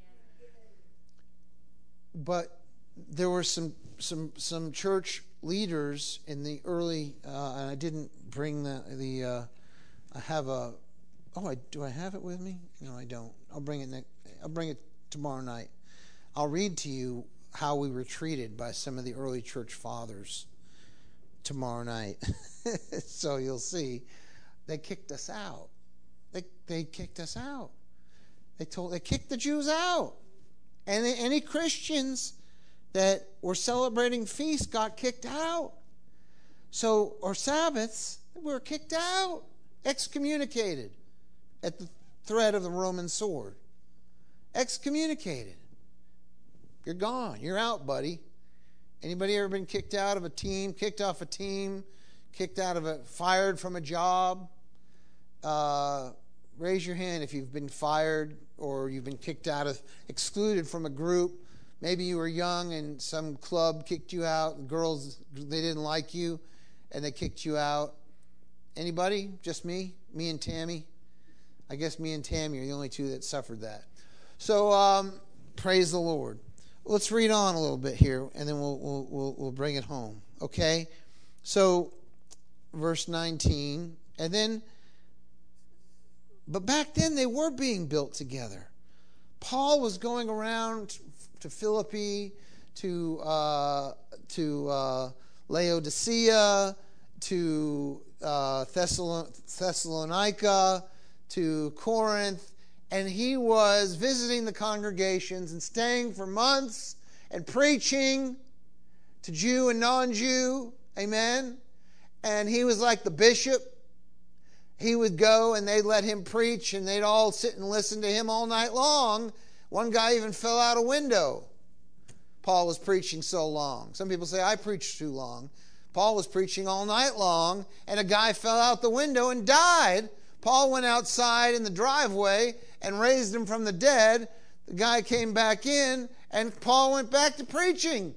But there were some some some church leaders in the early, uh, and I didn't bring the the. Uh, I have a. Oh, I do. I have it with me? No, I don't. I'll bring it. Next, I'll bring it tomorrow night. I'll read to you how we were treated by some of the early church fathers tomorrow night. So you'll see, they kicked us out. They they kicked us out. They told they kicked the Jews out. And any Christians that were celebrating feasts got kicked out. So, or Sabbaths, we were kicked out, excommunicated at the threat of the Roman sword. Excommunicated. You're gone. You're out, buddy. Anybody ever been kicked out of a team, kicked off a team, kicked out of a, fired from a job? Uh, raise your hand if you've been fired or you've been kicked out of, excluded from a group. Maybe you were young and some club kicked you out. The girls, they didn't like you and they kicked you out. Anybody? Just me? Me and Tammy? I guess me and Tammy are the only two that suffered that. So, um, praise the Lord. Let's read on a little bit here and then we'll, we'll, we'll, we'll bring it home. Okay? So, verse nineteen. And then, but back then they were being built together. Paul was going around to Philippi, to uh, to uh, Laodicea, to uh, Thessalonica, to Corinth, and he was visiting the congregations and staying for months and preaching to Jew and non-Jew. Amen. And he was like the bishop. He would go and they'd let him preach and they'd all sit and listen to him all night long. One guy even fell out a window. Paul was preaching so long. Some people say, I preached too long. Paul was preaching all night long and a guy fell out the window and died. Paul went outside in the driveway and raised him from the dead. The guy came back in and Paul went back to preaching.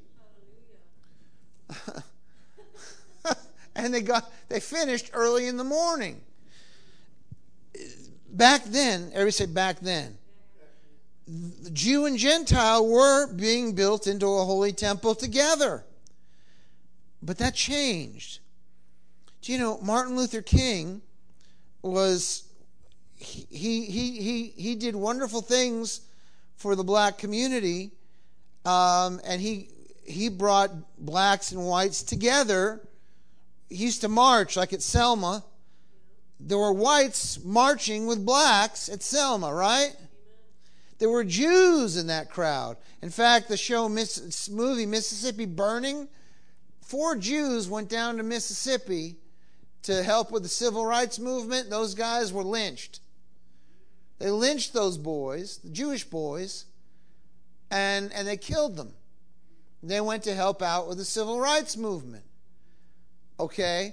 And they got they finished early in the morning. Back then, everybody say back then. the Jew and Gentile were being built into a holy temple together. But that changed. Do you know, Martin Luther King was, he, he, he, he did wonderful things for the black community, um, and he, he brought blacks and whites together. He used to march, like at Selma. There were whites marching with blacks at Selma, right? There were Jews in that crowd. In fact, the show, Miss, movie Mississippi Burning, four Jews went down to Mississippi to help with the civil rights movement. Those guys were lynched. They lynched those boys, the Jewish boys, and, and they killed them. They went to help out with the civil rights movement. Okay?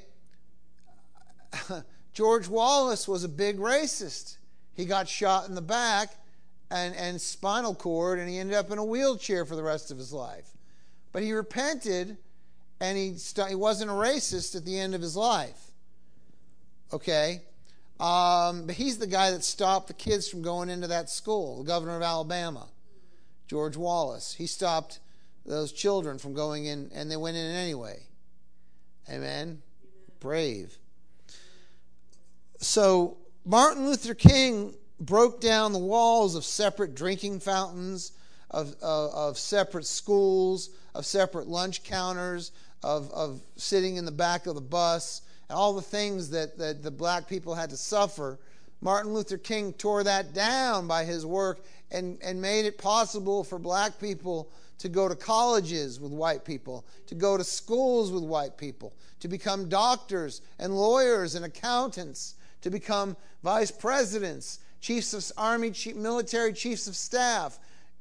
George Wallace was a big racist. He got shot in the back and, and spinal cord, and he ended up in a wheelchair for the rest of his life. But he repented, and he, st- he wasn't a racist at the end of his life. Okay? Um, but he's the guy that stopped the kids from going into that school, the governor of Alabama, George Wallace. He stopped those children from going in, and they went in anyway. Amen? Amen. Brave. So Martin Luther King broke down the walls of separate drinking fountains, of, of, of separate schools, of separate lunch counters, of, of sitting in the back of the bus, and all the things that, that the black people had to suffer. Martin Luther King tore that down by his work and, and made it possible for black people to go to colleges with white people, to go to schools with white people, to become doctors and lawyers and accountants, to become vice presidents, chiefs of army, chief, military chiefs of staff,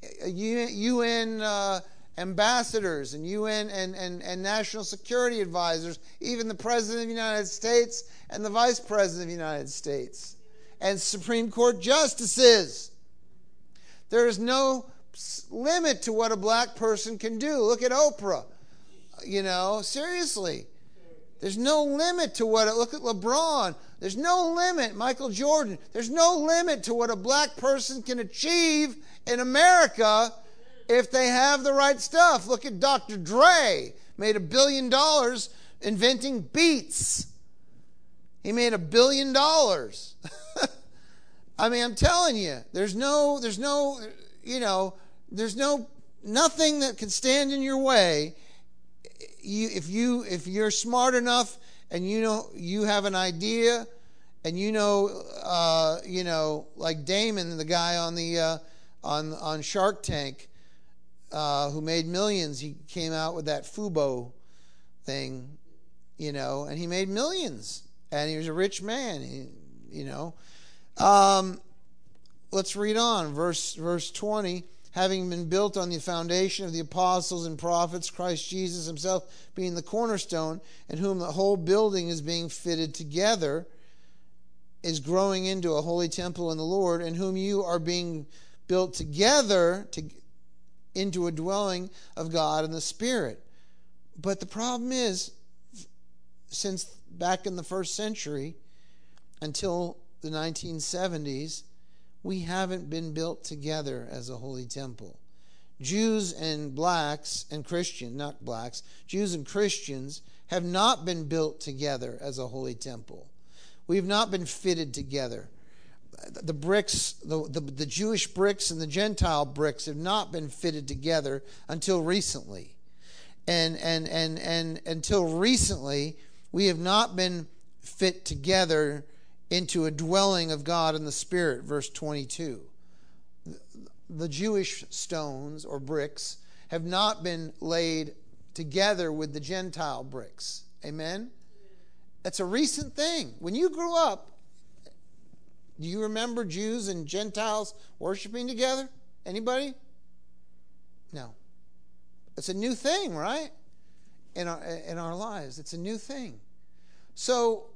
U N uh, ambassadors, and U N and, and, and national security advisors, even the President of the United States and the Vice President of the United States, and Supreme Court justices. There is no limit to what a black person can do. Look at Oprah. You know, seriously. There's no limit to what, look at LeBron. There's no limit, Michael Jordan. There's no limit to what a black person can achieve in America if they have the right stuff. Look at Doctor Dre. Made a billion dollars inventing beats. He made a billion dollars. I mean, I'm telling you, there's no, there's no, you know, there's no, nothing that can stand in your way. You, if you, if you're smart enough and you know you have an idea, and you know, uh, you know, like Damon, the guy on the uh, on on Shark Tank, uh, who made millions. He came out with that Fubo thing, you know, and he made millions, and he was a rich man, he, you know. Um, let's read on, verse verse twenty. Having been built on the foundation of the apostles and prophets, Christ Jesus himself being the cornerstone, in whom the whole building is being fitted together, is growing into a holy temple in the Lord, in whom you are being built together to, into a dwelling of God in the Spirit. But the problem is, since back in the first century until the nineteen seventies, we haven't been built together as a holy temple. Jews and blacks and Christians, not blacks, Jews and Christians have not been built together as a holy temple. We've not been fitted together. The bricks, the, the, the Jewish bricks and the Gentile bricks have not been fitted together until recently. And, and, and, and until recently, we have not been fit together into a dwelling of God in the Spirit, verse twenty-two. The Jewish stones or bricks have not been laid together with the Gentile bricks. Amen? That's a recent thing. When you grew up, do you remember Jews and Gentiles worshiping together? Anybody? No. It's a new thing, right? In our, in our lives. It's a new thing. So,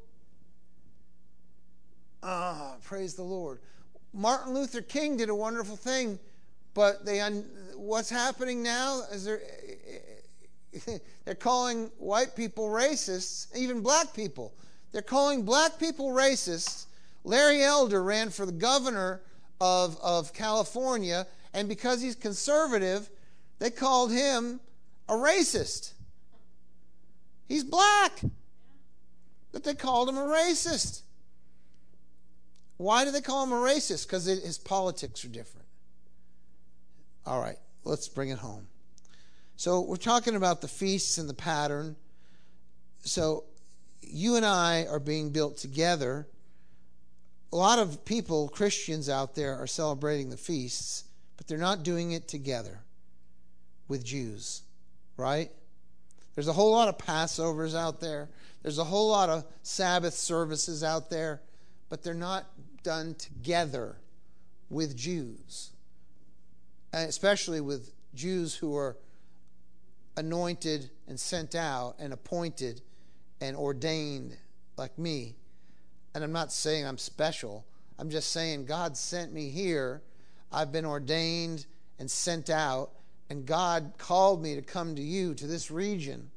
ah, praise the Lord. Martin Luther King did a wonderful thing, but they un, what's happening now is they're, they're calling white people racists, even black people. They're calling black people racists. Larry Elder ran for the governor of, of California, And because he's conservative, they called him a racist. He's black, but they called him a racist. Why do they call him a racist? Because his politics are different. All right, let's bring it home. So we're talking about the feasts and the pattern. So you and I are being built together. A lot of people, Christians out there, are celebrating the feasts, but they're not doing it together with Jews, right? There's a whole lot of Passovers out there. There's a whole lot of Sabbath services out there, but they're not done together with Jews, and especially with Jews who are anointed and sent out and appointed and ordained like me. And I'm not saying I'm special. I'm just saying God sent me here. I've been ordained and sent out, and God called me to come to you, to this region.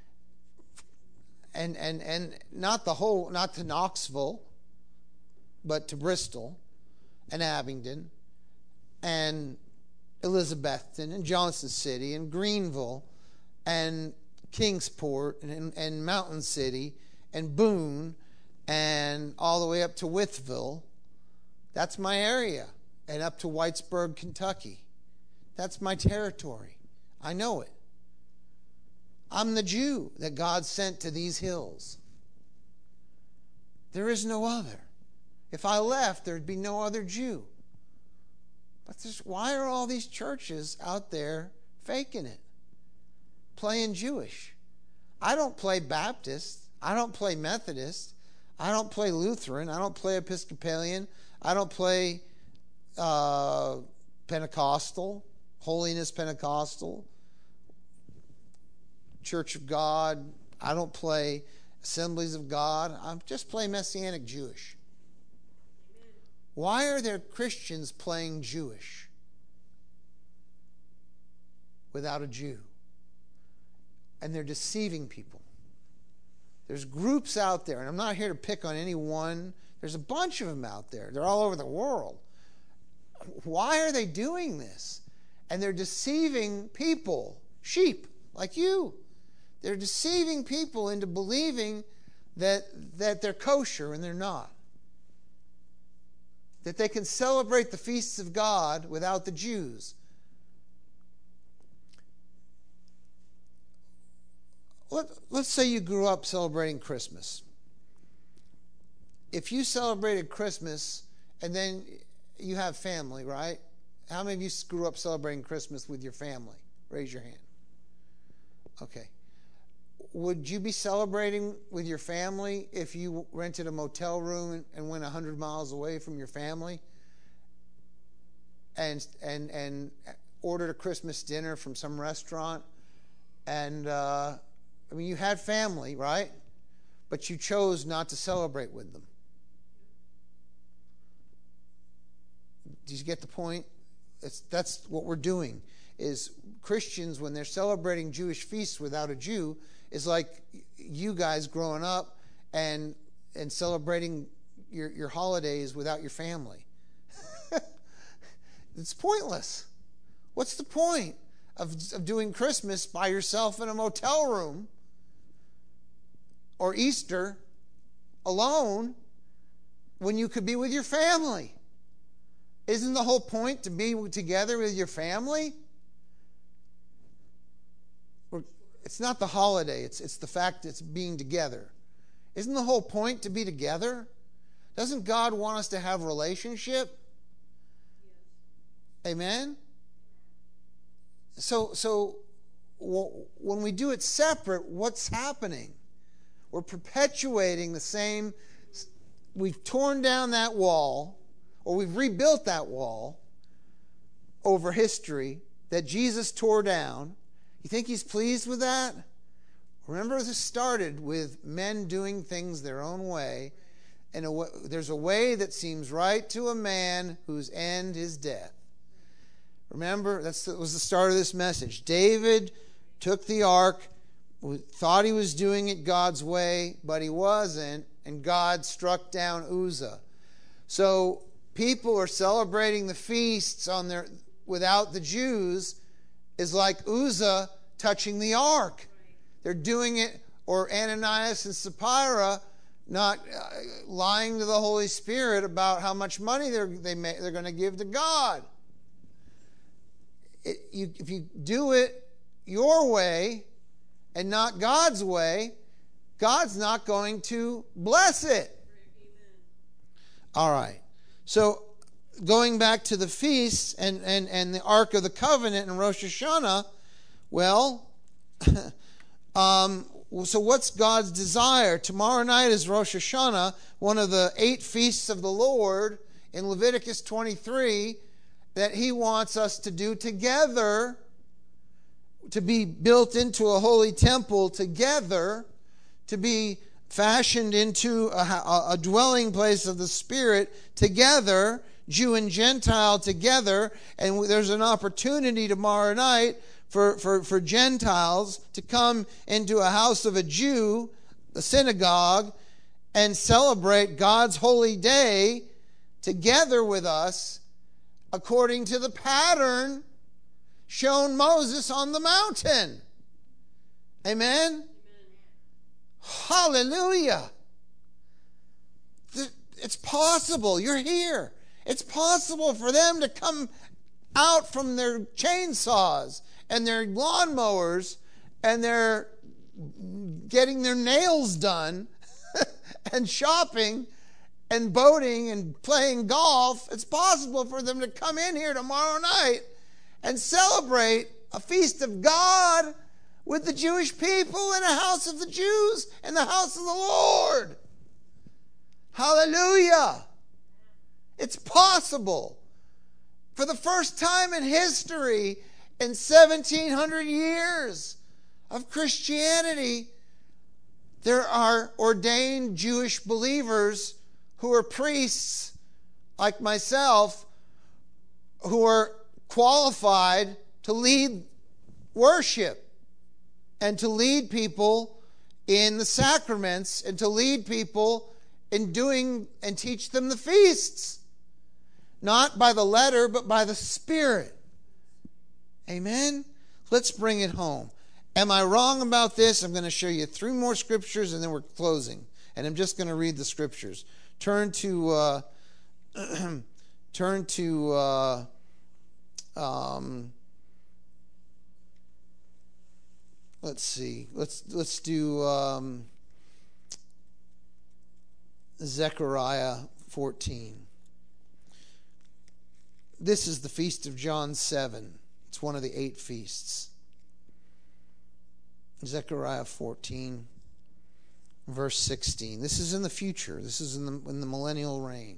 And and and not the whole, not to Knoxville, but to Bristol and Abingdon and Elizabethton and Johnson City and Greenville and Kingsport and, and, and Mountain City and Boone and all the way up to Wytheville. That's my area. And up to Whitesburg, Kentucky. That's my territory. I know it. I'm the Jew that God sent to these hills. There is no other. If I left, there'd be no other Jew. But there's, why are all these churches out there faking it? Playing Jewish. I don't play Baptist. I don't play Methodist. I don't play Lutheran. I don't play Episcopalian. I don't play uh, Pentecostal, Holiness Pentecostal, Church of God. I don't play Assemblies of God. I just play Messianic Jewish. Why are there Christians playing Jewish without a Jew? And they're deceiving people. There's groups out there, and I'm not here to pick on any one. There's a bunch of them out there. They're all over the world. Why are they doing this? And they're deceiving people, sheep like you. They're deceiving people into believing that, that they're kosher, and they're not. That they can celebrate the feasts of God without the Jews. Let, let's say you grew up celebrating Christmas. If you celebrated Christmas and then you have family, right? How many of you grew up celebrating Christmas with your family? Raise your hand. Okay. Would you be celebrating with your family if you rented a motel room and went one hundred miles away from your family and and and ordered a Christmas dinner from some restaurant? And, uh, I mean, you had family, right? But you chose not to celebrate with them. Do you get the point? It's, that's what we're doing. Is Christians, when they're celebrating Jewish feasts without a Jew, is like you guys growing up and and celebrating your, your holidays without your family. It's pointless. What's the point of, of doing Christmas by yourself in a motel room or Easter alone when you could be with your family? Isn't the whole point to be together with your family? It's not the holiday. It's, it's the fact it's being together. Isn't the whole point to be together? Doesn't God want us to have a relationship? Yes. Amen? So, so w- when we do it separate, what's happening? We're perpetuating the same. We've torn down that wall, or we've rebuilt that wall over history that Jesus tore down. You think he's pleased with that? Remember, this started with men doing things their own way. And a way, there's a way that seems right to a man whose end is death. Remember, that's, that was the start of this message. David took the ark, thought he was doing it God's way, but he wasn't, and God struck down Uzzah. So people are celebrating the feasts on their without the Jews is like Uzzah touching the ark. They're doing it, or Ananias and Sapphira not uh, lying to the Holy Spirit about how much money they're they may, they're going to give to God. It, you, if you do it your way and not God's way, God's not going to bless it. All right. So going back to the feasts and, and, and the Ark of the Covenant and Rosh Hashanah, well, um, so what's God's desire? Tomorrow night is Rosh Hashanah, one of the eight feasts of the Lord in Leviticus twenty-three that he wants us to do together, to be built into a holy temple together, to be fashioned into a, a dwelling place of the Spirit together, Jew and Gentile together. And there's an opportunity tomorrow night for, for, for Gentiles to come into a house of a Jew, the synagogue, and celebrate God's holy day together with us according to the pattern shown Moses on the mountain. Amen? Hallelujah. It's possible. You're here. It's possible for them to come out from their chainsaws and their lawnmowers and their getting their nails done and shopping and boating and playing golf. It's possible for them to come in here tomorrow night and celebrate a feast of God with the Jewish people in a house of the Jews and the house of the Lord. Hallelujah. It's possible. For the first time in history, in seventeen hundred years of Christianity, there are ordained Jewish believers who are priests like myself, who are qualified to lead worship and to lead people in the sacraments and to lead people in doing and teach them the feasts. Not by the letter, but by the Spirit. Amen? Let's bring it home. Am I wrong about this? I'm going to show you three more scriptures and then we're closing. And I'm just going to read the scriptures. Turn to, uh, turn to, uh, um, let's see. Let's, let's do, um, Zechariah fourteen. This is the feast of John seven. It's one of the eight feasts. Zechariah fourteen, verse sixteen. This is in the future. This is in the, in the millennial reign.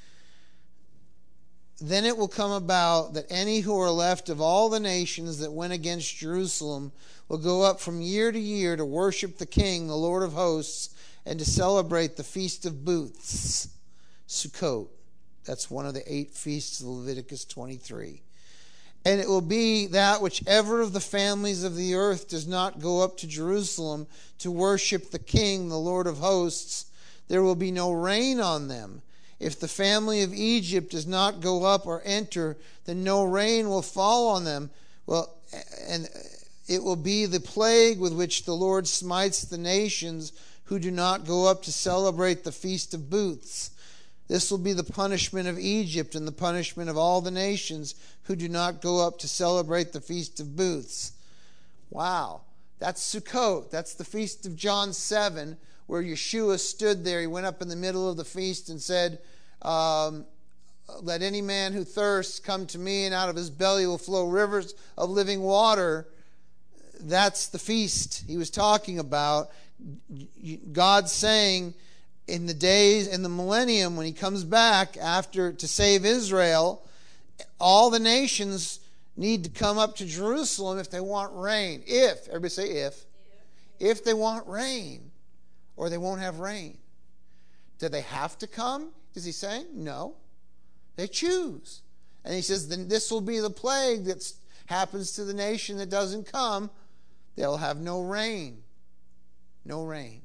Then it will come about that any who are left of all the nations that went against Jerusalem will go up from year to year to worship the King, the Lord of hosts, and to celebrate the Feast of Booths, Sukkot. That's one of the eight feasts of Leviticus twenty-three. And it will be that whichever of the families of the earth does not go up to Jerusalem to worship the King, the Lord of hosts, there will be no rain on them. If the family of Egypt does not go up or enter, then no rain will fall on them. Well, and it will be the plague with which the Lord smites the nations who do not go up to celebrate the Feast of Booths. This will be the punishment of Egypt and the punishment of all the nations who do not go up to celebrate the Feast of Booths. Wow. That's Sukkot. That's the Feast of John seven, where Yeshua stood there. He went up in the middle of the feast and said, um, let any man who thirsts come to me, and out of his belly will flow rivers of living water. That's the feast he was talking about. God's saying, in the days, in the millennium, when he comes back after to save Israel, all the nations need to come up to Jerusalem if they want rain. If, everybody say if. If they want rain, or they won't have rain. Do they have to come? Is he saying? No. They choose. And he says, then this will be the plague that happens to the nation that doesn't come. They'll have no rain. No rain.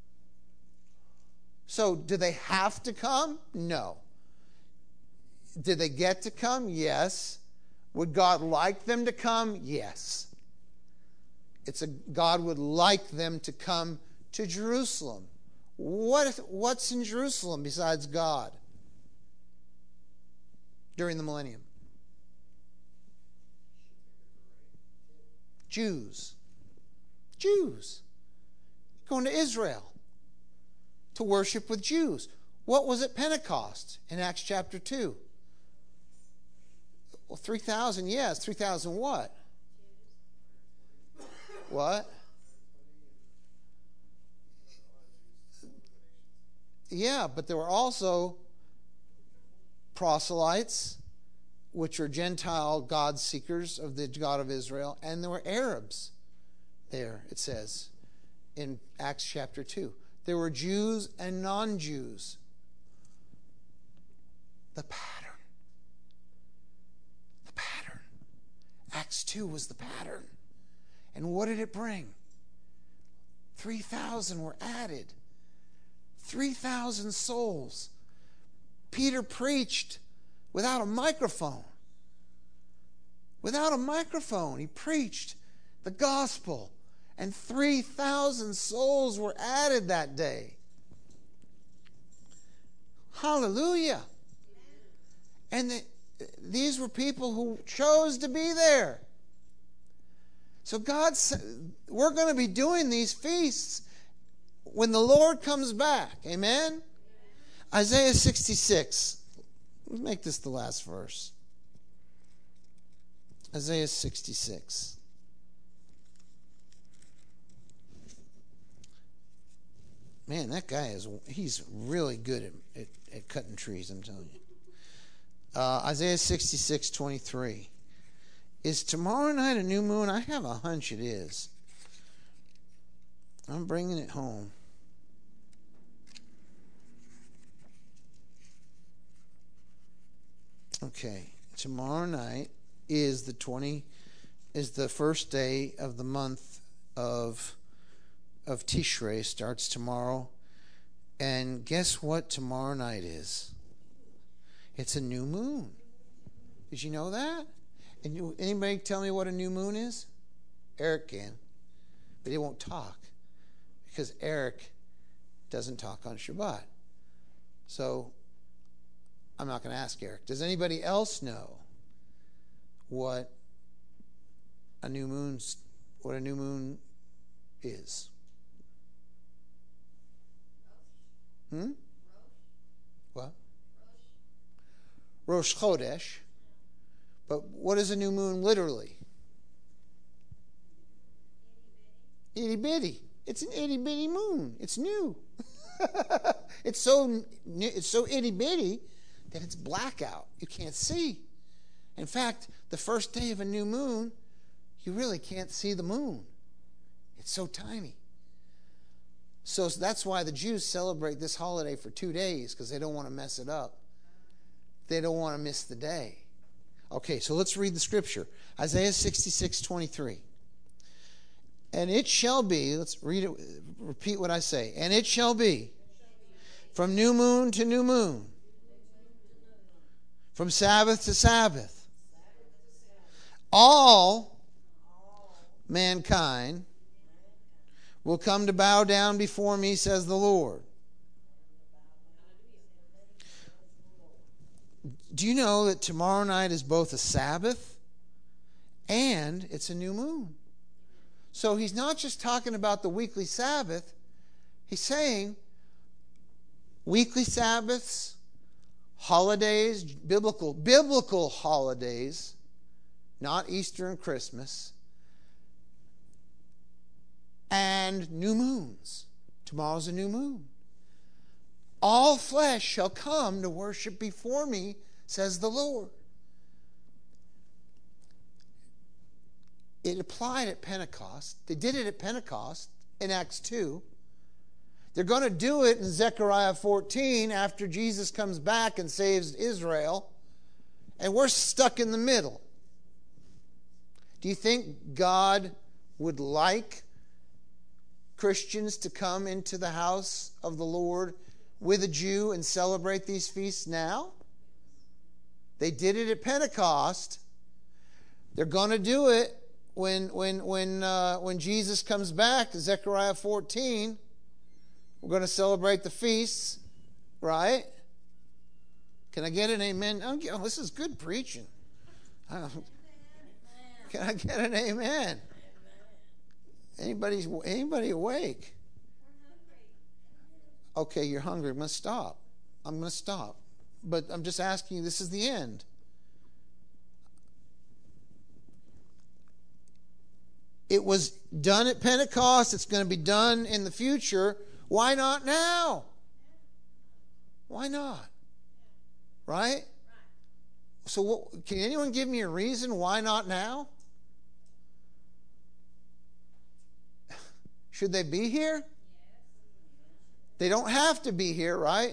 So, do they have to come? No. Did they get to come? Yes. Would God like them to come? Yes. It's a God would like them to come to Jerusalem. What, what's in Jerusalem besides God during the millennium? Jews. Jews. Going to Israel to worship with Jews. What was at Pentecost in Acts chapter two? Well, three thousand, yes. three thousand what? What? Yeah, but there were also proselytes, which are Gentile God seekers of the God of Israel, and there were Arabs there, it says, in Acts chapter two. There were Jews and non-Jews. The pattern. The pattern. Acts two was the pattern. And what did it bring? three thousand were added. three thousand souls. Peter preached without a microphone. Without a microphone, he preached the gospel. And three thousand souls were added that day. Hallelujah. And the, these were people who chose to be there. So God said, we're going to be doing these feasts when the Lord comes back. Amen? Isaiah sixty-six. Let's make this the last verse. Isaiah sixty-six. Man, that guy is, he's really good at, at, at cutting trees, I'm telling you. Uh, Isaiah sixty-six, twenty-three. Is tomorrow night a new moon? I have a hunch it is. I'm bringing it home. Okay, tomorrow night is the twenty is the first day of the month of of Tishrei. Starts tomorrow, and guess what tomorrow night is? It's a new moon. Did you know that? And you, anybody tell me what a new moon is? Eric can, but he won't talk because Eric doesn't talk on Shabbat. So I'm not going to ask Eric. Does anybody else know what a new moon's what a new moon is? Hmm? What? Rosh Chodesh. But what is a new moon literally? Itty bitty. It's an itty bitty moon. It's new. It's so it's so itty bitty that it's blackout. You can't see. In fact, the first day of a new moon, you really can't see the moon. It's so tiny. So that's why the Jews celebrate this holiday for two days, because they don't want to mess it up. They don't want to miss the day. Okay, so let's read the scripture. Isaiah sixty-six, twenty-three. And it shall be, let's read it, repeat what I say. And it shall be, from new moon to new moon, from Sabbath to Sabbath, all mankind will come to bow down before me, says the Lord. Do you know that tomorrow night is both a Sabbath and it's a new moon? So he's not just talking about the weekly Sabbath. He's saying weekly Sabbaths, holidays, biblical, biblical holidays, not Easter and Christmas, and new moons. Tomorrow's a new moon. All flesh shall come to worship before me, says the Lord. It applied at Pentecost. They did it at Pentecost in Acts two. They're going to do it in Zechariah fourteen after Jesus comes back and saves Israel. And we're stuck in the middle. Do you think God would like Christians to come into the house of the Lord with a Jew and celebrate these feasts now? They did it at Pentecost, They're going to do it when when when uh, when Jesus comes back. Zechariah fourteen. We're going to celebrate the feasts, right? Can I get an amen? Oh, this is good preaching. Can I get an amen? Anybody anybody awake? Okay, you're hungry. I'm going to stop. I'm going to stop. But I'm just asking you, this is the end. It was done at Pentecost. It's going to be done in the future. Why not now? Why not? Right? So what, can anyone give me a reason why not now? Should they be here? They don't have to be here, right?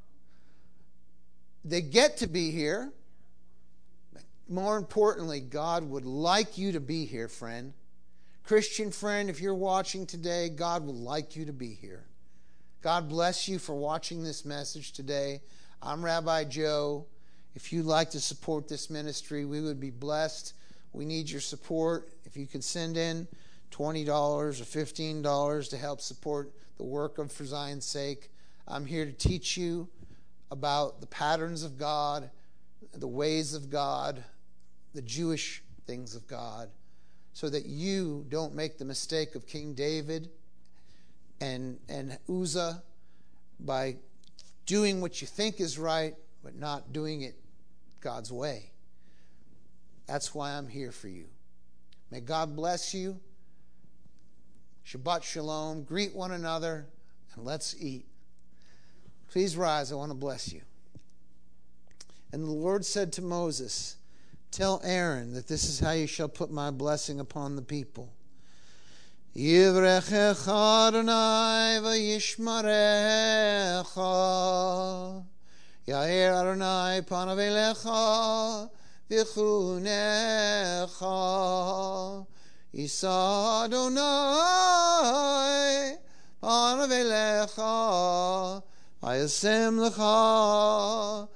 They get to be here. More importantly, God would like you to be here, friend. Christian friend, if you're watching today, God would like you to be here. God bless you for watching this message today. I'm Rabbi Joe. If you'd like to support this ministry, we would be blessed. We need your support. If you could send in twenty dollars or fifteen dollars to help support the work of For Zion's Sake. I'm here to teach you about the patterns of God, the ways of God, the Jewish things of God, so that you don't make the mistake of King David and, and Uzzah by doing what you think is right, but not doing it God's way. That's why I'm here for you. May God bless you. Shabbat shalom. Greet one another, and let's eat. Please rise. I want to bless you. And the Lord said to Moses, tell Aaron that this is how you shall put my blessing upon the people. Yivrechecha Adonai v'yishmarecha. Yair Adonai panav elecha v'chunecha. Yisa Adonai panav elecha v'yasem lecha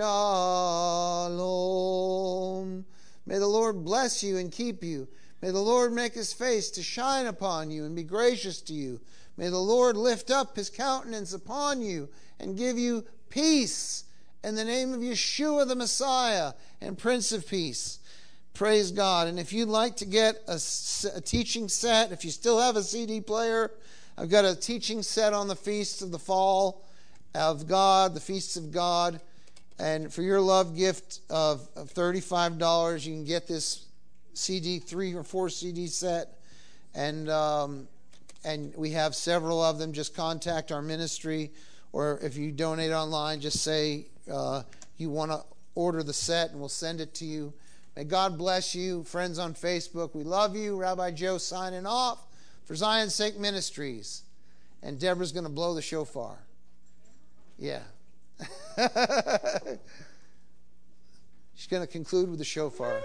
shalom. May the Lord bless you and keep you. May the Lord make his face to shine upon you and be gracious to you. May the Lord lift up his countenance upon you and give you peace in the name of Yeshua the Messiah and Prince of Peace. Praise God. And if you'd like to get a, a teaching set, if you still have a C D player, I've got a teaching set on the feasts of the fall of God, the feasts of God. And for your love gift of, of thirty-five dollars, you can get this C D, three or four C D set. And um, and we have several of them. Just contact our ministry. Or if you donate online, just say uh, you want to order the set and we'll send it to you. May God bless you. Friends on Facebook, we love you. Rabbi Joe signing off for Zion's Sake Ministries. And Deborah's going to blow the shofar. Yeah. She's going to conclude with the shofar.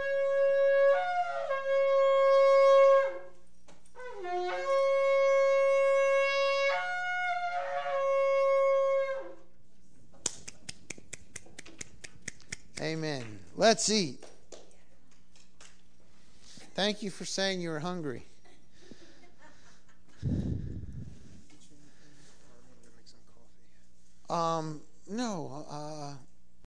Amen. Let's eat. Thank you for saying you were hungry. Um, no, uh,